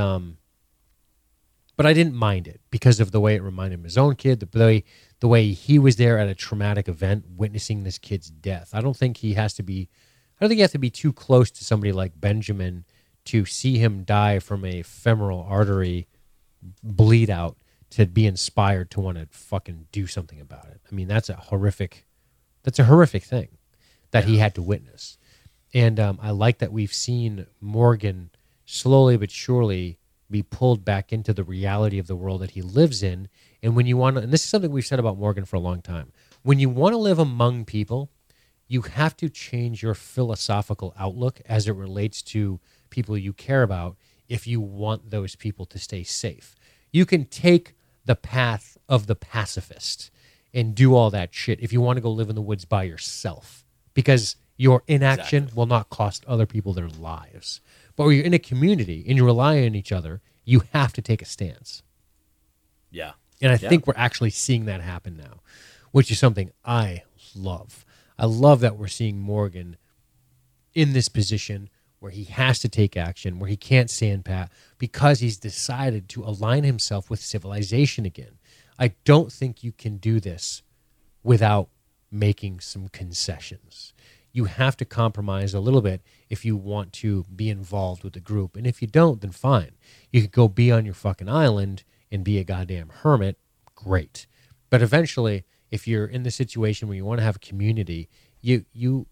Speaker 1: I didn't mind it because of the way it reminded him of his own kid, the way he was there at a traumatic event witnessing this kid's death. I don't think you have to be too close to somebody like Benjamin to see him die from a femoral artery bleed out to be inspired to want to fucking do something about it. I mean, that's a horrific thing that he had to witness. And I like that we've seen Morgan slowly but surely be pulled back into the reality of the world that he lives in. And when you want to, and this is something we've said about Morgan for a long time, when you want to live among people, you have to change your philosophical outlook as it relates to people you care about if you want those people to stay safe. You can take the path of the pacifist and do all that shit if you want to go live in the woods by yourself, because your inaction will not cost other people their lives. But when you're in a community and you rely on each other, you have to take a stance.
Speaker 2: Yeah.
Speaker 1: And I think we're actually seeing that happen now, which is something I love. I love that we're seeing Morgan in this position where he has to take action, where he can't stand pat, because he's decided to align himself with civilization again. I don't think you can do this without making some concessions. You have to compromise a little bit if you want to be involved with the group. And if you don't, then fine. You could go be on your fucking island and be a goddamn hermit. Great. But eventually, if you're in the situation where you want to have a community, you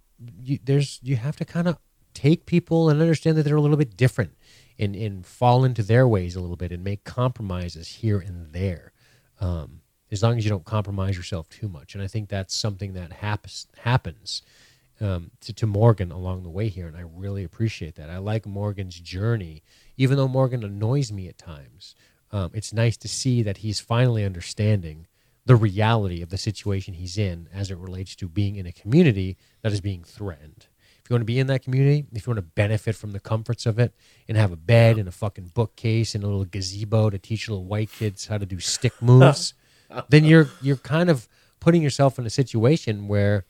Speaker 1: have to kind of take people and understand that they're a little bit different and fall into their ways a little bit and make compromises here and there. As long as you don't compromise yourself too much. And I think that's something that happens to Morgan along the way here, and I really appreciate that. I like Morgan's journey, even though Morgan annoys me at times. It's nice to see that he's finally understanding the reality of the situation he's in as it relates to being in a community that is being threatened. If you want to be in that community, if you want to benefit from the comforts of it and have a bed and a fucking bookcase and a little gazebo to teach little white kids how to do stick moves, then you're kind of putting yourself in a situation where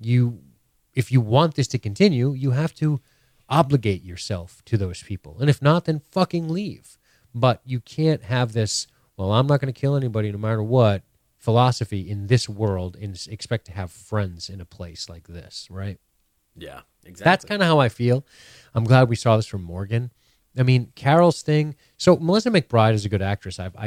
Speaker 1: if you want this to continue, you have to obligate yourself to those people. And if not, then fucking leave. But you can't have this, well, I'm not going to kill anybody no matter what, philosophy in this world and expect to have friends in a place like this, right?
Speaker 2: Yeah, exactly.
Speaker 1: That's kind of how I feel. I'm glad we saw this from Morgan. I mean, Carol's thing. So Melissa McBride is a good actress. I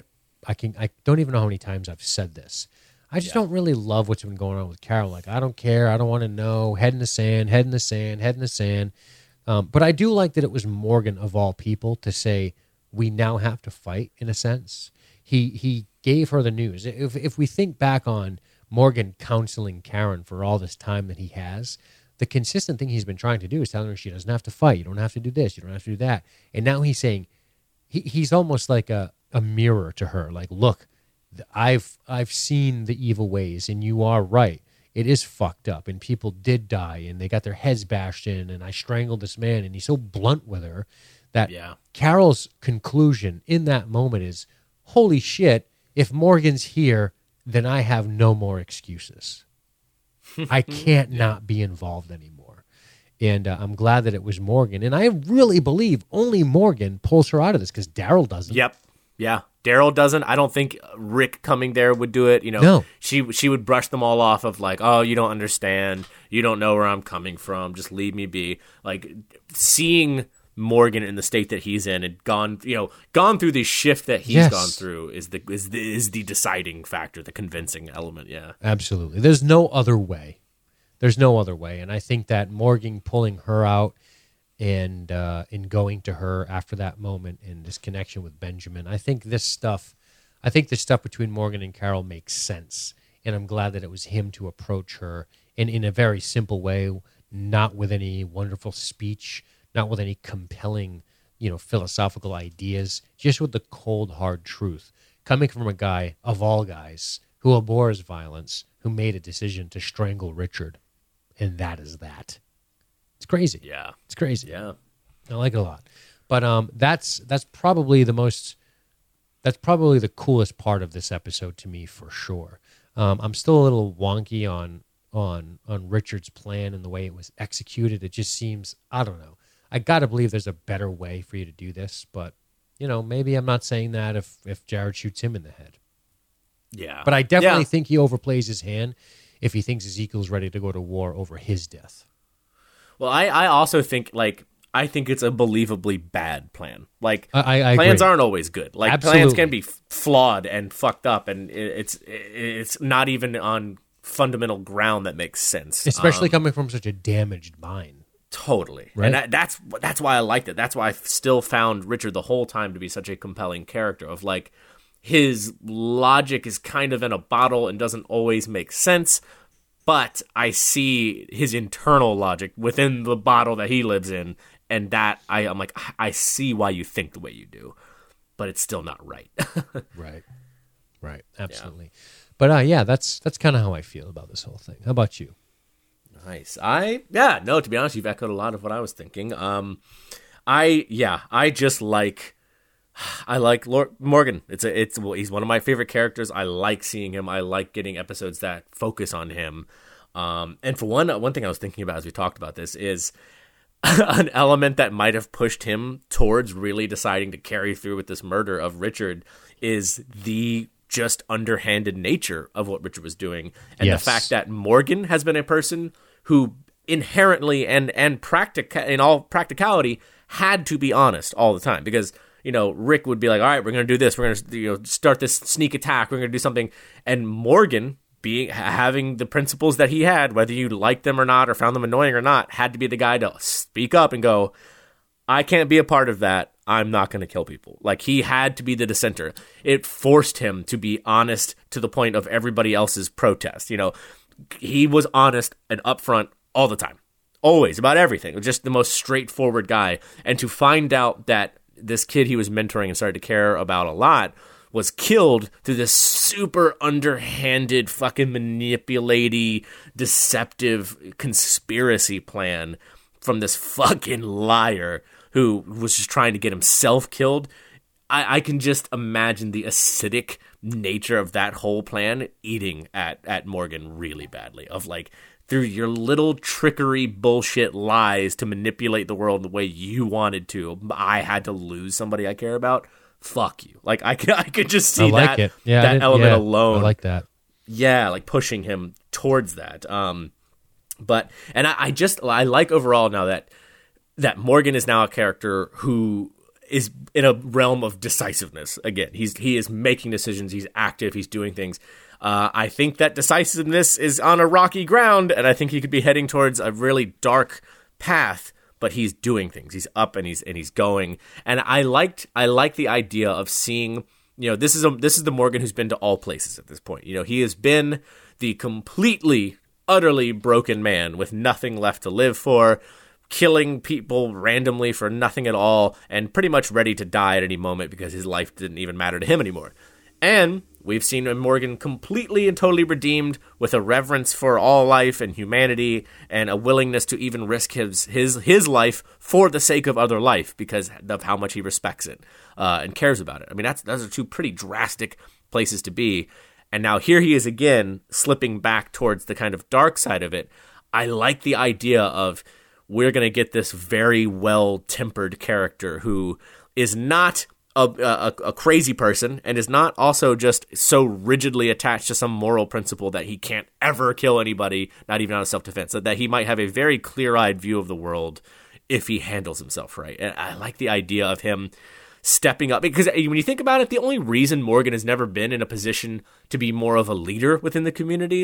Speaker 1: don't even know how many times I've said this. I just don't really love what's been going on with Carol. Like, I don't care. I don't want to know. Head in the sand, head in the sand, head in the sand. But I do like that it was Morgan of all people to say, we now have to fight, in a sense. He gave her the news. If we think back on Morgan counseling Karen for all this time that he has, the consistent thing he's been trying to do is telling her she doesn't have to fight. You don't have to do this. You don't have to do that. And now he's saying, he's almost like a mirror to her. Like, look, I've seen the evil ways, and you are right. It is fucked up, and people did die, and they got their heads bashed in, and I strangled this man. And he's so blunt with her that Carol's conclusion in that moment is, holy shit, if Morgan's here, then I have no more excuses. I can't not be involved anymore. And I'm glad that it was Morgan. And I really believe only Morgan pulls her out of this because Daryl doesn't.
Speaker 2: Yep. Yeah. Daryl doesn't. I don't think Rick coming there would do it.
Speaker 1: No.
Speaker 2: She would brush them all off of like, oh, you don't understand. You don't know where I'm coming from. Just leave me be. Like, seeing Morgan in the state that he's in and gone through the shift that he's gone through is the deciding factor, the convincing element. Yeah,
Speaker 1: absolutely. There's no other way. And I think that Morgan pulling her out and in going to her after that moment and this connection with Benjamin, I think the stuff between Morgan and Carol makes sense. And I'm glad that it was him to approach her and in a very simple way, not with any wonderful speech, not with any compelling, philosophical ideas, just with the cold, hard truth, coming from a guy, of all guys, who abhors violence, who made a decision to strangle Richard. And that is that. It's crazy.
Speaker 2: Yeah.
Speaker 1: It's crazy.
Speaker 2: Yeah.
Speaker 1: I like it a lot. But that's probably the coolest part of this episode to me, for sure. I'm still a little wonky on Richard's plan and the way it was executed. It just seems, I don't know. I got to believe there's a better way for you to do this, but, maybe I'm not saying that if Jared shoots him in the head.
Speaker 2: Yeah.
Speaker 1: But I definitely think he overplays his hand if he thinks Ezekiel's ready to go to war over his death.
Speaker 2: Well, I also think, I think it's a believably bad plan. Like,
Speaker 1: I
Speaker 2: plans
Speaker 1: agree.
Speaker 2: aren't always good. Like,
Speaker 1: Absolutely.
Speaker 2: Plans can be flawed and fucked up, and it's not even on fundamental ground that makes sense.
Speaker 1: Especially coming from such a damaged mind.
Speaker 2: Totally.
Speaker 1: Right?
Speaker 2: And that's why I liked it. That's why I still found Richard the whole time to be such a compelling character of, like, his logic is kind of in a bottle and doesn't always make sense, but I see his internal logic within the bottle that he lives in, and that I'm like, I see why you think the way you do, but it's still not right.
Speaker 1: Right. Absolutely. Yeah. But that's kind of how I feel about this whole thing. How about you?
Speaker 2: Nice. To be honest, you've echoed a lot of what I was thinking. I like Lord Morgan. He's one of my favorite characters. I like seeing him. I like getting episodes that focus on him. And for one thing I was thinking about as we talked about this is an element that might have pushed him towards really deciding to carry through with this murder of Richard is the just underhanded nature of what Richard was doing. And the fact that Morgan has been a person who inherently and in all practicality had to be honest all the time, because Rick would be like, all right, we're going to do this. We're going to start this sneak attack. We're going to do something. And Morgan, having the principles that he had, whether you liked them or not or found them annoying or not, had to be the guy to speak up and go, I can't be a part of that. I'm not going to kill people. Like, he had to be the dissenter. It forced him to be honest to the point of everybody else's protest. He was honest and upfront all the time, always, about everything. Just the most straightforward guy. And to find out that this kid he was mentoring and started to care about a lot was killed through this super underhanded, fucking manipulating, deceptive conspiracy plan from this fucking liar who was just trying to get himself killed. I can just imagine the acidic nature of that whole plan eating at Morgan really badly. Of like, through your little trickery bullshit lies to manipulate the world the way you wanted to, I had to lose somebody I care about. Fuck you. Like, I could just see that element alone.
Speaker 1: I like that.
Speaker 2: Yeah, like pushing him towards that. But I like overall now that Morgan is now a character who is in a realm of decisiveness. Again, he is making decisions. He's active. He's doing things. I think that decisiveness is on a rocky ground, and I think he could be heading towards a really dark path. But he's doing things. He's up and he's going. And I like the idea of seeing. This is the Morgan who's been to all places at this point. He has been the completely, utterly broken man with nothing left to live for, killing people randomly for nothing at all, and pretty much ready to die at any moment because his life didn't even matter to him anymore. And we've seen Morgan completely and totally redeemed with a reverence for all life and humanity and a willingness to even risk his life for the sake of other life because of how much he respects it and cares about it. I mean, those are two pretty drastic places to be. And now here he is again, slipping back towards the kind of dark side of it. I like the idea of we're going to get this very well-tempered character who is not a crazy person and is not also just so rigidly attached to some moral principle that he can't ever kill anybody, not even out of self-defense, so that he might have a very clear-eyed view of the world if he handles himself right. And I like the idea of him stepping up, because when you think about it, the only reason Morgan has never been in a position to be more of a leader within the community,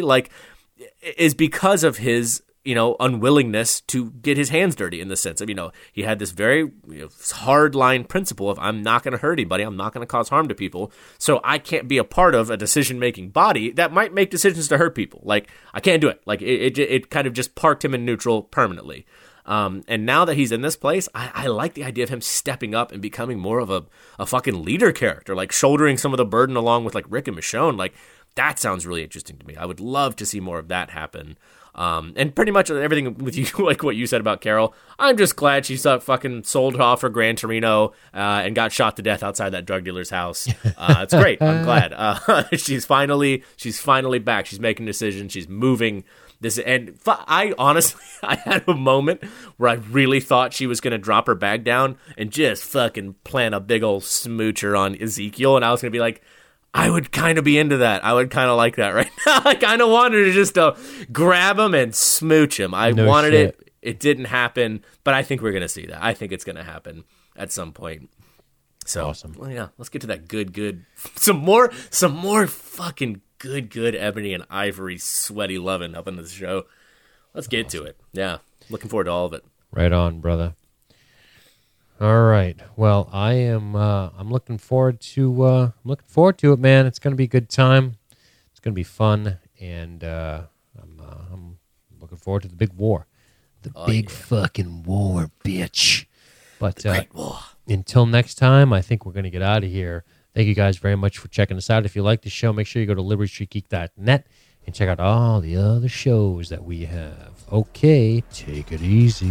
Speaker 2: is because of his unwillingness to get his hands dirty, in the sense of, he had this very hard line principle of, I'm not going to hurt anybody. I'm not going to cause harm to people. So I can't be a part of a decision-making body that might make decisions to hurt people. Like, I can't do it. Like, it kind of just parked him in neutral permanently. And now that he's in this place, I like the idea of him stepping up and becoming more of a fucking leader character, like shouldering some of the burden along with like Rick and Michonne. Like, that sounds really interesting to me. I would love to see more of that happen. And pretty much everything with you, like what you said about Carol, I'm just glad she fucking sold off her Gran Torino and got shot to death outside that drug dealer's house. It's great. I'm glad. She's finally back. She's making decisions. She's moving this. And I had a moment where I really thought she was going to drop her bag down and just fucking plant a big old smoocher on Ezekiel. And I was going to be like, I would kind of be into that. I would kind of like that right now. I kind of wanted to just grab him and smooch him. I wanted it. It didn't happen, but I think we're going to see that. I think it's going to happen at some point. So,
Speaker 1: awesome.
Speaker 2: Well, yeah, let's get to that good. Some more fucking good Ebony and Ivory sweaty loving up in this show. Let's get to it. Yeah, looking forward to all of it.
Speaker 1: Right on, brother. All right. Well, I'm looking forward to it, man. It's going to be a good time. It's going to be fun, and I'm looking forward to the big war, fucking war, bitch. But
Speaker 2: the great war.
Speaker 1: Until next time, I think we're going to get out of here. Thank you guys very much for checking us out. If you like the show, make sure you go to libertystreetgeek.net and check out all the other shows that we have. Okay, take it easy.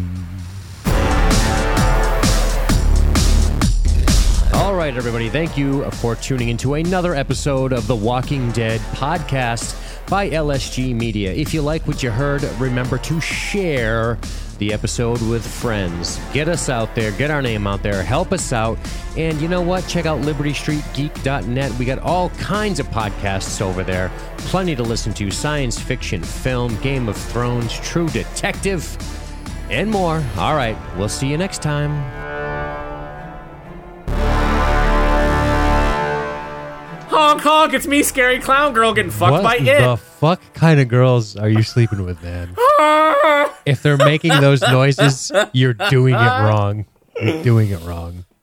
Speaker 1: All right, everybody, thank you for tuning into another episode of The Walking Dead podcast by LSG Media. If you like what you heard, remember to share the episode with friends. Get us out there, get our name out there, help us out. And you know what? Check out libertystreetgeek.net. We got all kinds of podcasts over there. Plenty to listen to. Science fiction, film, Game of Thrones, True Detective, and more. All right, we'll see you next time.
Speaker 2: Honk, honk, it's me, Scary Clown Girl, getting fucked by it.
Speaker 1: What the fuck kind of girls are you sleeping with, man? If they're making those noises, you're doing it wrong. You're doing it wrong.